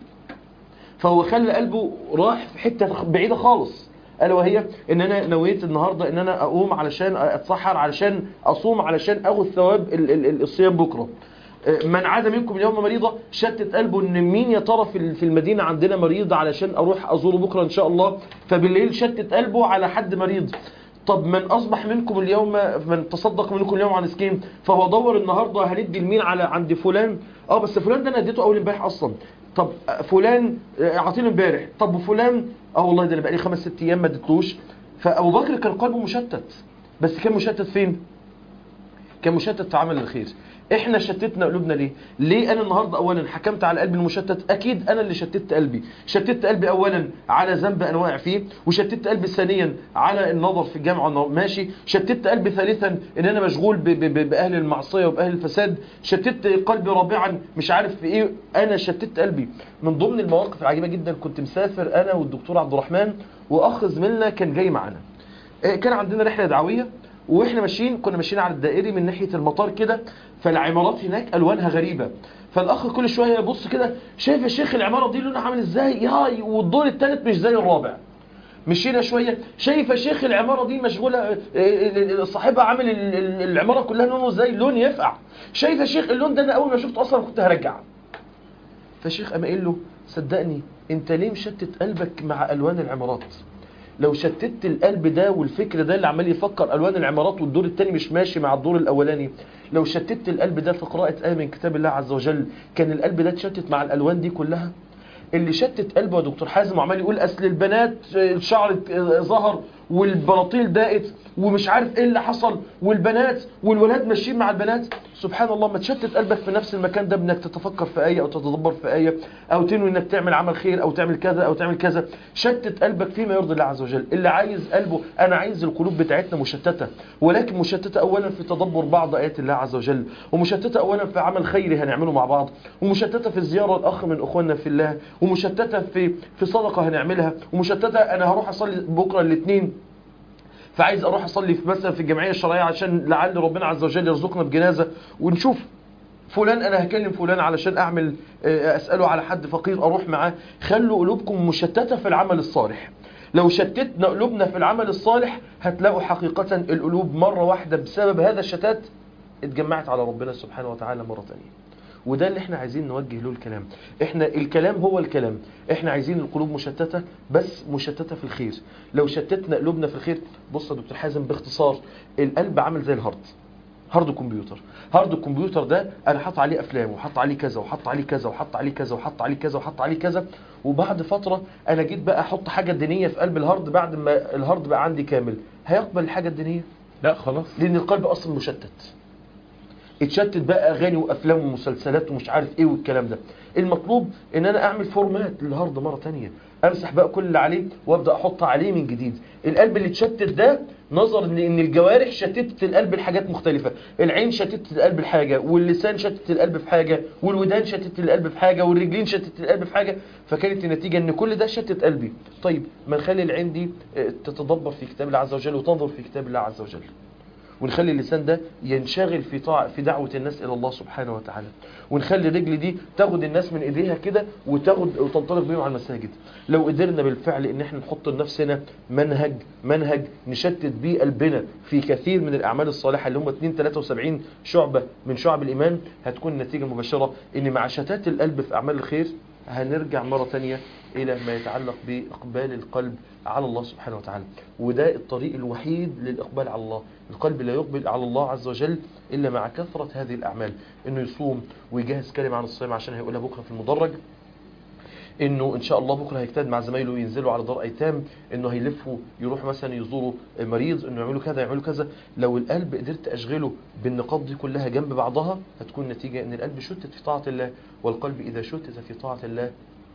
فهو خلى قلبه راح في حته بعيده خالص، الا وهي ان انا نويت النهارده ان انا اقوم علشان اتسحر علشان اصوم علشان اخذ ثواب الصيام بكره. من عاد منكم اليوم مريضه، شتت قلبه ان مين يا ترى في المدينه عندنا مريض علشان اروح ازوره بكره ان شاء الله، فبالليل شتت قلبه على حد مريض. طب من اصبح منكم اليوم، من تصدق منكم اليوم عن مسكين، فهو دور النهارده هندي لمين على عند فلان، اه بس فلان ده انا اديته اول امبارح اصلا، طب فلان اعطيني امبارح، طب فلان اه والله ده انا بقالي خمس ست ايام ما اديتوش. فابو بكر كان قلبه مشتت، بس كان مشتت فين؟ كان مشتت في عمل الخير. احنا شتتنا قلوبنا ليه؟ ليه انا النهارده اولا حكمت على قلبي المشتت؟ اكيد انا اللي شتت قلبي. شتت قلبي اولا على ذنب انا واقع فيه، وشتت قلبي ثانيا على النظر في الجامعه ماشي، شتت قلبي ثالثا ان انا مشغول ب ب ب باهل المعصيه وباهل الفساد، شتت قلبي رابعا مش عارف في ايه، انا شتت قلبي. من ضمن المواقف العجيبه جدا، كنت مسافر انا والدكتور عبد الرحمن واخ زميلنا كان جاي معانا، كان عندنا رحله دعويه واحنا ماشيين، كنا ماشيين على الدائري من ناحيه المطار كده، فالعمارات هناك الوانها غريبه، فالاخ كل شويه يبص كده، شايف يا شيخ العماره دي لونها عامل ازاي؟ ياي والدور الثالث مش زي الرابع. مشينا شويه، شايف يا شيخ العماره دي مشغوله صاحبها عامل العماره كلها لونه ازاي؟ لون يفقع. شايف يا شيخ اللون ده انا اول ما شفته اصلا كنت هرجع. فالشيخ قام قايل له صدقني انت ليه مشتت قلبك مع الوان العمارات؟ لو شتت القلب ده والفكر ده اللي عمال يفكر الوان العمارات والدور الثاني مش ماشي مع الدور الاولاني، لو شتت القلب ده في قراءه ايه من كتاب الله عز وجل، كان القلب ده اتشتت مع الالوان دي كلها. اللي شتت قلبه يا دكتور حازم وعمال يقول اصل البنات الشعر ظهر والبناطيل ضاقت ومش عارف ايه اللي حصل، والبنات والولاد ماشيين مع البنات. سبحان الله، ما تشتت قلبك في نفس المكان ده بانك تتفكر في آية او تتدبر في آية او تنوي انك تعمل عمل خير او تعمل كذا او تعمل كذا. شتت قلبك فيما يرضي الله عز وجل. اللي عايز قلبه، انا عايز القلوب بتاعتنا مشتتة، ولكن مشتتة اولا في تدبر بعض آيات الله عز وجل، ومشتتة اولا في عمل خيري هنعمله مع بعض، ومشتتة في زيارة الاخ من اخواننا في الله، ومشتتة في في صدقة هنعملها، ومشتتة انا هروح اصلي بكرة الاثنين فعايز اروح اصلي في مثلا في الجمعيه الشرعيه عشان لعل ربنا عز وجل يرزقنا بجنازه، ونشوف فلان انا هكلم فلان علشان اعمل اساله على حد فقير اروح معاه. خلوا قلوبكم مشتته في العمل الصالح. لو شتتنا قلوبنا في العمل الصالح هتلاقوا حقيقه القلوب مره واحده بسبب هذا الشتات اتجمعت على ربنا سبحانه وتعالى مره ثانيه. وده اللي احنا عايزين نوجه له الكلام. احنا الكلام هو الكلام، احنا عايزين القلوب مشتتة، بس مشتتة في الخير. لو شتتنا قلوبنا في الخير، بص يا دكتور حازم باختصار، القلب عامل زي الهارد، هارد الكمبيوتر. هارد الكمبيوتر ده انا حط عليه افلام وحط عليه كذا وحط عليه كذا وحط عليه كذا وحط عليه كذا وحط عليه كذا، وبعد فترة انا جيت بقى احط حاجة دينية في قلب الهارد. بعد ما الهارد بقى عندي كامل، هيقبل الحاجة الدينية؟ لا خلاص، لان القلب اصلا مشتت. اتشتت بقى اغاني وافلام ومسلسلات ومش عارف ايه والكلام ده. المطلوب ان انا اعمل فورمات للهارد مره ثانيه، امسح بقى كل اللي عليه وابدا احط عليه من جديد. القلب اللي اتشتت ده نظرا لان الجوارح شتتت القلب لحاجات مختلفه، العين شتتت القلب لحاجه، واللسان شتت القلب في حاجه، والودان شتت القلب في حاجه، والرجلين شتت القلب في حاجه. فكانت النتيجه ان كل ده شتت قلبي. طيب ما نخلي العين دي تتدبر في كتاب الله عز وجل وتنظر في كتاب الله عز وجل، ونخلي اللسان ده ينشغل في طاعة في دعوة الناس إلى الله سبحانه وتعالى، ونخلي الرجل دي تاخد الناس من إيديها كده وتاخد وتنطلق بيهم على المساجد. لو قدرنا بالفعل إن احنا نحط لنفسنا منهج منهج نشتت بيه قلبنا في كثير من الأعمال الصالحة اللي هم اثنين ثلاثة وسبعين شعبة من شعب الإيمان، هتكون النتيجة المباشرة إن مع شتات القلب في أعمال الخير هنرجع مرة تانية إلى ما يتعلق بإقبال القلب على الله سبحانه وتعالى. وده الطريق الوحيد للإقبال على الله. القلب لا يقبل على الله عز وجل إلا مع كثرة هذه الأعمال، إنه يصوم ويجهز كلمة عن الصيام عشان هيقولها بكرة في المدرج، إنه إن شاء الله بكرة هيجتهد مع زمايله ينزلوا على دار أيتام، إنه هيلفوا يروحوا مثلا يزوروا مريض، إنه يعملوا كذا يعملوا كذا. لو القلب قدرت أشغله بالنقاط دي كلها جنب بعضها هتكون نتيجة إن القلب شتت في طاعة الله. والقلب إذا شتت في طاعة الله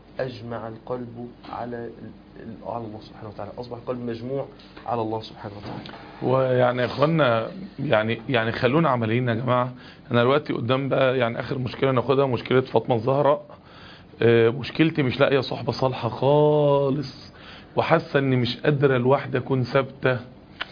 أجمع القلب على على الله سبحانه وتعالى، أصبح القلب مجموع على الله سبحانه وتعالى. ويعني يا اخوانا يعني يعني خلونا عمليين يا جماعه. انا دلوقتي قدام بقى يعني اخر مشكله ناخدها، مشكله فاطمه الزهراء. آه مشكلتي مش لاقيه صحبه صالحه خالص، وحاسه اني مش قادره لوحدي اكون ثابته. آه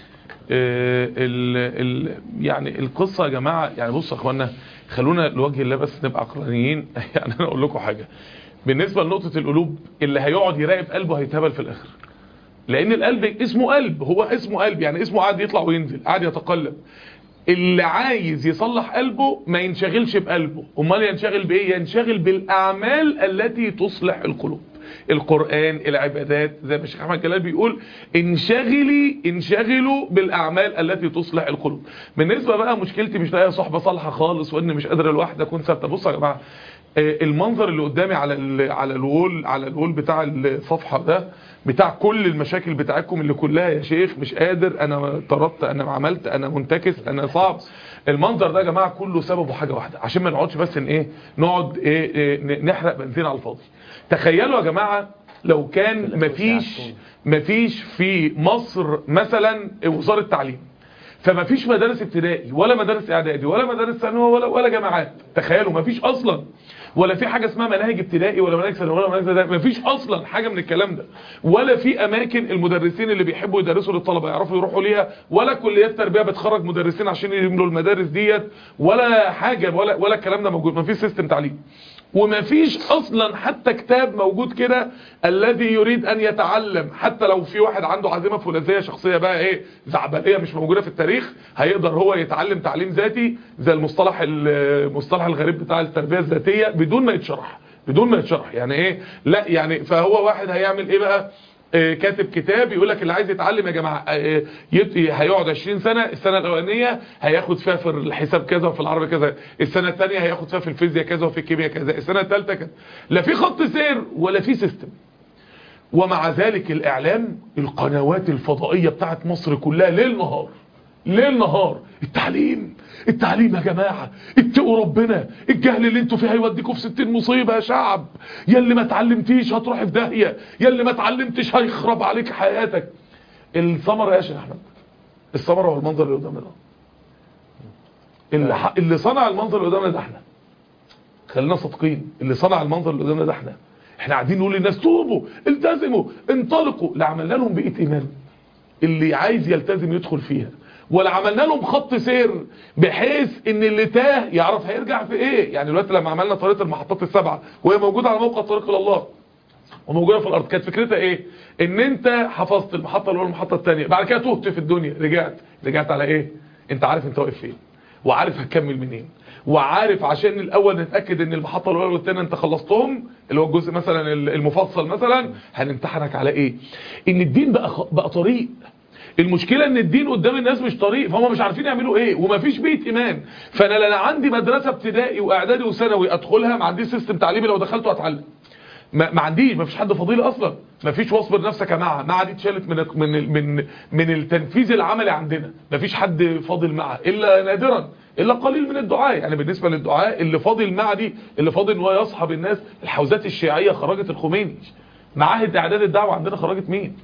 ال ال يعني القصه يا جماعه، يعني بصوا يا اخوانا خلونا لوجه الله بس نبقى عقلانيين. يعني انا اقول لكم حاجه بالنسبه لنقطه القلوب، اللي هيقعد يراقب قلبه هيتهبل في الاخر، لان القلب اسمه قلب، هو اسمه قلب يعني اسمه قاعد يطلع وينزل قاعد يتقلب. اللي عايز يصلح قلبه ما ينشغلش بقلبه، امال ينشغل بايه؟ ينشغل بالاعمال التي تصلح القلوب، القرآن، العبادات، زي ما الشيخ احمد جلال بيقول انشغلي انشغلوا بالاعمال التي تصلح القلوب. بالنسبه بقى مشكلتي مش لاقيه صحبه صالحه خالص، وان مش قادر لوحدي اكون ثابته. بصوا يا جماعه المنظر اللي قدامي على ال على الوول على الوول بتاع الصفحه ده بتاع كل المشاكل بتاعتكم اللي كلها يا شيخ مش قادر، انا طردت، انا عملت، انا منتكس، انا صعب. المنظر ده يا جماعه كله سببه حاجه واحده، عشان ما نقعدش بس ان ايه نقعد ايه, إيه نحرق بنزين على الفاضي. تخيلوا يا جماعه لو كان مفيش مفيش في مصر مثلا وزاره تعليم، فما فيش مدارس ابتدائي ولا مدارس اعدادي ولا مدارس ثانوي ولا ولا جامعات. تخيلوا ما فيش اصلا، ولا في حاجه اسمها مناهج ابتدائي ولا مناهج ثانوي ولا مناهج ابتدائي، ما فيش اصلا حاجه من الكلام ده، ولا في اماكن المدرسين اللي بيحبوا يدرسوا للطلبه يعرفوا يروحوا ليها، ولا كليات تربيه بتخرج مدرسين عشان يملوا المدارس ديت، ولا حاجه ولا ولا الكلام ده موجود. ما فيش سيستم تعليم، وما فيش اصلا حتى كتاب موجود كده الذي يريد ان يتعلم، حتى لو في واحد عنده عزيمه فولاذيه شخصيه بقى ايه زعبليه مش موجوده في التاريخ، هيقدر هو يتعلم تعليم ذاتي زي المصطلح المصطلح الغريب بتاع التربيه الذاتيه بدون ما يتشرح بدون ما يتشرح يعني ايه. لا يعني فهو واحد هيعمل ايه بقى؟ كاتب كتاب يقول لك اللي عايز يتعلم يا جماعه هيقعد عشرين سنه، السنه الاولانيه هياخد فيها في الحساب كذا وفي العربي كذا، السنه الثانيه هياخد فيها في الفيزياء كذا وفي الكيمياء كذا، السنه الثالثه كذا. لا في خط سير ولا في سيستم. ومع ذلك الاعلام، القنوات الفضائية بتاعت مصر كلها ليل نهار ليل نهار التعليم التعليم يا جماعة، اتقوا ربنا، الجهل اللي انتوا فيه هيوديكوا في ستين مصيبة يا شعب، يا اللي ما اتعلمتيش هتروح في داهية، يا اللي ما اتعلمتش هيخرب عليك حياتك. الثمرة يا شيخ احمد، الثمرة هو المنظر اللي قدامنا ده، اللي, اللي صنع المنظر اللي قدامنا ده احنا، خلينا صادقين، اللي صنع المنظر اللي قدامنا ده احنا احنا قاعدين نقول للناس توبوا التزموا انطلقوا، لا عملنا لهم بيئة ايمان اللي عايز يلتزم يدخل فيها، ولا عملنا لهم خط سير بحيث ان اللي تاه يعرف هيرجع في ايه. يعني دلوقتي لما عملنا طريقه المحطات السبعه وهي موجوده على موقع طريق الى الله وموجوده في الارض، كانت فكرتها ايه؟ ان انت حفظت المحطه الاولى والمحطه الثانيه، بعد كده تهت في الدنيا، رجعت رجعت على ايه؟ انت عارف انت واقف فين، وعارف هتكمل منين، وعارف عشان الاول نتاكد ان المحطه الاولى والثانيه انت خلصتهم، اللي هو الجزء مثلا المفصل مثلا، هنمتحنك على ايه. ان الدين بقى خ... بقى طريق. المشكلة ان الدين قدام الناس مش طريق، فهم مش عارفين يعملوا ايه، ومفيش بيئة ايمان. فانا لا عندي مدرسة ابتدائي واعدادي وثانوي ادخلها، ما عنديش سيستم تعليمي لو دخلته اتعلم، ما, ما عنديش، ما فيش حد فضيل اصلا، ما فيش واصبر نفسك يا معه، معه دي اتشالت من من من من التنفيذ العملي عندنا، ما فيش حد فاضل معه الا نادرا، الا قليل من الدعاء. يعني بالنسبه للدعاء اللي فاضل معه دي، اللي فاضل ان هو يصحب الناس. الحوزات الشيعيه خرجت الخميني، معاهد اعداد الدعوه عندنا خرجت مين؟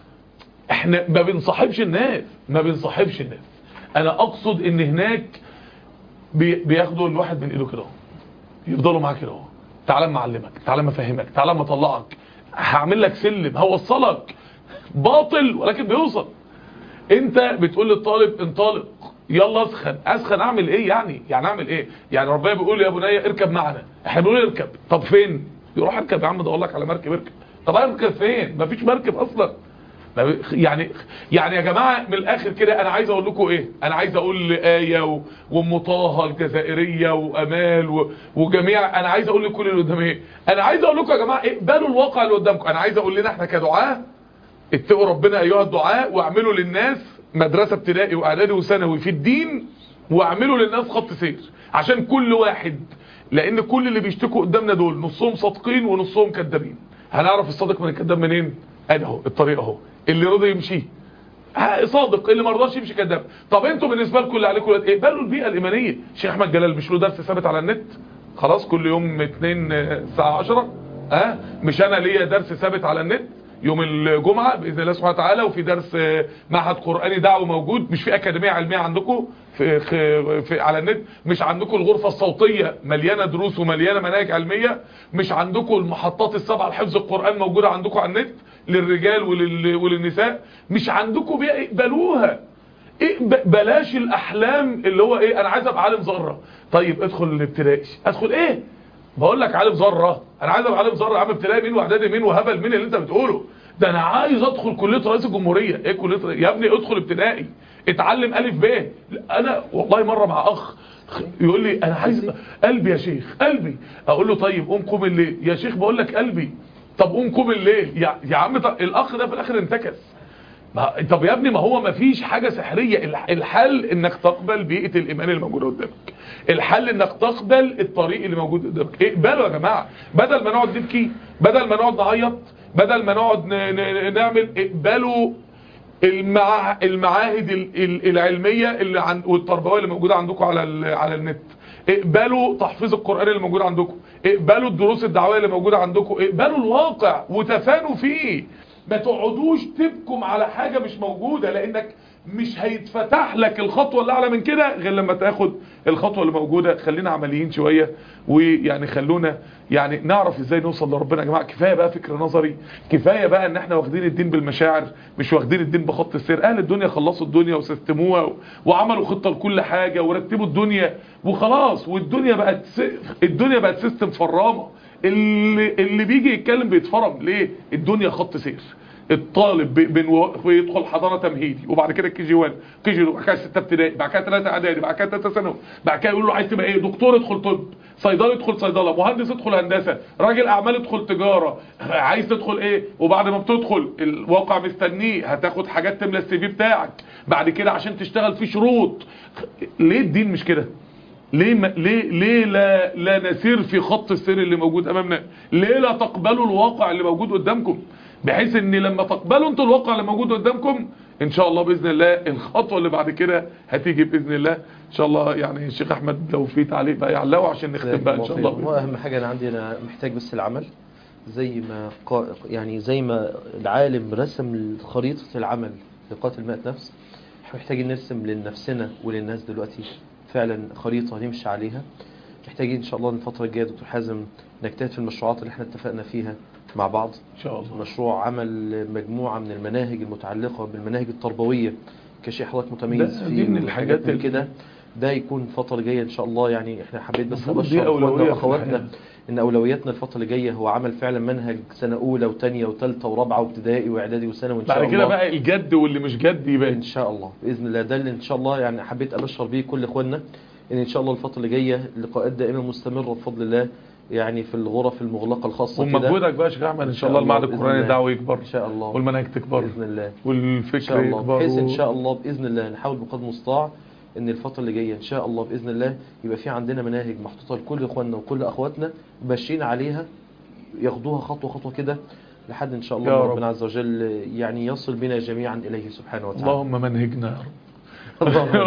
احنا ما بنصاحبش الناس، ما بنصاحبش الناس. انا اقصد ان هناك بي بياخدوا الواحد من ايده كده، يفضلوا معاه كده، تعالى ما اعلمك، تعالى ما افهمك، تعالى ما اطلعك، هعمل لك سلم، هوصلك. باطل ولكن بيوصل. انت بتقول للطالب انطلق، يلا اسخن، اسخن اعمل ايه يعني؟ يعني اعمل ايه؟ يعني ربنا بيقول يا بني اركب معنا، احنا بنقول اركب، طب فين؟ يروح اركب يا عم، ادور لك على مركب اركب. طب اركب فين؟ مفيش مركب اصلا. يعني يعني يا جماعه من الاخر كده، انا عايز اقول لكم ايه؟ انا عايز اقول آية وام طه الجزائريه وامال وجميع، انا عايز اقول لكل اللي قدام ايه؟ انا عايز اقول لكم يا جماعه اقبلوا الواقع اللي قدامكم. انا عايز اقول لنا احنا كدعاه، اتقوا ربنا ايها الدعاء، واعملوا للناس مدرسه ابتدائي واعدادي وثانوي في الدين، واعملوا للناس خط سير عشان كل واحد، لان كل اللي بيشتكوا قدامنا دول نصهم صادقين ونصهم كذابين. هنعرف الصادق من الكذاب منين؟ ادي اهو الطريق اهو، اللي رضي يمشي صادق، اللي ما رضاش يمشي كذاب. طب انتوا بالنسبه لكم اللي عليكم ايه؟ اقبلوا البيئه الايمانيه. شيخ احمد جلال مش له درس ثابت على النت خلاص كل يوم اتنين الساعه عشرة؟ ها أه؟ مش انا ليا درس ثابت على النت يوم الجمعه باذن الله سبحانه وتعالى، وفي درس معهد قراني دعوه موجود، مش في اكاديميه علميه عندكم في, في, في على النت، مش عندكم الغرفه الصوتيه مليانه دروس ومليانه مناهج علميه، مش عندكم المحطات السبعه لحفظ القران موجوده عندكم على النت للرجال ولل... وللنساء، مش عندكم بيئه اقبلوها. بلاش الاحلام اللي هو ايه، انا عايز ابقى عالم ذره. طيب ادخل الابتدائي، ادخل ايه؟ بقول لك عالم ذره، انا عايز ابقى عالم ذره. يا عم ابتدائي مين واعدادي مين وهبل مين اللي انت بتقوله ده؟ انا عايز ادخل كليه رئيس الجمهوريه. ايه كليه رئيس؟ يا ابني ادخل ابتدائي اتعلم الف ب. انا والله مره مع اخ يقول لي انا عايز قلبي يا شيخ قلبي، اقول له طيب قوم قوم الليل. يا شيخ بقول لك قلبي. طب قوم قوم الليل يا, يا عم. طب الاخ ده في الاخر انتكس. ما طب يا ابني ما هو ما فيش حاجه سحريه. الحل انك تقبل بيئه الايمان اللي موجوده قدامك، الحل انك تقبل الطريق اللي موجود قدامك. اقبلوا يا جماعه، بدل ما نقعد نبكي، بدل ما نقعد نعيط، بدل ما نقعد نعمل، اقبلوا المع... المعاهد العلميه اللي عن... والتربويه اللي موجوده عندكم على ال... على النت، اقبلوا تحفيظ القرآن اللي موجود عندكم، اقبلوا الدروس الدعويه اللي موجوده عندكم، اقبلوا الواقع وتفانوا فيه. ما تقعدوش تبكم على حاجه مش موجوده، لانك مش هيتفتح لك الخطوه اللي اعلى من كده غير لما تاخد الخطوه اللي موجوده. خلينا عمليين شويه، ويعني خلونا يعني نعرف ازاي نوصل لربنا يا جماعه. كفايه بقى فكر نظري، كفايه بقى ان احنا واخدين الدين بالمشاعر، مش واخدين الدين بخط السير. اهل الدنيا خلصوا الدنيا وسيستموها وعملوا خطه لكل حاجه ورتبوا الدنيا وخلاص، والدنيا بقت س... الدنيا بقت سيستم فرامه. اللي اللي بيجي يتكلم بيتفرم ليه؟ الدنيا خط سير. الطالب بيدخل حضانه تمهيدي، وبعد كده كي جي واحد كي جي اتنين، بعد كده ستة ابتدائي، بعد كده ثلاثة اعدادي، بعد كده ثلاثة ثانوي، بعد كده يقول له عايز تبقى ايه؟ دكتور ادخل طب، صيدلي ادخل صيدله، مهندس ادخل هندسه، راجل اعمال ادخل تجاره، عايز تدخل ايه؟ وبعد ما بتدخل الواقع مستنيه، هتاخد حاجات تملى السي في بتاعك، بعد كده عشان تشتغل في شروط. ليه الدين مش كده؟ ليه ما ليه ليه لا لا نسير في خط السير اللي موجود امامنا؟ ليه لا تقبلوا الواقع اللي موجود قدامكم؟ بحيث ان لما تقبلوا انتوا الواقع اللي موجود قدامكم ان شاء الله باذن الله الخطوه اللي بعد كده هتيجي باذن الله ان شاء الله. يعني الشيخ احمد لو في تعليق بقى يعلقوا عشان نختم بقى ان شاء الله. هو اهم حاجه انا عندي، انا محتاج بس العمل زي ما قا... يعني زي ما العالم رسم خريطه العمل لقاتل مئة نفس، احنا محتاجين نرسم لنفسنا وللناس دلوقتي فعلا خريطه نمشي عليها. محتاجين ان شاء الله الفتره الجايه دكتور حازم نجتهد في المشروعات اللي احنا اتفقنا فيها مع بعض ان شاء الله. مشروع عمل مجموعه من المناهج المتعلقه بالمناهج التربويه كشيء حضرتك متميز فيه من الحاجات من كده، ده يكون الفتره الجايه ان شاء الله. يعني احنا حبيت بس ابشر اخواتنا واخواتنا ان اولوياتنا الفتره اللي جايه هو عمل فعلا منهج سنه اولى وثانيه وثالثه ورابعه وابتدائي واعدادي وثانوي ان شاء الله. بعد كده بقى الجد واللي مش جد يبان ان شاء الله باذن الله. ده اللي ان شاء الله يعني حبيت ابشر بيه كل اخواننا ان ان شاء الله الفتره اللي جايه اللقاءات دائما مستمره بفضل الله، يعني في الغرف المغلقه الخاصه كده. ومجهودك بقى يا شيخ احمد ان شاء الله المعهد القراني الدعوي يكبر ان شاء الله والمناهج تكبر باذن الله والفكر يكبر، بحيث ان شاء الله باذن الله نحاول بقدر المستطاع ان الفتره اللي جايه ان شاء الله باذن الله يبقى في عندنا مناهج محطوطه لكل اخواننا وكل اخواتنا ماشيين عليها، ياخدوها خطوه خطوه كده لحد ان شاء الله ربنا عز وجل يعني يصل بنا جميعا اليه سبحانه وتعالى. اللهم منهجنا يا رب.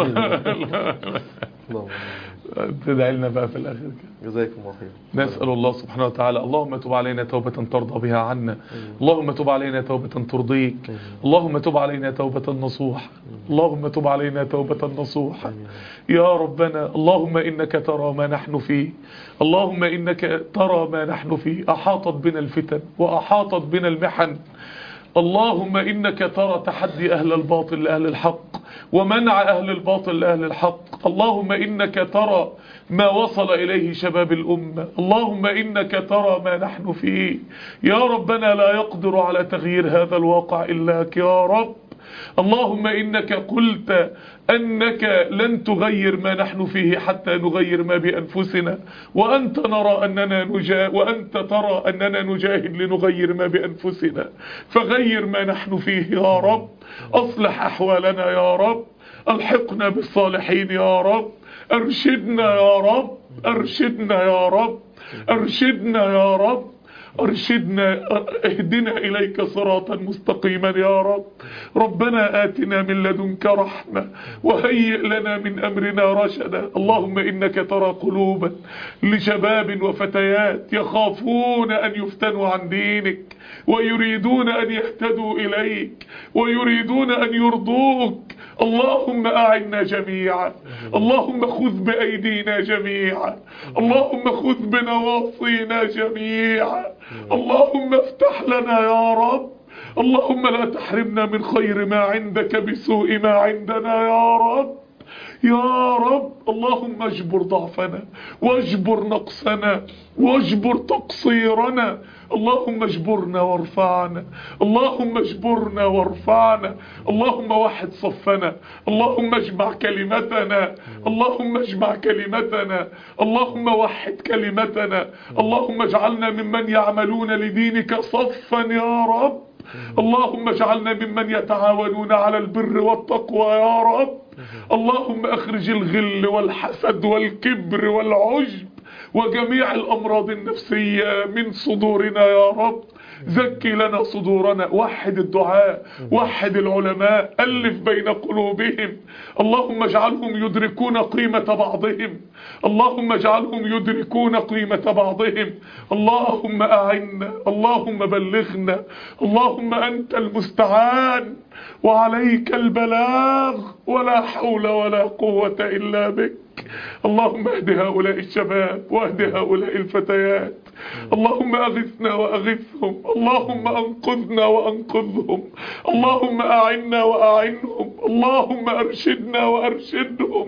اللهم تدعي لنا بقى في الاخر كده. جزاكم الله خير. نسال الله سبحانه وتعالى اللهم تب علينا توبه ترضى بها عنا، اللهم تب علينا توبه ترضيك، اللهم تب علينا توبه نصوح، اللهم تب علينا توبه نصوح يا ربنا. اللهم انك ترى ما نحن فيه، اللهم انك ترى ما نحن فيه، احاطت بنا الفتن واحاطت بنا المحن، اللهم إنك ترى تحدي أهل الباطل لأهل الحق ومنع أهل الباطل لأهل الحق، اللهم إنك ترى ما وصل إليه شباب الأمة، اللهم إنك ترى ما نحن فيه يا ربنا. لا يقدر على تغيير هذا الواقع إلاك يا رب. اللهم إنك قلت أنك لن تغير ما نحن فيه حتى نغير ما بأنفسنا، وأنت نرى أننا نجاهد وأنت ترى أننا نجاهد لنغير ما بأنفسنا، فغير ما نحن فيه يا رب، أصلح أحوالنا يا رب، ألحقنا بالصالحين يا رب، أرشدنا يا رب، أرشدنا يا رب، أرشدنا يا رب، أرشدنا، اهدنا إليك صراطا مستقيما يا رب. ربنا آتنا من لدنك رحمة وهيئ لنا من أمرنا رشدا. اللهم إنك ترى قلوبا لشباب وفتيات يخافون أن يفتنوا عن دينك ويريدون أن يهتدوا إليك ويريدون أن يرضوك. اللهم أعنا جميعا، اللهم خذ بأيدينا جميعا، اللهم خذ بنواصينا جميعا، اللهم افتح لنا يا رب، اللهم لا تحرمنا من خير ما عندك بسوء ما عندنا يا رب يا رب. اللهم اجبر ضعفنا واجبر نقصنا واجبر تقصيرنا، اللهم اجبرنا وارفعنا، اللهم اجبرنا وارفعنا، اللهم وحد صفنا، اللهم اجمع كلمتنا، اللهم اجمع كلمتنا، اللهم وحد كلمتنا، اللهم اجعلنا ممن يعملون لدينك صفا يا رب، اللهم اجعلنا ممن يتعاونون على البر والتقوى يا رب. اللهم اخرج الغل والحسد والكبر والعجب وجميع الأمراض النفسية من صدورنا يا رب. زكي لنا صدورنا، وحد الدعاء، وحد العلماء، ألف بين قلوبهم، اللهم اجعلهم يدركون قيمة بعضهم، اللهم اجعلهم يدركون قيمة بعضهم. اللهم أعنا، اللهم بلغنا، اللهم أنت المستعان وعليك البلاغ ولا حول ولا قوة إلا بك. اللهم اهد هؤلاء الشباب واهد هؤلاء الفتيات، اللهم اغثنا واغثهم، اللهم انقذنا وانقذهم، اللهم اعنا واعنهم، اللهم ارشدنا وارشدهم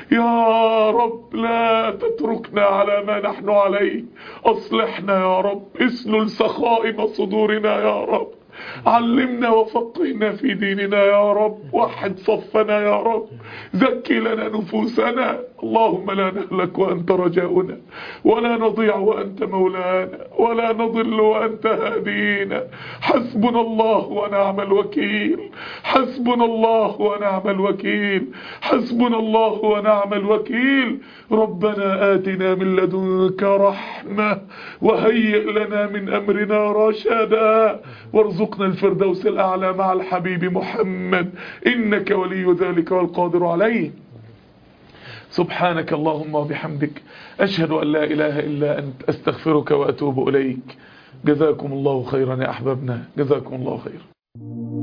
يا رب. لا تتركنا على ما نحن عليه، اصلحنا يا رب، اسلل سخائم صدورنا يا رب، علمنا وفقهنا في ديننا يا رب، وحد صفنا يا رب، زكي لنا نفوسنا. اللهم لا نهلك وأنت رجاؤنا، ولا نضيع وأنت مولانا، ولا نضل وأنت هادينا. حسبنا الله ونعم الوكيل، حسبنا الله ونعم الوكيل، حسبنا الله ونعم الوكيل. ربنا آتنا من لدنك رحمة وهيئ لنا من أمرنا رشدا، وارزقنا وارزقنا الفردوس الأعلى مع الحبيب محمد، إنك ولي ذلك والقادر عليه. سبحانك اللهم وبحمدك، أشهد أن لا إله إلا أنت، أستغفرك وأتوب إليك. جزاكم الله خيرا يا أحبابنا، جزاكم الله خيرا.